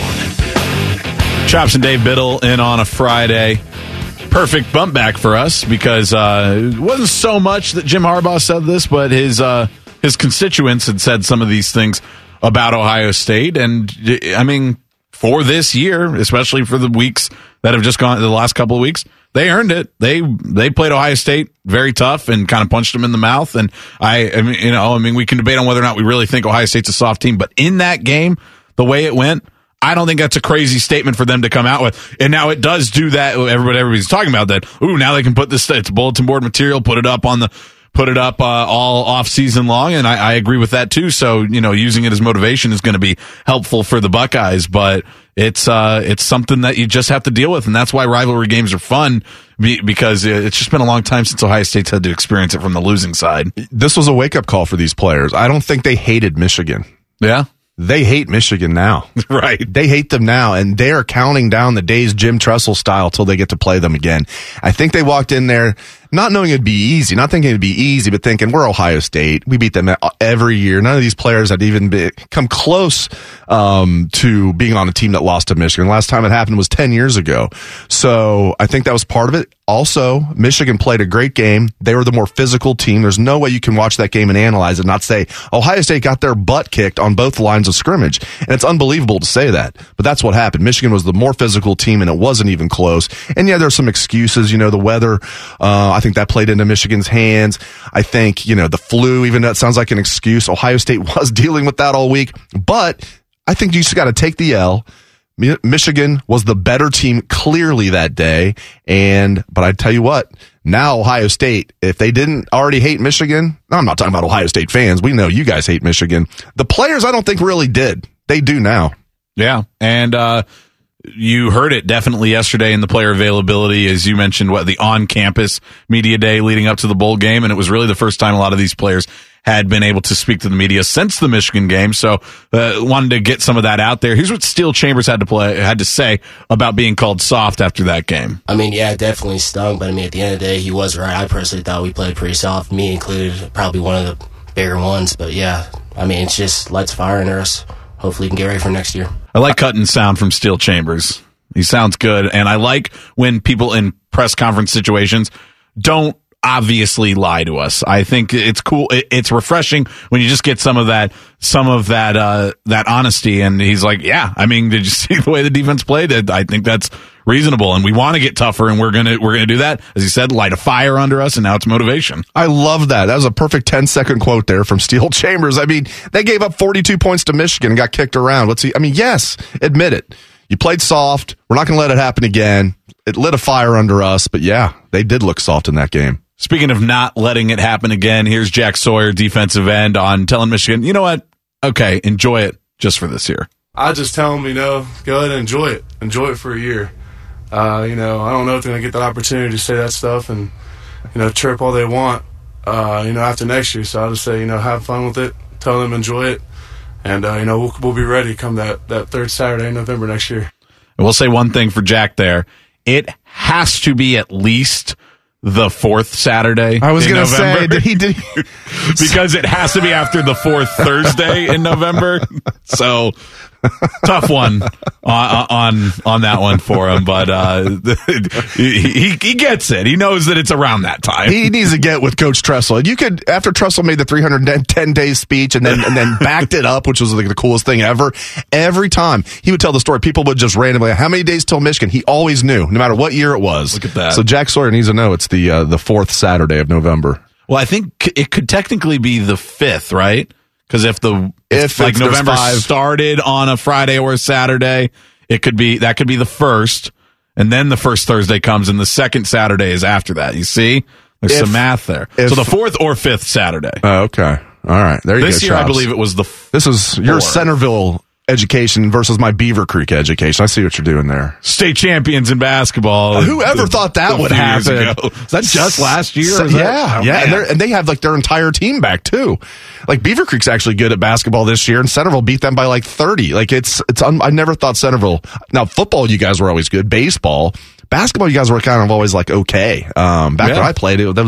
T-Bone. Chops and Dave Biddle in on a Friday. Perfect bump back for us because it wasn't so much that Jim Harbaugh said this, but his constituents had said some of these things about Ohio State. And, I mean, for this year, especially for the weeks that have just gone, the last couple of weeks, they earned it. They played Ohio State very tough and kind of punched them in the mouth. And I mean, we can debate on whether or not we really think Ohio State's a soft team, but in that game, the way it went, I don't think that's a crazy statement for them to come out with. And now it does do that. Everybody's talking about that. Ooh, now they can put this, it's bulletin board material, put it up all off season long. And I agree with that too. So, using it as motivation is going to be helpful for the Buckeyes, but it's something that you just have to deal with. And that's why rivalry games are fun, because it's just been a long time since Ohio State's had to experience it from the losing side. This was a wake up call for these players. I don't think they hated Michigan. Yeah. They hate Michigan now. Right. They hate them now, and they are counting down the days Jim Tressel style till they get to play them again. I think they walked in there not knowing it'd be easy, not thinking it'd be easy, but thinking, we're Ohio State. We beat them every year. None of these players had even come close to being on a team that lost to Michigan. Last time it happened was 10 years ago. So I think that was part of it. Also, Michigan played a great game. They were the more physical team. There's no way you can watch that game and analyze it and not say, Ohio State got their butt kicked on both lines of scrimmage. And it's unbelievable to say that, but that's what happened. Michigan was the more physical team, and it wasn't even close. And yeah, there's some excuses. The weather, I think that played into Michigan's hands. I think, the flu, even though it sounds like an excuse, Ohio State was dealing with that all week. But I think you just got to take the L. Michigan was the better team clearly that day. But I tell you what, now Ohio State, if they didn't already hate Michigan, I'm not talking about Ohio State fans. We know you guys hate Michigan. The players, I don't think really did. They do now. Yeah. And, you heard it definitely yesterday in the player availability, as you mentioned, the on-campus media day leading up to the bowl game. And it was really the first time a lot of these players had been able to speak to the media since the Michigan game. So, wanted to get some of that out there. Here's what Steele Chambers had to say about being called soft after that game. I mean, yeah, it definitely stung, but I mean, at the end of the day, he was right. I personally thought we played pretty soft, me included, probably one of the bigger ones. But yeah, I mean, it's just lights fire under us. Hopefully we can get ready for next year. I like cutting sound from Steele Chambers. He sounds good. And I like when people in press conference situations don't obviously lie to us. I think it's cool. It's refreshing when you just get some of that honesty. And he's like, yeah, I mean, did you see the way the defense played? I think that's reasonable, and we want to get tougher, and we're gonna do that. As he said, light a fire under us, and now it's motivation. I love that. That was a perfect 10-second quote there from Steele Chambers. I mean, they gave up 42 points to Michigan and got kicked around. Yes, admit it. You played soft. We're not going to let it happen again. It lit a fire under us, but yeah, they did look soft in that game. Speaking of not letting it happen again, here's Jack Sawyer, defensive end, on telling Michigan, you know what? Okay, enjoy it just for this year. I just tell them, go ahead and enjoy it. Enjoy it for a year. I don't know if they're going to get that opportunity to say that stuff and, chirp all they want, after next year. So I'll just say, have fun with it. Tell them enjoy it. And, we'll be ready come that third Saturday in November next year. And we'll say one thing for Jack there. it has to be at least the fourth Saturday. I was going to say, did he because it has to be after the fourth Thursday in November. So tough one on that one for him, but he gets it. He knows that it's around that time. He needs to get with Coach Tressel. And you could, after Tressel made the 310-day speech and then backed it up, which was like the coolest thing ever. Every time he would tell the story, people would just randomly, how many days till Michigan? He always knew, no matter what year it was. Look at that. So Jack Sawyer needs to know it's the fourth Saturday of November. Well, I think it could technically be the 5th, right? Because if November started on a Friday or a Saturday, that could be the 1st, and then the first Thursday comes, and the second Saturday is after that. You see, there's some math there. So the 4th or 5th Saturday. Oh, okay, all right. There you go. This year, I believe it was This is your Centerville education versus my Beaver Creek education. I see what you're doing there. State champions in basketball. Whoever thought that would happen? Is that just last year? Yeah. And they have like their entire team back too. Like Beaver Creek's actually good at basketball this year, and Centerville beat them by like 30. Like I never thought Centerville. Now football, you guys were always good. Baseball. Basketball, you guys were kind of always like okay. Back when I played it,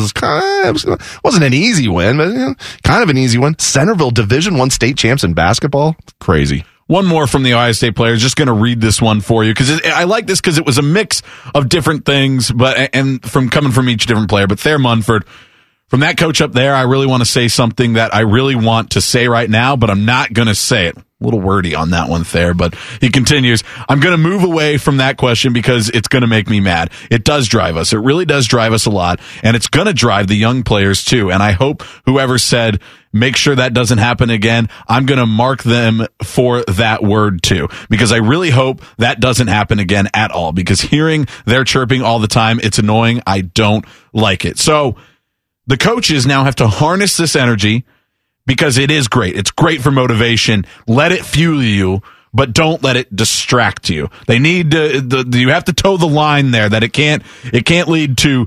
wasn't an easy win, but kind of an easy one. Centerville Division I state champs in basketball. Crazy. One more from the Ohio State players. Just going to read this one for you because I like this because it was a mix of different things, and coming from each different player. But Thayer Munford, from that coach up there, I really want to say something that I really want to say right now, but I'm not going to say it. A little wordy on that one, Thayer, but he continues. I'm going to move away from that question because it's going to make me mad. It does drive us. It really does drive us a lot, and it's going to drive the young players too. And I hope whoever said, make sure that doesn't happen again, I'm going to mark them for that word too, because I really hope that doesn't happen again at all, because hearing their chirping all the time, it's annoying. I don't like it. So the coaches now have to harness this energy, because it is great. It's great for motivation. Let it fuel you, but don't let it distract you. They need to, you have to toe the line there, that it can't lead to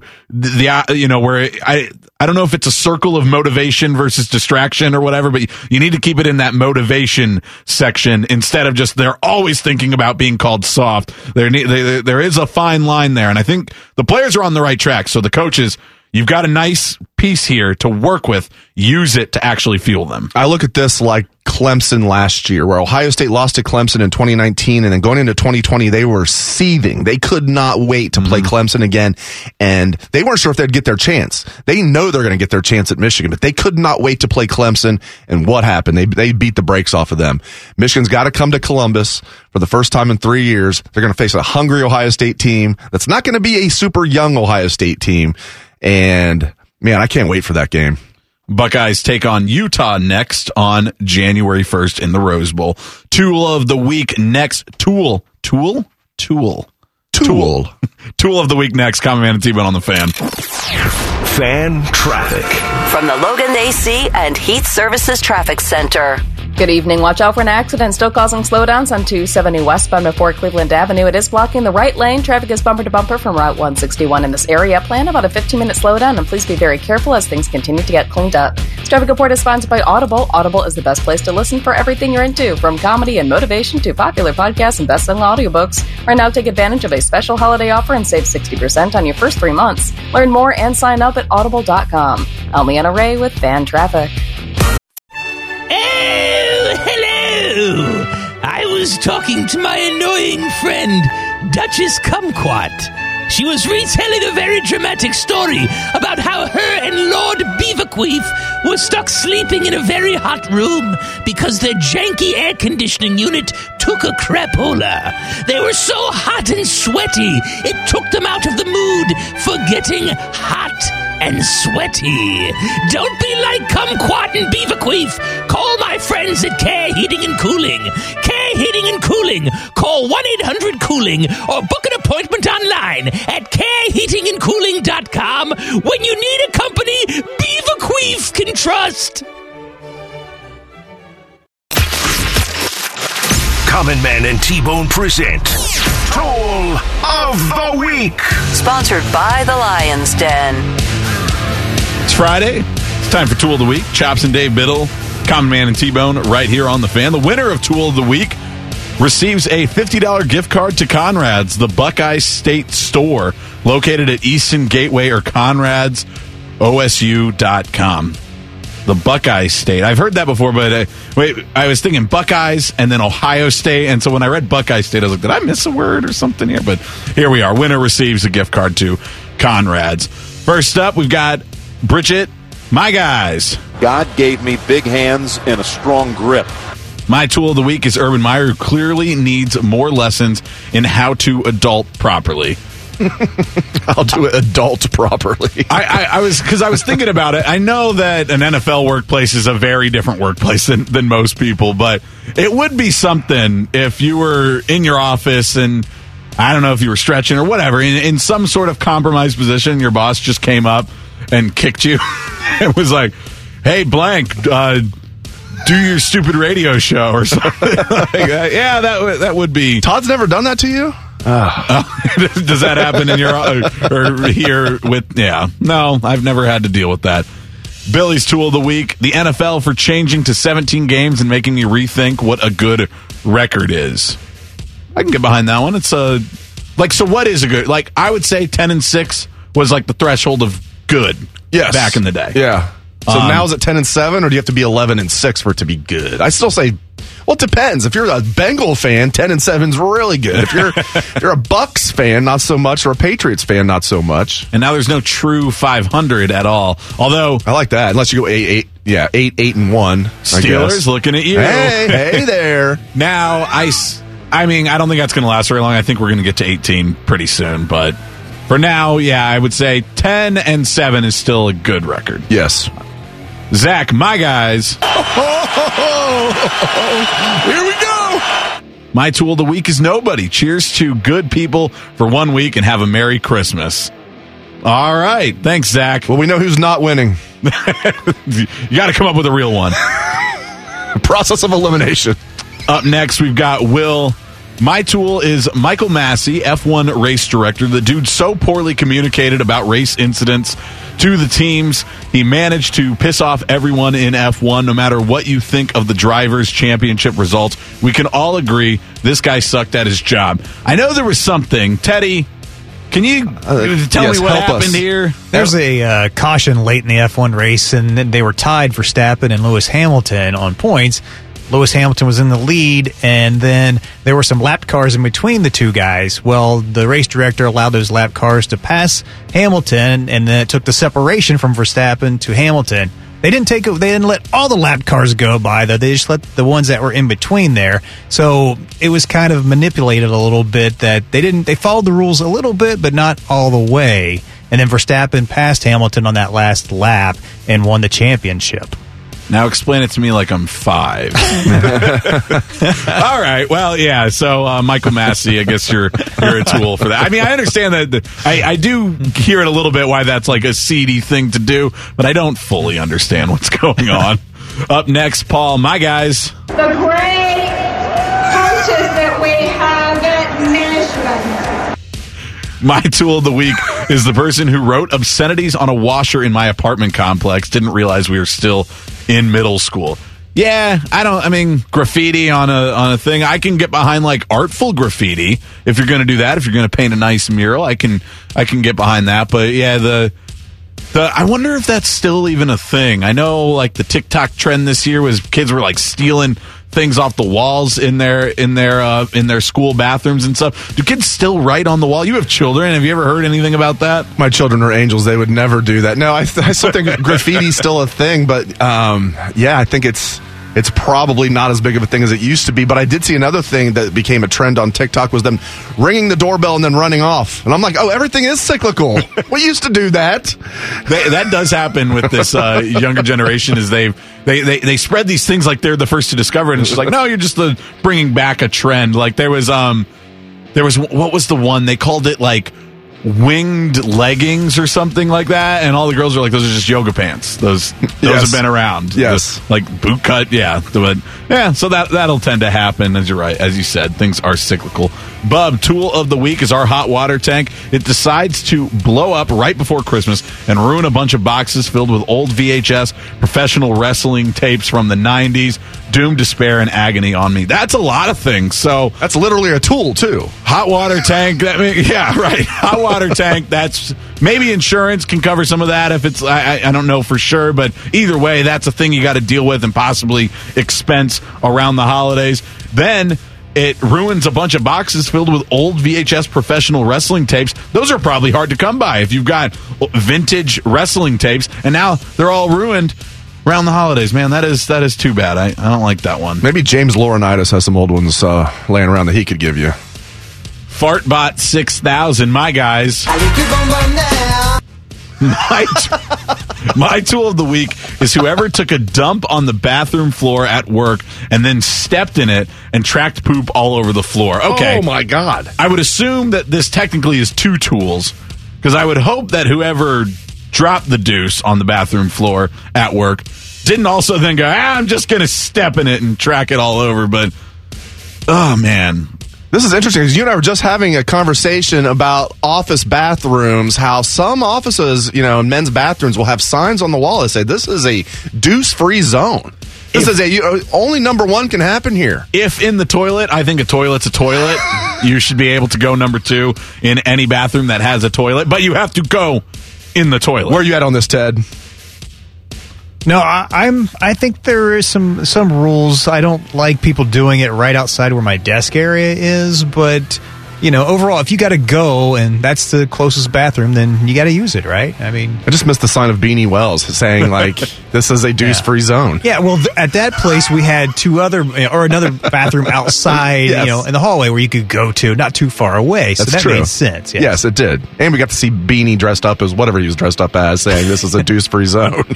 where I don't know if it's a circle of motivation versus distraction or whatever, but you need to keep it in that motivation section instead of just they're always thinking about being called soft. There is a fine line there, and I think the players are on the right track. So the coaches, you've got a nice piece here to work with. Use it to actually fuel them. I look at this like Clemson last year, where Ohio State lost to Clemson in 2019, and then going into 2020, they were seething. They could not wait to play Clemson again, and they weren't sure if they'd get their chance. They know they're going to get their chance at Michigan, but they could not wait to play Clemson, and what happened? They beat the brakes off of them. Michigan's got to come to Columbus for the first time in 3 years. They're going to face a hungry Ohio State team that's not going to be a super young Ohio State team, and man, I can't wait for that game. Buckeyes take on Utah next on January 1st in the Rose Bowl. Tool of the week next. Tool of the week next. Common Man and T-Bone on the Fan. Fan traffic. From the Logan AC and Heat Services Traffic Center. Good evening. Watch out for an accident still causing slowdowns on 270 westbound before Cleveland Avenue. It is blocking the right lane. Traffic is bumper to bumper from Route 161 in this area. Plan about a 15-minute slowdown, and please be very careful as things continue to get cleaned up. This traffic report is sponsored by Audible. Audible is the best place to listen for everything you're into, from comedy and motivation to popular podcasts and best-selling audiobooks. Right now, take advantage of a special holiday offer and save 60% on your first 3 months. Learn more and sign up at audible.com. I'm Leanna Ray with Fan Traffic. Hello! I was talking to my annoying friend, Duchess Kumquat. She was retelling a very dramatic story about how her and Lord Beaverqueef were stuck sleeping in a very hot room because their janky air conditioning unit took a crapola. They were so hot and sweaty, it took them out of the mood for getting hot and sweaty. Don't be like Kumquat and Beaverqueef. Call my friends at Care Heating and Cooling. Care Heating and Cooling. Call 1-800-COOLING or book an appointment online at careheatingandcooling.com when you need a company Beaverqueef can trust. Common Man and T-Bone present Tool of the Week. Sponsored by the Lion's Den. It's Friday. It's time for Tool of the Week. Chops and Dave Biddle, Common Man and T-Bone right here on the Fan. The winner of Tool of the Week receives a $50 gift card to Conrad's, the Buckeye State store, located at Easton Gateway or Conrad'sOSU.com. The Buckeye State. I've heard that before, but I was thinking Buckeyes and then Ohio State. And so when I read Buckeye State, I was like, did I miss a word or something here? But here we are. Winner receives a gift card to Conrad's. First up, we've got Bridget, my guys. God gave me big hands and a strong grip. My tool of the week is Urban Meyer, who clearly needs more lessons in how to adult properly. I'll do it adult properly. I was thinking about it. I know that an NFL workplace is a very different workplace than most people, but it would be something if you were in your office and I don't know if you were stretching or whatever, in some sort of compromised position, your boss just came up and kicked you. It was like, hey, blank, do your stupid radio show or something. Yeah, that would be. Todd's never done that to you? Does that happen in your or here with? Yeah, no, I've never had to deal with that. Billy's tool of the week: the NFL for changing to 17 games and making me rethink what a good record is. I can get behind that one. It's so what is a good? Like, I would say 10-6 was like the threshold of good. Yes, back in the day. Yeah. So now is it 10-7, or do you have to be 11-6 for it to be good? I still say, well, it depends. If you're a Bengal fan, 10-7 is really good. If you're a Bucks fan, not so much, or a Patriots fan, not so much. And now there's no true 500 at all. Although I like that, unless you go 8-1. Steelers looking at you. Hey there. Now I mean, I don't think that's going to last very long. I think we're going to get to 18 pretty soon, but for now, yeah, I would say 10-7 is still a good record. Yes. Zach, my guys. Here we go. My tool of the week is nobody. Cheers to good people for 1 week and have a Merry Christmas. All right. Thanks, Zach. Well, we know who's not winning. You got to come up with a real one. Process of elimination. Up next, we've got Will. My tool is Michael Massey, F1 race director. The dude so poorly communicated about race incidents to the teams. He managed to piss off everyone in F1, no matter what you think of the drivers' championship results. We can all agree this guy sucked at his job. I know there was something. Teddy, can you tell me what happened here? There's a caution late in the F1 race, and then they were tied for Verstappen and Lewis Hamilton on points. Lewis Hamilton was in the lead, and then there were some lapped cars in between the two guys. Well, the race director allowed those lapped cars to pass Hamilton, and then it took the separation from Verstappen to Hamilton. They didn't let all the lapped cars go by, though. They just let the ones that were in between there. So it was kind of manipulated a little bit that they followed the rules a little bit, but not all the way. And then Verstappen passed Hamilton on that last lap and won the championship. Now explain it to me like I'm 5. All right. Well, yeah. So Michael Massey, I guess you're a tool for that. I mean, I understand that. I do hear it a little bit why that's like a seedy thing to do, but I don't fully understand what's going on. Up next, Paul, my guys. The great coaches that we have at Michigan. My tool of the week is the person who wrote obscenities on a washer in my apartment complex. Didn't realize we were still in middle school. Yeah, I mean, graffiti on a thing. I can get behind like artful graffiti if you're going to do that. If you're going to paint a nice mural, I can get behind that. But yeah, I wonder if that's still even a thing. I know like the TikTok trend this year was kids were like stealing things off the walls in their school bathrooms and stuff. Do kids still write on the wall? You have children. Have you ever heard anything about that? My children are angels. They would never do that. No, I still think graffiti's still a thing, but yeah, I think it's probably not as big of a thing as it used to be. But I did see another thing that became a trend on TikTok was them ringing the doorbell and then running off. And I'm like, oh, everything is cyclical. We used to do that. That does happen with this younger generation. Is they spread these things like they're the first to discover it, and it's just like, no, you're just bringing back a trend. Like there was what was the one they called it, like winged leggings or something like that, and all the girls are like, those are just yoga pants. Those have been around. Yes. Like boot cut, yeah. But yeah, so that'll tend to happen, as you're right. As you said, things are cyclical. Bub, tool of the week is our hot water tank. It decides to blow up right before Christmas and ruin a bunch of boxes filled with old VHS professional wrestling tapes from the 90s. Doom, despair, and agony on me. That's a lot of things. So that's literally a tool too. Hot water tank. Yeah, right. Hot water tank. That's maybe insurance can cover some of that if it's. I don't know for sure, but either way, that's a thing you got to deal with and possibly expense around the holidays. Then it ruins a bunch of boxes filled with old VHS professional wrestling tapes. Those are probably hard to come by if you've got vintage wrestling tapes, and now they're all ruined around the holidays. Man, that is too bad. I don't like that one. Maybe James Laurinaitis has some old ones laying around that he could give you. Fartbot 6000, my guys. My tool of the week is whoever took a dump on the bathroom floor at work and then stepped in it and tracked poop all over the floor. Okay. Oh, my God. I would assume that this technically is two tools, because I would hope that whoever dropped the deuce on the bathroom floor at work didn't also then go, I'm just going to step in it and track it all over. But, oh, man. This is interesting because you and I were just having a conversation about office bathrooms, how some offices, and men's bathrooms will have signs on the wall that say, this is a deuce-free zone. This is only number one can happen here. If in the toilet, I think a toilet's a toilet. You should be able to go number two in any bathroom that has a toilet, but you have to go in the toilet. Where are you at on this, Ted? No, I think there is some rules. I don't like people doing it right outside where my desk area is, but overall, if you got to go and that's the closest bathroom, then you got to use it, right? I mean, I just missed the sign of Beanie Wells saying like this is a deuce-free zone. Yeah, well, at that place we had two other or another bathroom outside, yes. In the hallway where you could go to, not too far away. So that's that true. made sense. Yes. Yes, it did, and we got to see Beanie dressed up as whatever he was dressed up as, saying this is a deuce-free zone.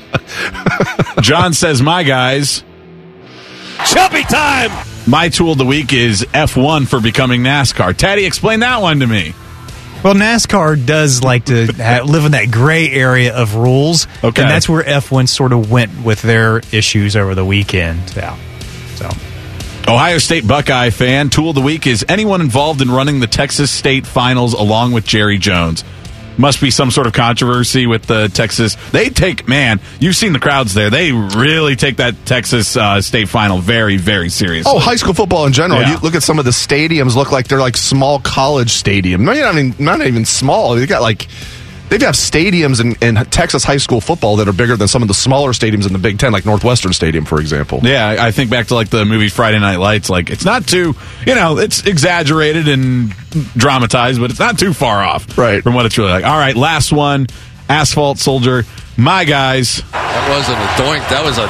John says, my guys, chubby time. My tool of the week is F1 for becoming NASCAR. Taddy, explain that one to me. Well, NASCAR does like to live in that gray area of rules. Okay. And that's where F1 sort of went with their issues over the weekend. Yeah. So, Ohio State Buckeye fan, tool of the week is anyone involved in running the Texas State Finals along with Jerry Jones. Must be some sort of controversy with the Texas. They take, you've seen the crowds there. They really take that Texas State Final very, very seriously. Oh, high school football in general. Yeah. You look at some of the stadiums, look like they're like small college stadiums. Not even small. They have stadiums in Texas high school football that are bigger than some of the smaller stadiums in the Big Ten, like Northwestern Stadium, for example. Yeah, I think back to like the movie Friday Night Lights. Like, it's not too, it's exaggerated and dramatized, but it's not too far off from what it's really like. All right, last one, Asphalt Soldier. My guys. That wasn't a doink, that was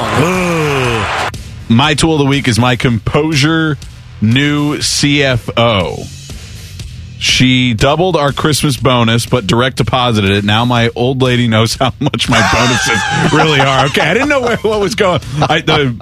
a dong. My tool of the week is my Composure new CFO. She doubled our Christmas bonus, but direct deposited it. Now my old lady knows how much my bonuses really are. Okay, I didn't know what was going. I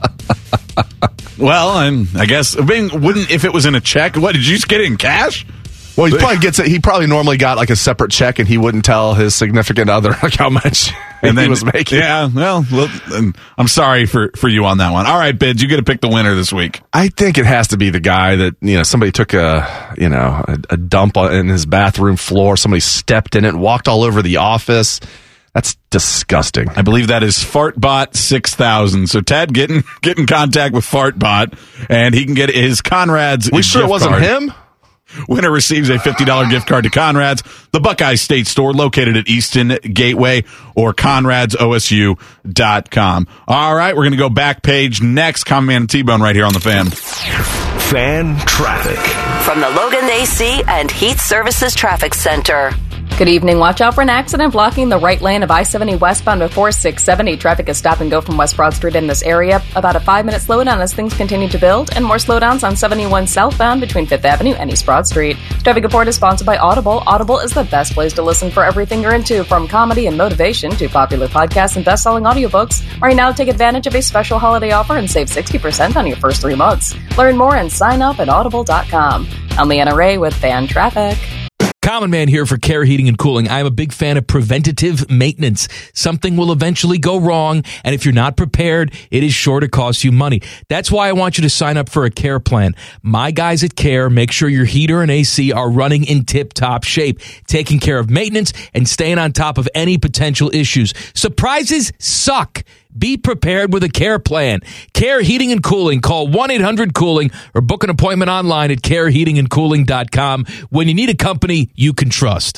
guess wouldn't if it was in a check. What did you just get it in cash? Well, he probably gets it. He probably normally got like a separate check, and he wouldn't tell his significant other like how much he was making. Yeah, well, I'm sorry for you on that one. All right, Bids, you get to pick the winner this week. I think it has to be the guy that somebody took a dump in his bathroom floor. Somebody stepped in it, and walked all over the office. That's disgusting. I believe that is Fartbot 6000. So Ted, get in contact with Fartbot, and he can get his Conrad's. We sure it wasn't him? Winner receives a $50 gift card to Conrad's, the Buckeye State store located at Easton Gateway, or Conrad'sOSU.com. All right, we're going to go back page next. Common Man and T-Bone right here on the Fan. Fan traffic. From the Logan AC and Heat Services Traffic Center. Good evening. Watch out for an accident blocking the right lane of I-70 westbound before 670. Traffic is stop and go from West Broad Street in this area. About a 5-minute slowdown as things continue to build, and more slowdowns on 71 southbound between 5th Avenue and East Broad Street. Traffic report is sponsored by Audible. Audible is the best place to listen for everything you're into, from comedy and motivation to popular podcasts and best-selling audiobooks. Right now, take advantage of a special holiday offer and save 60% on your first 3 months. Learn more and sign up at audible.com. I'm Leanna Ray with Fan Traffic. Common Man here for Care Heating and Cooling. I'm a big fan of preventative maintenance. Something will eventually go wrong, and if you're not prepared, it is sure to cost you money. That's why I want you to sign up for a Care plan. My guys at Care make sure your heater and AC are running in tip-top shape, taking care of maintenance and staying on top of any potential issues. Surprises suck. Be prepared with a Care plan. Care Heating and Cooling. Call 1-800-COOLING or book an appointment online at careheatingandcooling.com when you need a company you can trust.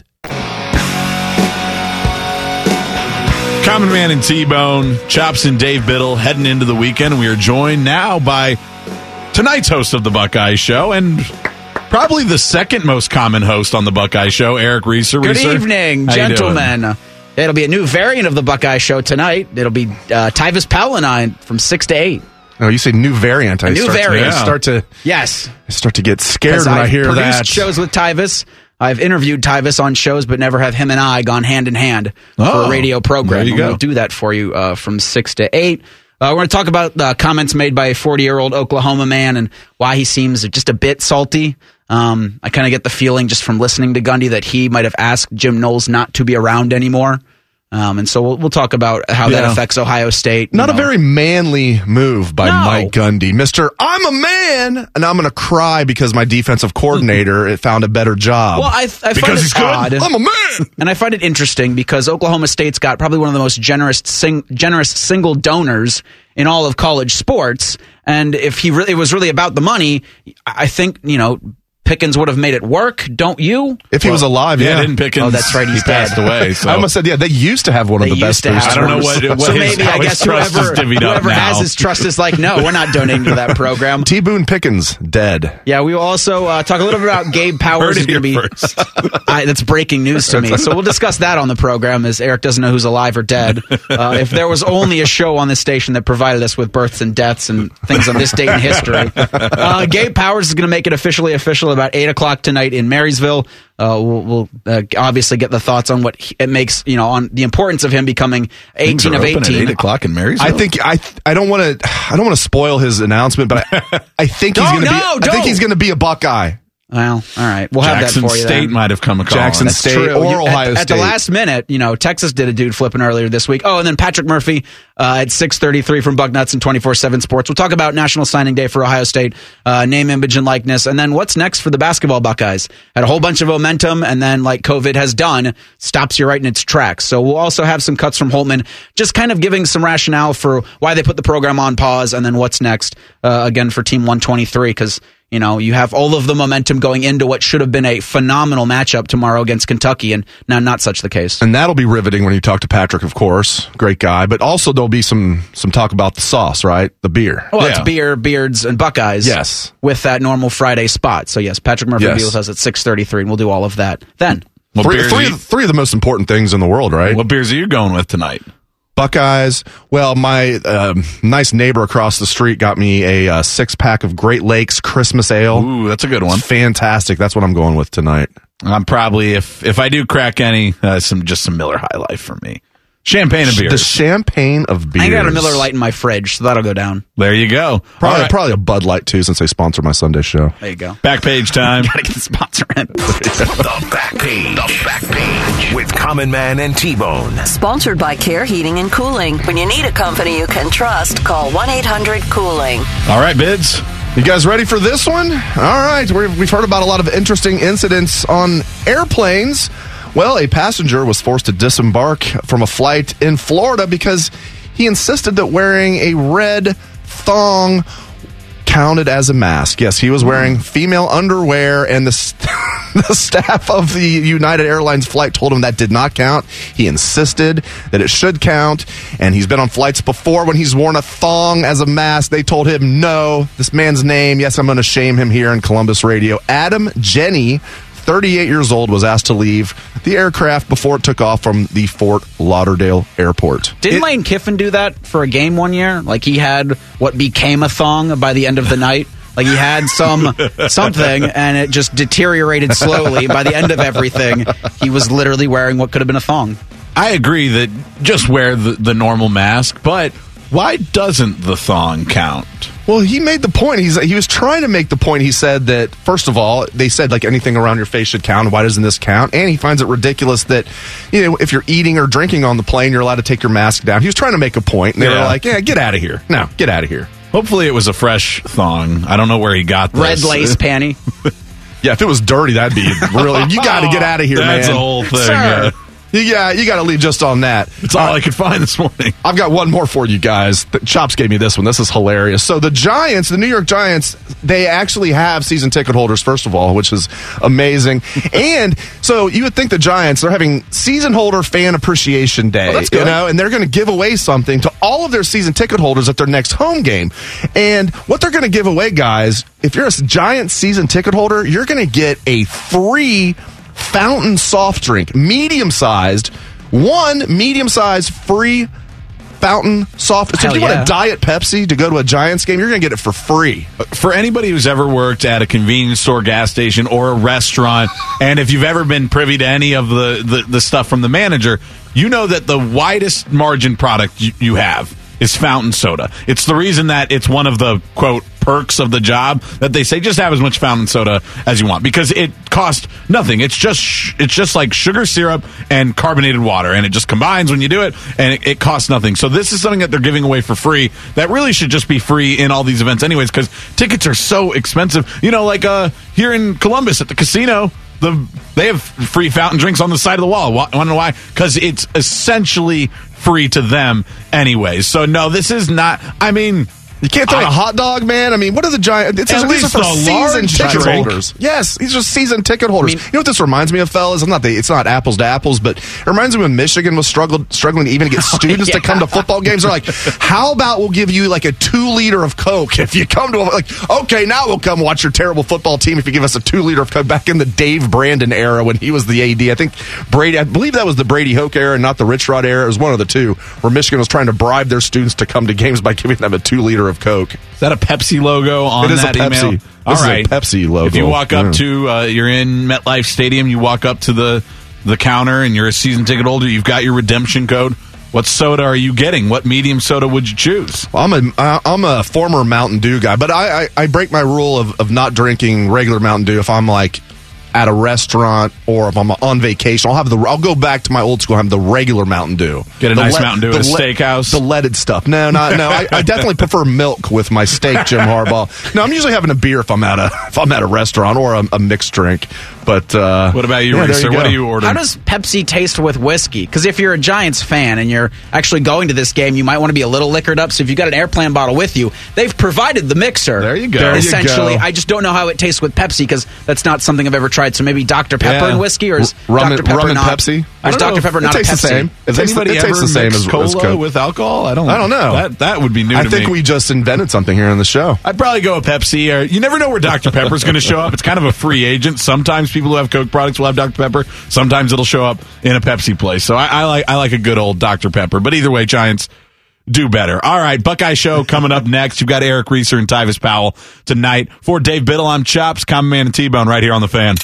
Common Man and T-Bone, Chops and Dave Biddle heading into the weekend. We are joined now by tonight's host of the Buckeye Show and probably the second most common host on the Buckeye Show, Eric Reeser. Good evening, gentlemen. It'll be a new variant of the Buckeye Show tonight. It'll be Tyvis Powell and I from 6 to 8. Oh, you say new variant. I start to get scared when I hear that. I've produced shows with Tyvis. I've interviewed Tyvis on shows, but never have him and I gone hand in hand for a radio program. We'll do that for you from 6 to 8. We're going to talk about the comments made by a 40-year-old Oklahoma man and why he seems just a bit salty. I kind of get the feeling just from listening to Gundy that he might have asked Jim Knowles not to be around anymore. And so we'll talk about how that affects Ohio State. Not a very manly move by Mike Gundy. Mr. I'm a man, and I'm going to cry because my defensive coordinator found a better job. Well, I find it odd. I'm a man! And I find it interesting because Oklahoma State's got probably one of the most generous single donors in all of college sports. And if it was really about the money, I think, Pickens would have made it work, don't you? If he was alive, didn't Pickens? Oh, that's right, he passed away. So. I almost said, they used to have one of the best boosters. I don't know what so maybe I guess whoever has his trust is like, no, we're not donating to that program. T. Boone Pickens, dead. Yeah, we will also talk a little bit about Gabe Powers. Is going to be that's breaking news to me. So we'll discuss that on the program, as Eric doesn't know who's alive or dead. If there was only a show on this station that provided us with births and deaths and things on this date in history, Gabe Powers is going to make it officially official about 8 o'clock tonight in Marysville. We'll obviously get the thoughts on what it makes, on the importance of him becoming 18 of 18. At 8 o'clock in Marysville. I think I don't want to spoil his announcement, but I think he's going to be a Buckeye. Well, all right. We'll have that for you. Jackson State might have come across. Jackson State or Ohio State. At the last minute, Texas did a dude flipping earlier this week. Oh, and then Patrick Murphy at 6:33 from Bucknuts and 24/7 Sports. We'll talk about National Signing Day for Ohio State, name, image, and likeness, and then what's next for the basketball Buckeyes. Had a whole bunch of momentum, and then, like COVID has done, stops you right in its tracks. So we'll also have some cuts from Holtman, just kind of giving some rationale for why they put the program on pause, and then what's next, again, for Team 123, because you have all of the momentum going into what should have been a phenomenal matchup tomorrow against Kentucky, and now not such the case. And that'll be riveting when you talk to Patrick, of course. Great guy. But also there'll be some talk about the sauce, right? The beer. Well, it's beer, beards, and Buckeyes. Yes. With that normal Friday spot. So, yes, Patrick Murphy will be with us at 6:33, and we'll do all of that then. Three of the most important things in the world, right? What beers are you going with tonight? Buckeyes. Well, my nice neighbor across the street got me a 6-pack of Great Lakes Christmas Ale. Ooh, that's a good one. It's fantastic. That's what I'm going with tonight. I'm probably, if I do crack any, some Miller High Life for me. Champagne of beers. The champagne of beers. I got a Miller Lite in my fridge, so that'll go down. There you go. Probably a Bud Light, too, since they sponsor my Sunday show. There you go. Back page time. Gotta get the sponsor in. The Back Page. The Back Page. With Common Man and T-Bone. Sponsored by Care Heating and Cooling. When you need a company you can trust, call 1-800-COOLING. All right, Bids. You guys ready for this one? All right. We've heard about a lot of interesting incidents on airplanes. Well, a passenger was forced to disembark from a flight in Florida because he insisted that wearing a red thong counted as a mask. Yes, he was wearing female underwear, and the staff of the United Airlines flight told him that did not count. He insisted that it should count, and he's been on flights before when he's worn a thong as a mask. They told him no. This man's name, yes, I'm going to shame him here in Columbus radio. Adam Jenny, 38 years old, was asked to leave the aircraft before it took off from the Fort Lauderdale airport. Didn't Lane Kiffin do that for a game one year? Like, he had what became a thong by the end of the night? Like, he had something, and it just deteriorated slowly. By the end of everything, he was literally wearing what could have been a thong. I agree that just wear the normal mask, but Why doesn't the thong count? Well, he made the point. He was trying to make the point. He said that, first of all, they said like anything around your face should count. Why doesn't this count? And he finds it ridiculous that, if you're eating or drinking on the plane, you're allowed to take your mask down. He was trying to make a point. And they were like, yeah, get out of here. No, get out of here. Hopefully it was a fresh thong. I don't know where he got this. Red lace panty. Yeah, if it was dirty, that'd be really, you got to get out of here, man. That's the whole thing. Sir. Yeah, you got to leave just on that. It's all I could find this morning. I've got one more for you guys. Chops gave me this one. This is hilarious. So the Giants, the New York Giants, they actually have season ticket holders, first of all, which is amazing. And so you would think the Giants, they're having season holder fan appreciation day, that's good. and they're going to give away something to all of their season ticket holders at their next home game. And what they're going to give away, guys, if you're a Giants season ticket holder, you're going to get a free fountain soft drink, medium-sized free fountain soft. So if you want a Diet Pepsi to go to a Giants game, you're going to get it for free. For anybody who's ever worked at a convenience store, gas station, or a restaurant, and if you've ever been privy to any of the stuff from the manager, you know that the widest margin product you have is fountain soda. It's the reason that it's one of the, quote, perks of the job that they say just have as much fountain soda as you want because it costs nothing. It's just like sugar syrup and carbonated water, and it just combines when you do it, and it costs nothing. So this is something that they're giving away for free that really should just be free in all these events anyways because tickets are so expensive. Like here in Columbus at the casino, they have free fountain drinks on the side of the wall. Want to know why? Because it's essentially free to them anyways. So no, this is not. I mean, you can't throw a hot dog, man. I mean, what are the Giants? These are for season ticket holders. Yes, these are season ticket holders. You know what this reminds me of, fellas? It's not apples to apples, but it reminds me when Michigan was struggling to even get students to come to football games. They're like, how about we'll give you like a 2-liter of Coke if you come to okay, now we'll come watch your terrible football team if you give us a 2-liter of Coke. Back in the Dave Brandon era when he was the AD, I believe that was the Brady Hoke era, not the Rich Rod era. It was one of the two where Michigan was trying to bribe their students to come to games by giving them a 2-liter of Coke. Is that a Pepsi logo on that email? It is a Pepsi. All right. Pepsi logo. If you walk up to, you're in MetLife Stadium, you walk up to the counter and you're a season ticket holder, you've got your redemption code. What soda are you getting? What medium soda would you choose? Well, I'm a former Mountain Dew guy, but I break my rule of not drinking regular Mountain Dew if I'm like at a restaurant or if I'm on vacation. I'll go back to my old school. Have the regular Mountain Dew. Get a nice Mountain Dew at a steakhouse. The leaded stuff. No. I definitely prefer milk with my steak, Jim Harbaugh. No, I'm usually having a beer if I'm at a restaurant or a mixed drink. But what about you, Reeser? What do you order? How does Pepsi taste with whiskey? Because if you're a Giants fan and you're actually going to this game, you might want to be a little liquored up. So if you've got an airplane bottle with you, they've provided the mixer. There you go. Essentially, I just don't know how it tastes with Pepsi because that's not something I've ever tried. So maybe Dr. Pepper and whiskey, or is rum Dr. Pepper and not, Pepsi? Or is Dr. Pepper not a Pepsi? The same. Has anybody ever the same mixed as cola with alcohol? I don't know. That would be new to me. I think we just invented something here on the show. I'd probably go with Pepsi. Or you never know where Dr. Pepper's going to show up. It's kind of a free agent. Sometimes people who have Coke products will have Dr. Pepper. Sometimes it'll show up in a Pepsi place. So I like a good old Dr. Pepper. But either way, Giants do better. All right, Buckeye Show coming up next. You've got Eric Reeser and Tyvis Powell tonight. For Dave Biddle, I'm Chops, Common Man and T-Bone right here on The Fan.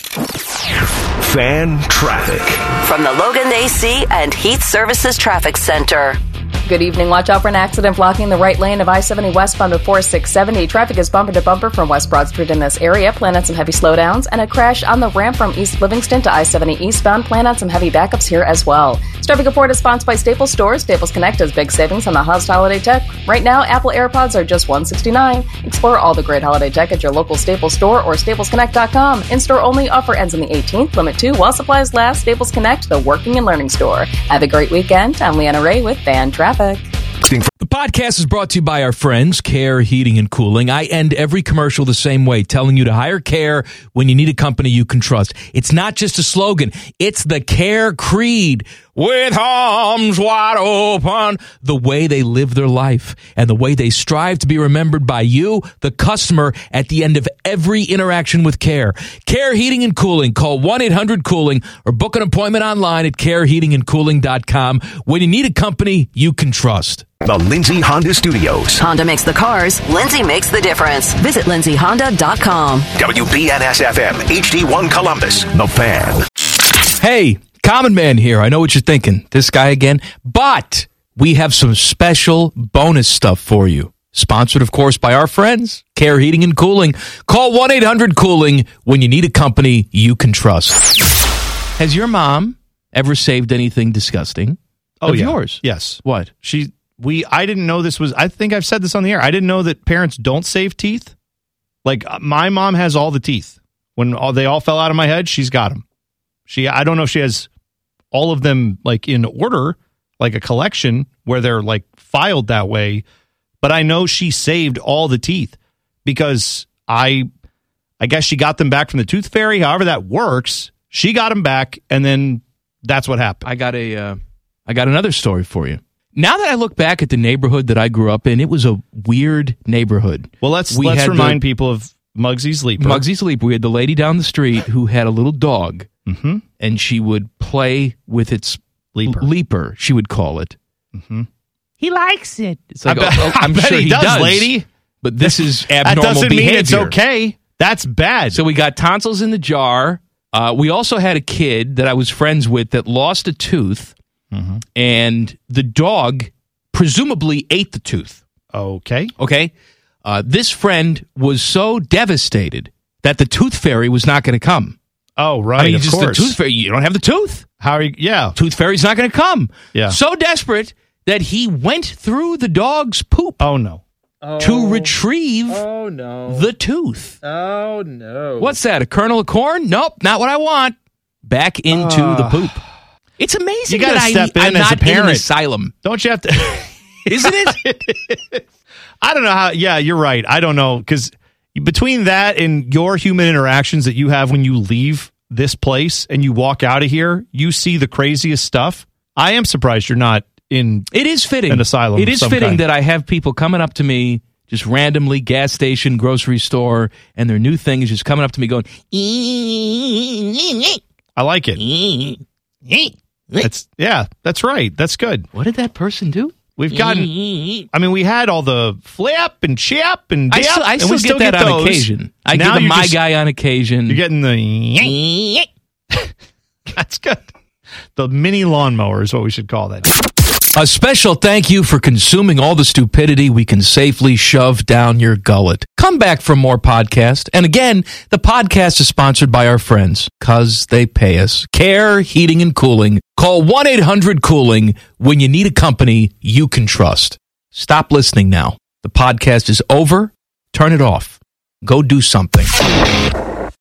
Fan traffic. From the Logan AC and Heat Services Traffic Center. Good evening. Watch out for an accident blocking the right lane of I-70 westbound before 670. Traffic is bumper to bumper from West Broad Street in this area. Plan on some heavy slowdowns and a crash on the ramp from East Livingston to I-70 eastbound. Plan on some heavy backups here as well. This traffic report is sponsored by Staples Stores. Staples Connect has big savings on the hottest holiday tech. Right now, Apple AirPods are just $169. Explore all the great holiday tech at your local Staples store or staplesconnect.com. In-store only. Offer ends on the 18th. Limit 2 while supplies last. Staples Connect, the working and learning store. Have a great weekend. I'm Leanna Ray with Fan Traffic. The podcast is brought to you by our friends, Care Heating and Cooling. I end every commercial the same way, telling you to hire Care when you need a company you can trust. It's not just a slogan. It's the Care creed. With arms wide open, the way they live their life and the way they strive to be remembered by you, the customer, at the end of every interaction with Care. Care Heating and Cooling. Call 1-800-COOLING or book an appointment online at careheatingandcooling.com when you need a company you can trust. The Lindsay Honda Studios. Honda makes the cars. Lindsay makes the difference. Visit lindsayhonda.com. WBNS-FM, HD1 Columbus, The Fan. Hey, Common Man here. I know what you're thinking. This guy again. But we have some special bonus stuff for you. Sponsored, of course, by our friends, Care Heating and Cooling. Call 1-800-COOLING when you need a company you can trust. Has your mom ever saved anything disgusting of yours? Yes. What? I didn't know this was, I think I've said this on the air. I didn't know that parents don't save teeth. Like, my mom has all the teeth. When they all fell out of my head, she's got them. I don't know if she has all of them, like, in order, like a collection where they're, like, filed that way. But I know she saved all the teeth because I guess she got them back from the tooth fairy. However that works, she got them back, and then that's what happened. I got another story for you. Now that I look back at the neighborhood that I grew up in, it was a weird neighborhood. Well, let's remind people of Muggsy's Leaper. Muggsy's Leaper. We had the lady down the street who had a little dog, and she would play with its leaper, she would call it. Mm-hmm. He likes it. It's like, I'm sure he does, lady. But this is abnormal that doesn't behavior. mean it's okay. That's bad. So we got tonsils in the jar. We also had a kid that I was friends with that lost a tooth, and the dog presumably ate the tooth. Okay. This friend was so devastated that the tooth fairy was not going to come. Oh, right. I mean, of course. The tooth fairy, you don't have the tooth. How are you? Yeah. Tooth fairy's not going to come. Yeah. So desperate that he went through the dog's poop. Oh, no. To retrieve the tooth. Oh, no. What's that, a kernel of corn? Nope, not what I want. Back into the poop. It's amazing you gotta that step in I'm as not a parent. in an asylum. Don't you have to? Isn't it? I don't know how. Yeah, you're right. I don't know, because between that and your human interactions that you have when you leave this place and you walk out of here, you see the craziest stuff. I am surprised you're not in. It is fitting. An asylum. It is fitting that I have people coming up to me just randomly, gas station, grocery store, and their new thing is just coming up to me going, I like it. That's right. That's good. What did that person do? We've gotten, I mean, we had all the flip and chip and dip. I still get that on occasion. I give them my guy on occasion. You're getting the That's good. The mini lawnmower is what we should call that. A special thank you for consuming all the stupidity we can safely shove down your gullet. Come back for more podcast. And again, the podcast is sponsored by our friends, because they pay us. Care Heating and Cooling. Call 1-800-COOLING when you need a company you can trust. Stop listening now. The podcast is over. Turn it off. Go do something.